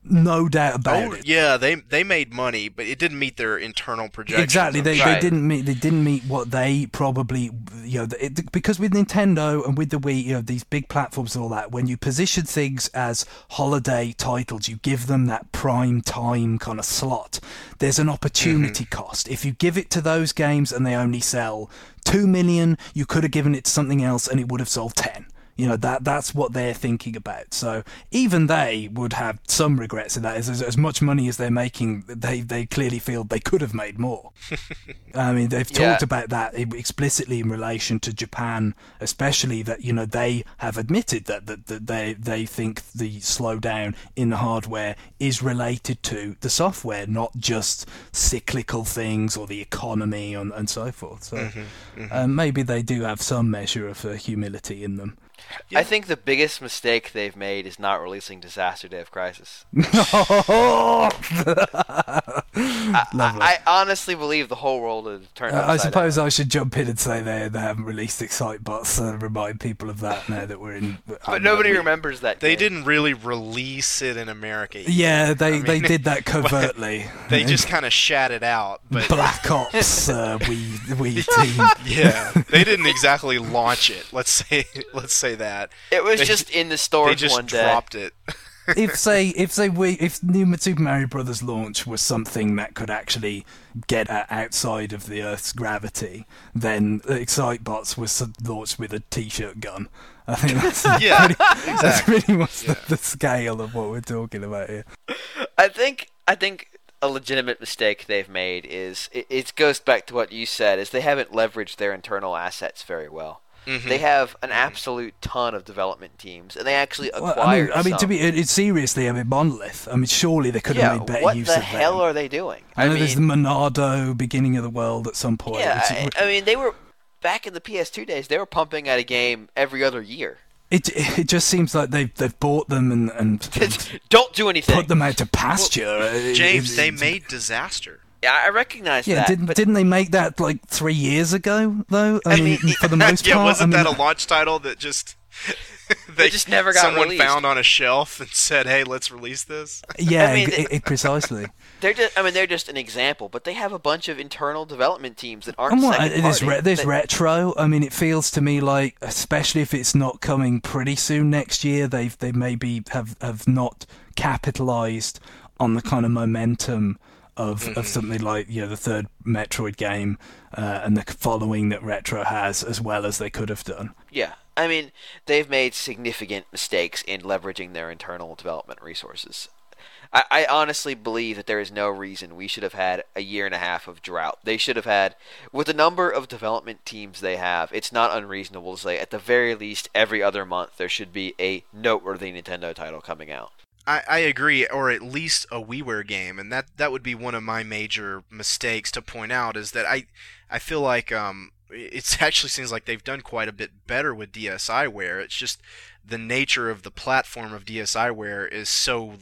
No doubt about it. Yeah, they made money, but it didn't meet their internal projections. Exactly, they Right. didn't meet what they probably, because with Nintendo and with the Wii, these big platforms and all that, when you position things as holiday titles, you give them that prime time kind of slot. There's an opportunity cost. If you give it to those games and they only sell 2 million, you could have given it to something else and it would have sold 10. That's what they're thinking about. So even they would have some regrets in that. As much money as they're making, they clearly feel they could have made more. I mean, they've talked about that explicitly in relation to Japan, especially that they have admitted that they think the slowdown in the hardware is related to the software, not just cyclical things or the economy and so forth. So maybe they do have some measure of humility in them. I think the biggest mistake they've made is not releasing Disaster Day of Crisis. I honestly believe the whole world would turn upside I suppose down. I should jump in and say they haven't released Excitebots and remind people of that now that we're in. But nobody remembers that They game. didn't really release it in America either. Yeah, they did that covertly. They just kind of shat it out. But Black Ops, we team. yeah, they didn't exactly launch it. Let's say that. It was They- just in the They stores just one day. dropped it. If New Super Mario Brothers launch was something that could actually get outside of the Earth's gravity, then Excitebots was launched with a t-shirt gun. I think that's Yeah, that's exactly. pretty much the scale of what we're talking about here. I think a legitimate mistake they've made is it goes back to what you said, is they haven't leveraged their internal assets very well. They have an absolute ton of development teams, and they actually acquired I mean, some. to be seriously, Monolith. I mean, surely they could have made better what use the of hell them. are they doing? I know there's the Monado beginning of the world at some point. Yeah, which- I mean, they were back in the PS2 days. They were pumping out a game every other year. It just seems like they've bought them and Don't do anything. put them out to pasture. James, they made Disaster. Yeah, I recognize Yeah, that. but didn't they make that like 3 years ago though? I mean, for the most Yeah, part. wasn't I mean, that a launch title that just It just never got someone released. found on a shelf and said, "Hey, let's release this." Yeah, I mean, precisely. they're just an example, but they have a bunch of internal development teams that aren't And what, second party. there's retro. I mean, it feels to me like, especially if it's not coming pretty soon next year, they maybe have not capitalized on the kind of momentum of something like the third Metroid game and the following that retro has, as well as they could have done. Yeah, I mean, they've made significant mistakes in leveraging their internal development resources. I honestly believe that there is no reason we should have had a year and a half of drought. They should have had, with the number of development teams they have, it's not unreasonable to say at the very least every other month there should be a noteworthy Nintendo title coming out. I agree, or at least a WiiWare game, and that would be one of my major mistakes to point out, is that I feel like it actually seems like they've done quite a bit better with DSiWare. It's just the nature of the platform of DSiWare is so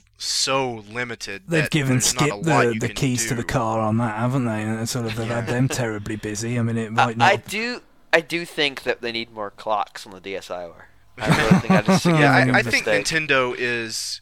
limited. They've that given there's not a Skip lot you the can keys to the do. car on that, haven't they? And sort of they've had them terribly busy. I mean, it might not. I do think that they need more clocks on the DSiWare. I really think that is a Yeah, significant I think mistake. Nintendo is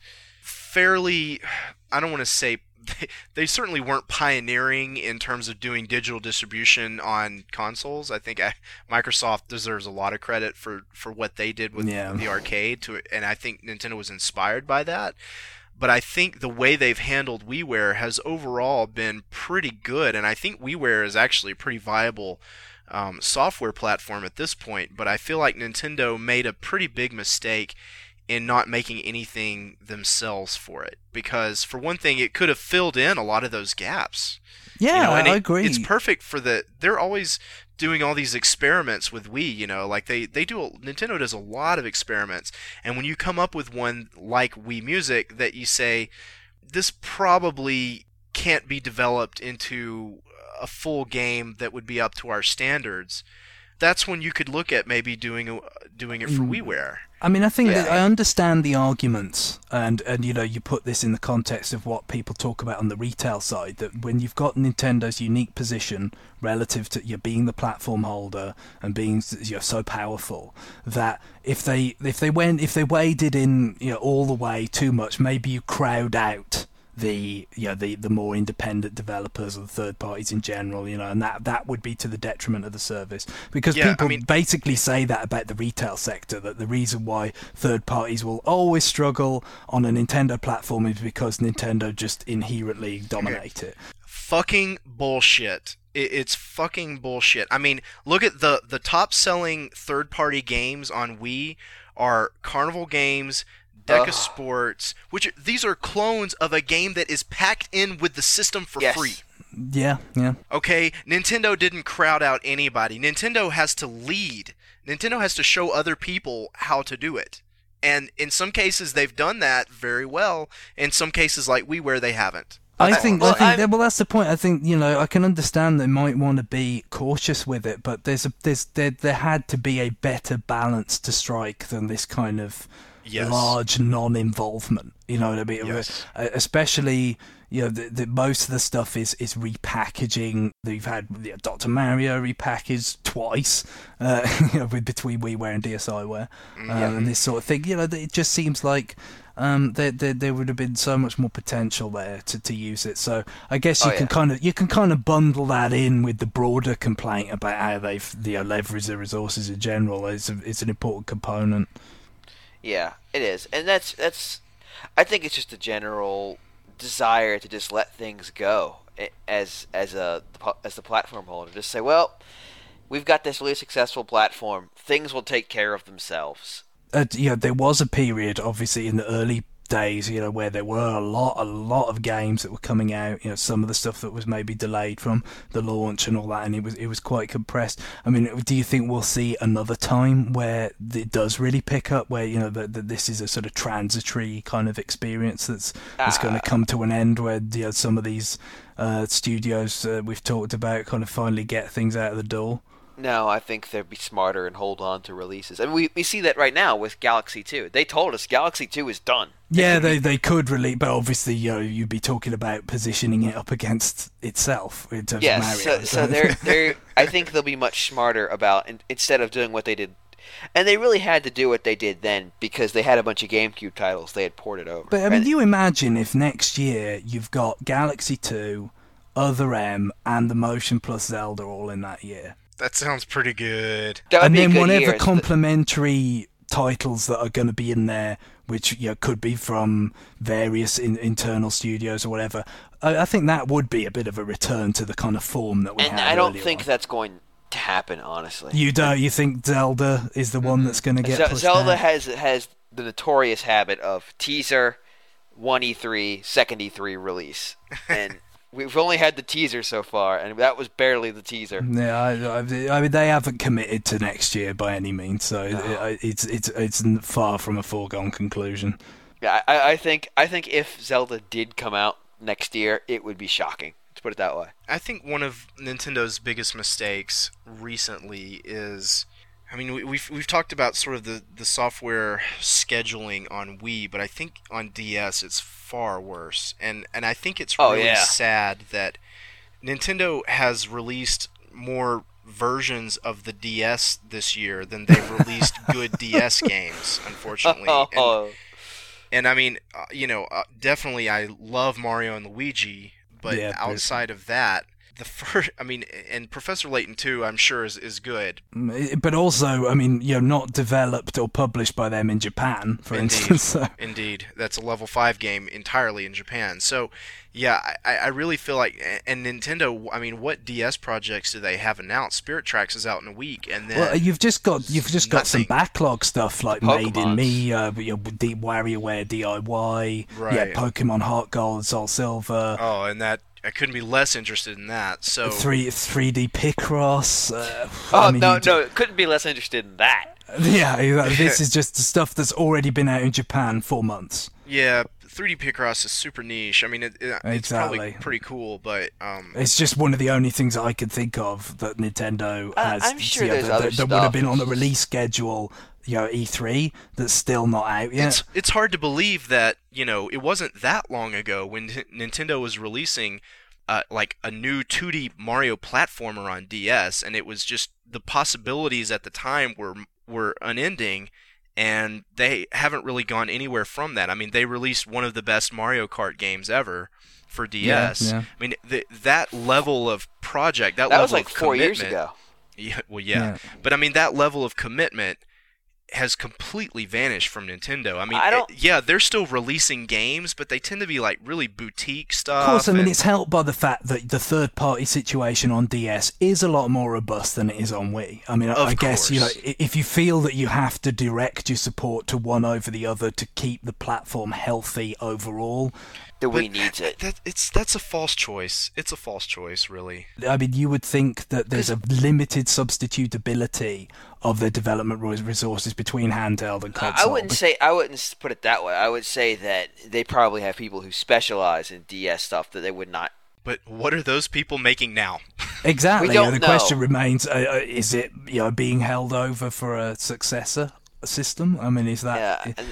fairly, I don't want to say, they certainly weren't pioneering in terms of doing digital distribution on consoles. I think Microsoft deserves a lot of credit for what they did with the arcade, and I think Nintendo was inspired by that. But I think the way they've handled WiiWare has overall been pretty good, and I think WiiWare is actually a pretty viable software platform at this point. But I feel like Nintendo made a pretty big mistake in not making anything themselves for it, because for one thing, it could have filled in a lot of those gaps. Yeah, and I agree. It's perfect for they're always doing all these experiments with Wii, like Nintendo does a lot of experiments, and when you come up with one like Wii Music that you say, this probably can't be developed into a full game that would be up to our standards, that's when you could look at maybe doing it for WiiWare. I mean, I think Yeah. that I understand the arguments, and you put this in the context of what people talk about on the retail side, that when you've got Nintendo's unique position relative to being the platform holder and being so powerful, that if they waded in all the way too much, maybe you crowd out the more independent developers or the third parties in general, and that would be to the detriment of the service, because people basically say that about the retail sector, that the reason why third parties will always struggle on a Nintendo platform is because Nintendo just inherently dominate it. Fucking bullshit. It's fucking bullshit. I mean, look at the top selling third party games on Wii are Carnival Games, Deca Sports, which these are clones of a game that is packed in with the system for free. Yeah. Okay, Nintendo didn't crowd out anybody. Nintendo has to lead. Nintendo has to show other people how to do it. And in some cases they've done that very well. In some cases like WiiWare they haven't. I think that's the point. I think I can understand they might want to be cautious with it, but there had to be a better balance to strike than this kind of large non-involvement. You know what I mean? Yes. Especially, the most of the stuff is repackaging. You've had Dr. Mario repackaged twice, between WiiWare and DSiWare, and this sort of thing. It just seems like there would have been so much more potential there to use it. So I guess you can kind of bundle that in with the broader complaint about how they've leveraged their resources in general. It's an important component. Yeah, it is, and that's. I think it's just a general desire to just let things go as the platform holder. Just say, well, we've got this really successful platform. Things will take care of themselves. There was a period, obviously, in the early days, where there were a lot of games that were coming out. Some of the stuff that was maybe delayed from the launch and all that, and it was quite compressed. I mean, do you think we'll see another time where it does really pick up, where that this is a sort of transitory kind of experience that's going to come to an end, where some of these studios we've talked about kind of finally get things out of the door? No, I think they'd be smarter and hold on to releases. I mean, we see that right now with Galaxy 2. They told us Galaxy 2 is done. Yeah, they could release, but obviously, you'd be talking about positioning it up against itself in terms of Mario. So they're I think they'll be much smarter about, instead of doing what they did. And they really had to do what they did then because they had a bunch of GameCube titles they had ported over. But I mean, you imagine if next year you've got Galaxy 2, Other M, and the Motion Plus Zelda all in that year. That sounds pretty good. And then whatever complementary titles that are going to be in there, which could be from various internal studios or whatever, I think that would be a bit of a return to the kind of form that we had. And I don't think that's going to happen, honestly. You don't? You think Zelda is the one that's going to get pushed Zelda out? has the notorious habit of teaser, one E3, second E3 release, and we've only had the teaser so far, and that was barely the teaser. Yeah, I mean, they haven't committed to next year by any means, so it's far from a foregone conclusion. Yeah, I think if Zelda did come out next year, it would be shocking. Let's put it that way. I think one of Nintendo's biggest mistakes recently is, I mean, we've talked about sort of the software scheduling on Wii, but I think on DS it's far worse. And I think it's really sad that Nintendo has released more versions of the DS this year than they've released good DS games, unfortunately. And I mean, definitely I love Mario and Luigi, but outside of that, the first, I mean, and Professor Layton 2, I'm sure is good. But also, I mean, not developed or published by them in Japan, for instance. So. Indeed. That's a level 5 game entirely in Japan. So, yeah, I really feel like, and Nintendo, I mean, what DS projects do they have announced? Spirit Tracks is out in a week, and then well, you've just got some backlog stuff like Made in Me, WarioWare DIY, right. Pokemon Heart Gold, Soul Silver. Oh, and that. I couldn't be less interested in that. So 3D Picross. No, couldn't be less interested in that. Yeah, this is just the stuff that's already been out in Japan for months. Yeah, 3D Picross is super niche. I mean, it's Exactly. probably pretty cool, but It's just one of the only things I could think of that Nintendo has. I'm sure there's that, other that would have been stuff. on the release schedule, E3, that's still not out yet. it's hard to believe that it wasn't that long ago when Nintendo was releasing like a new 2D Mario platformer on DS, and it was just the possibilities at the time were unending, and they haven't really gone anywhere from that. I mean, they released one of the best Mario Kart games ever for DS. Yeah. I mean, that level of project, that That level was like of 4 years commitment- ago. Yeah, well, Yeah. but I mean, that level of commitment has completely vanished from Nintendo. I mean, I don't- they're still releasing games, but they tend to be like really boutique stuff. Of course, I mean, and- it's helped by the fact that the third-party situation on DS is a lot more robust than it is on Wii. I mean, Of I guess, course. if you feel that you have to direct your support to one over the other to keep the platform healthy overall, The but Wii needs it. That's a false choice. It's a false choice, really. I mean, you would think that there's a limited substitutability of the development resources between handheld and console. I wouldn't put it that way. I would say that they probably have people who specialize in DS stuff that they would not. But what are those people making now? Exactly. We don't the know. question remains: is it being held over for a successor system? I mean, is that? Yeah. and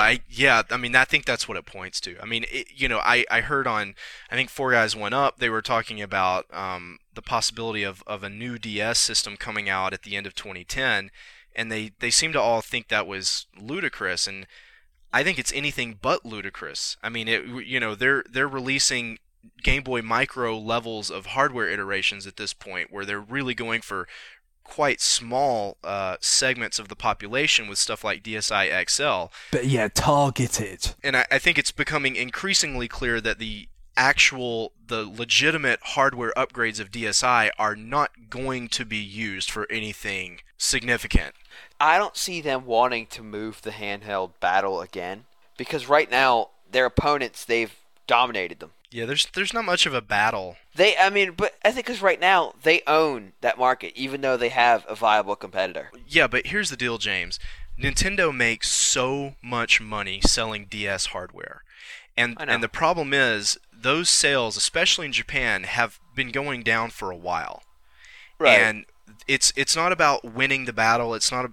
I mean, I think that's what it points to. I mean, I heard on, I think 4 Guys One Up, they were talking about the possibility of a new DS system coming out at the end of 2010, and they seem to all think that was ludicrous, and I think it's anything but ludicrous. I mean, they're releasing Game Boy Micro levels of hardware iterations at this point, where they're really going for quite small segments of the population with stuff like DSi XL. But yeah, targeted. And I think it's becoming increasingly clear that the legitimate hardware upgrades of DSi are not going to be used for anything significant. I don't see them wanting to move the handheld battle again, because right now their opponents, they've dominated them. Yeah, there's not much of a battle. But I think because right now they own that market, even though they have a viable competitor. Yeah, but here's the deal, James. Nintendo makes so much money selling DS hardware. And I know. the problem is those sales, especially in Japan, have been going down for a while. Right. And it's not about winning the battle.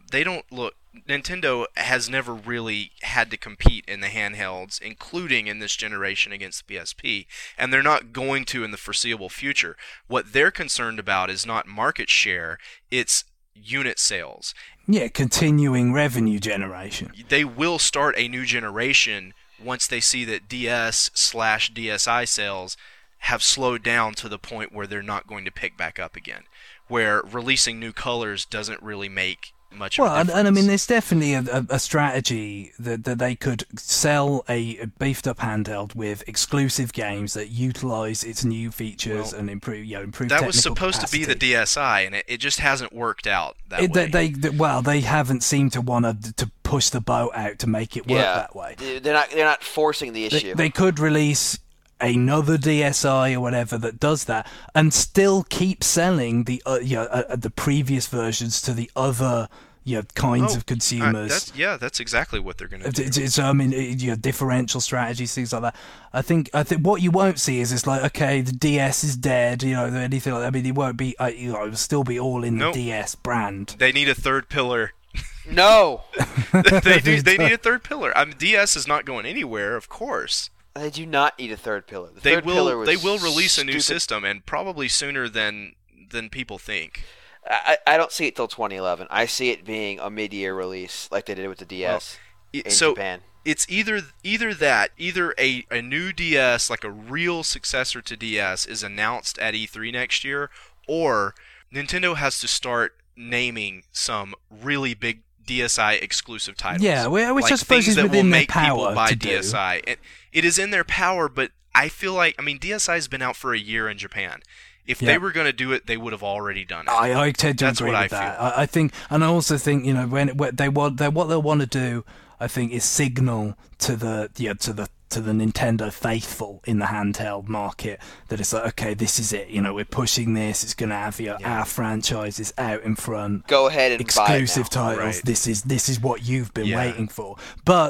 Nintendo has never really had to compete in the handhelds, including in this generation against the PSP, and they're not going to in the foreseeable future. What they're concerned about is not market share, it's unit sales. Yeah, continuing revenue generation. They will start a new generation once they see that DS/DSi sales have slowed down to the point where they're not going to pick back up again, where releasing new colors doesn't really make much of a difference. And I mean, there's definitely a strategy that they could sell a beefed up handheld with exclusive games that utilize its new features and improve that was technical supposed to be the capacity. DSi, and it just hasn't worked out that way. They haven't seemed to want to push the boat out to make it work that way. They're not forcing the issue. They could release another DSi or whatever that does that, and still keep selling the previous versions to the other kinds of consumers. That's exactly what they're going to do. So I mean, differential strategies, things like that. I think what you won't see is it's like, okay, the DS is dead, anything like that. I mean, it won't be, it'll still be all in the DS brand. They need a third pillar. No, they need a third pillar. I mean, DS is not going anywhere, of course. they do not need a third pillar. The They third pillar was will release a new stupid. system, and probably sooner than people think. I don't see it till 2011. I see it being a mid-year release, like they did with the DS in Japan. It's either a new DS, like a real successor to DS, is announced at E3 next year, or Nintendo has to start naming some really big DSi exclusive titles. Yeah, which like I suppose things is that within will their make people power buy to do. DSi. It is in their power, but I feel like, DSi has been out for a year in Japan. If they were going to do it, they would have already done it. I tend to That's agree what with I that. feel. I think, and I also think, when what they'll want to do, I think, is signal to the Nintendo faithful in the handheld market that it's like, okay, this is it. We're pushing this. It's going to have our franchises out in front. Go ahead and exclusive buy it now. titles. Right. This is what you've been waiting for. But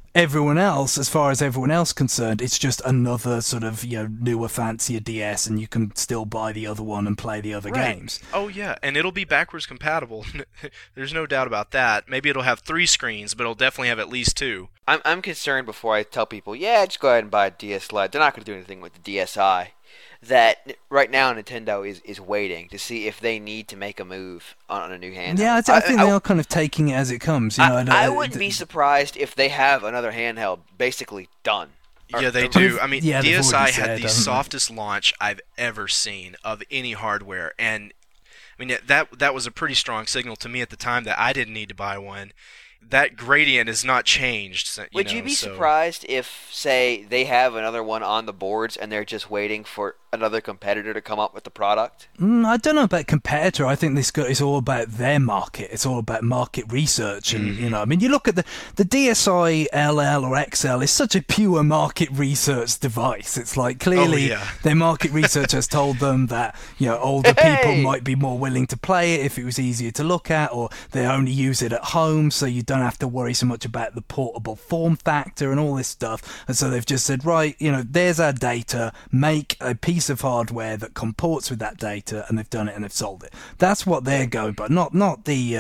everyone else, as far as everyone else concerned, it's just another sort of newer, fancier DS, and you can still buy the other one and play the other games. Oh yeah, and it'll be backwards compatible. There's no doubt about that. Maybe it'll have 3 screens, but it'll definitely have at least 2. I'm concerned before I tell people, just go ahead and buy a DS Lite. They're not going to do anything with the DSi. That right now Nintendo is waiting to see if they need to make a move on a new handheld. Yeah, I think they are kind of taking it as it comes. I wouldn't be surprised if they have another handheld basically done. Yeah, they do. I mean, DSi had the haven't softest launch I've ever seen of any hardware, and I mean that was a pretty strong signal to me at the time that I didn't need to buy one. That gradient has not changed. Would you be surprised if, say, they have another one on the boards and they're just waiting for another competitor to come up with the product? I don't know about competitor. I think it's all about their market. It's all about market research. And, I mean, you look at the DSi LL or XL is such a pure market research device. It's like clearly their market research has told them that, older people might be more willing to play it if it was easier to look at, or they only use it at home, so you don't have to worry so much about the portable form factor and all this stuff. And so they've just said, right, there's our data, make a piece of hardware that comports with that data, and they've done it and they've sold it. That's what they're going by, not the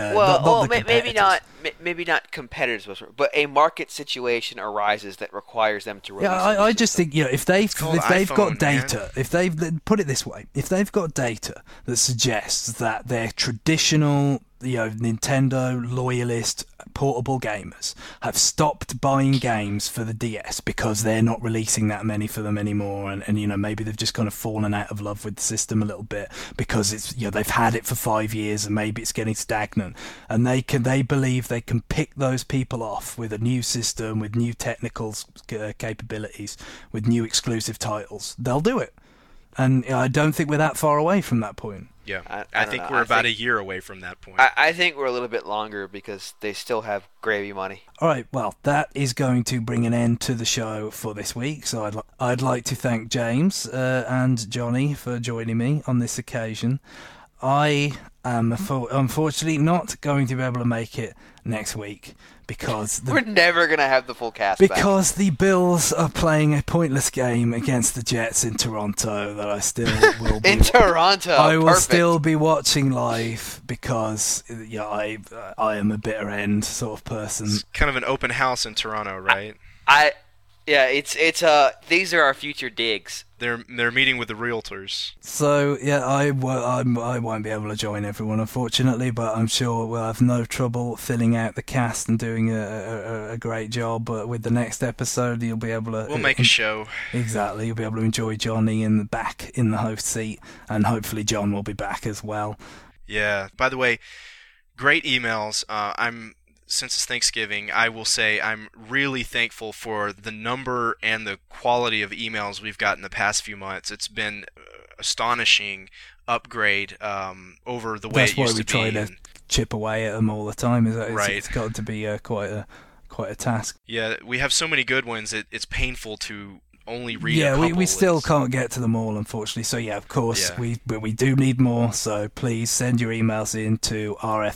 maybe not competitors, but a market situation arises that requires them to release. Yeah, I just think if they've got data, man. if they've put it this way, if they've got data that suggests that their traditional Nintendo loyalist portable gamers have stopped buying games for the DS because they're not releasing that many for them anymore, and maybe they've just kind of fallen out of love with the system a little bit because it's they've had it for 5 years and maybe it's getting stagnant, and they believe they can pick those people off with a new system, with new technical capabilities, with new exclusive titles. They'll do it, and I don't think we're that far away from that point. Yeah, I think we're about a year away from that point. I think we're a little bit longer because they still have gravy money. All right, well, that is going to bring an end to the show for this week. So I'd like to thank James and Johnny for joining me on this occasion. I am unfortunately not going to be able to make it next week because we're never going to have the full cast because the Bills are playing a pointless game against the Jets in Toronto that I still will be in Toronto. I will still be watching live because I am a bitter end sort of person. It's kind of an open house in Toronto, right? It's these are our future digs. They're meeting with the realtors. So I won't be able to join everyone, unfortunately, but I'm sure we'll have no trouble filling out the cast and doing a great job. But with the next episode, you'll be able to. We'll make a show. Exactly, you'll be able to enjoy Johnny back in the host seat, and hopefully John will be back as well. Yeah. By the way, great emails. Since it's Thanksgiving, I will say I'm really thankful for the number and the quality of emails we've got in the past few months. It's been astonishing upgrade over the way it used to be. That's why we try to chip away at them all the time. Right. It's got to be quite a task. Yeah, we have so many good ones. It's painful to only read a couple. We still can't get to them all, unfortunately. So of course, we do need more. So please send your emails in to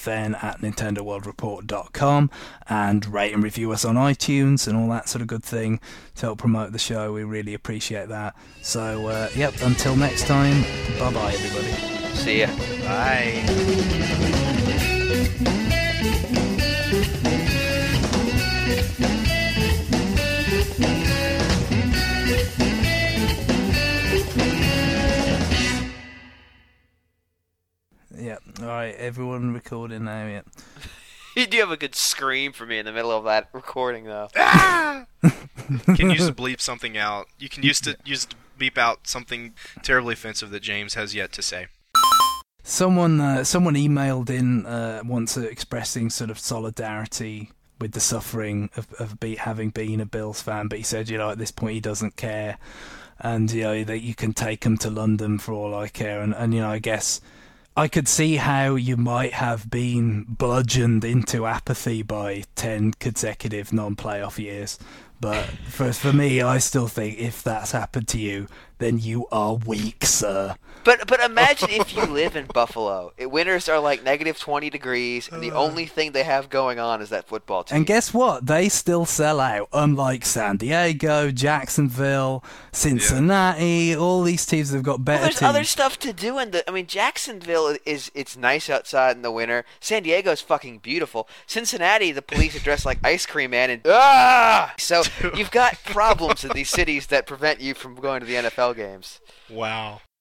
rfn@nintendoworldreport.com and rate and review us on iTunes and all that sort of good thing to help promote the show. We really appreciate that. So until next time, bye everybody. See ya. Bye. Yeah. All right. Everyone recording now. Yeah. You do have a good scream for me in the middle of that recording, though. You can use to bleep something out. You can use to beep out something terribly offensive that James has yet to say. Someone emailed in once expressing sort of solidarity with the suffering of having been a Bills fan, but he said, at this point he doesn't care, and that you can take him to London for all I care, and I guess I could see how you might have been bludgeoned into apathy by 10 consecutive non-playoff years, But for me, I still think if that's happened to you, then you are weak, sir. But imagine if you live in Buffalo. Winters are like negative 20 degrees, and the only thing they have going on is that football team. And guess what? They still sell out, unlike San Diego, Jacksonville, Cincinnati, all these teams have got better there's teams. other stuff to do Jacksonville it's nice outside in the winter. San Diego's fucking beautiful. Cincinnati, the police are dressed like Ice Cream Man, and so you've got problems in these cities that prevent you from going to the NFL games. Wow.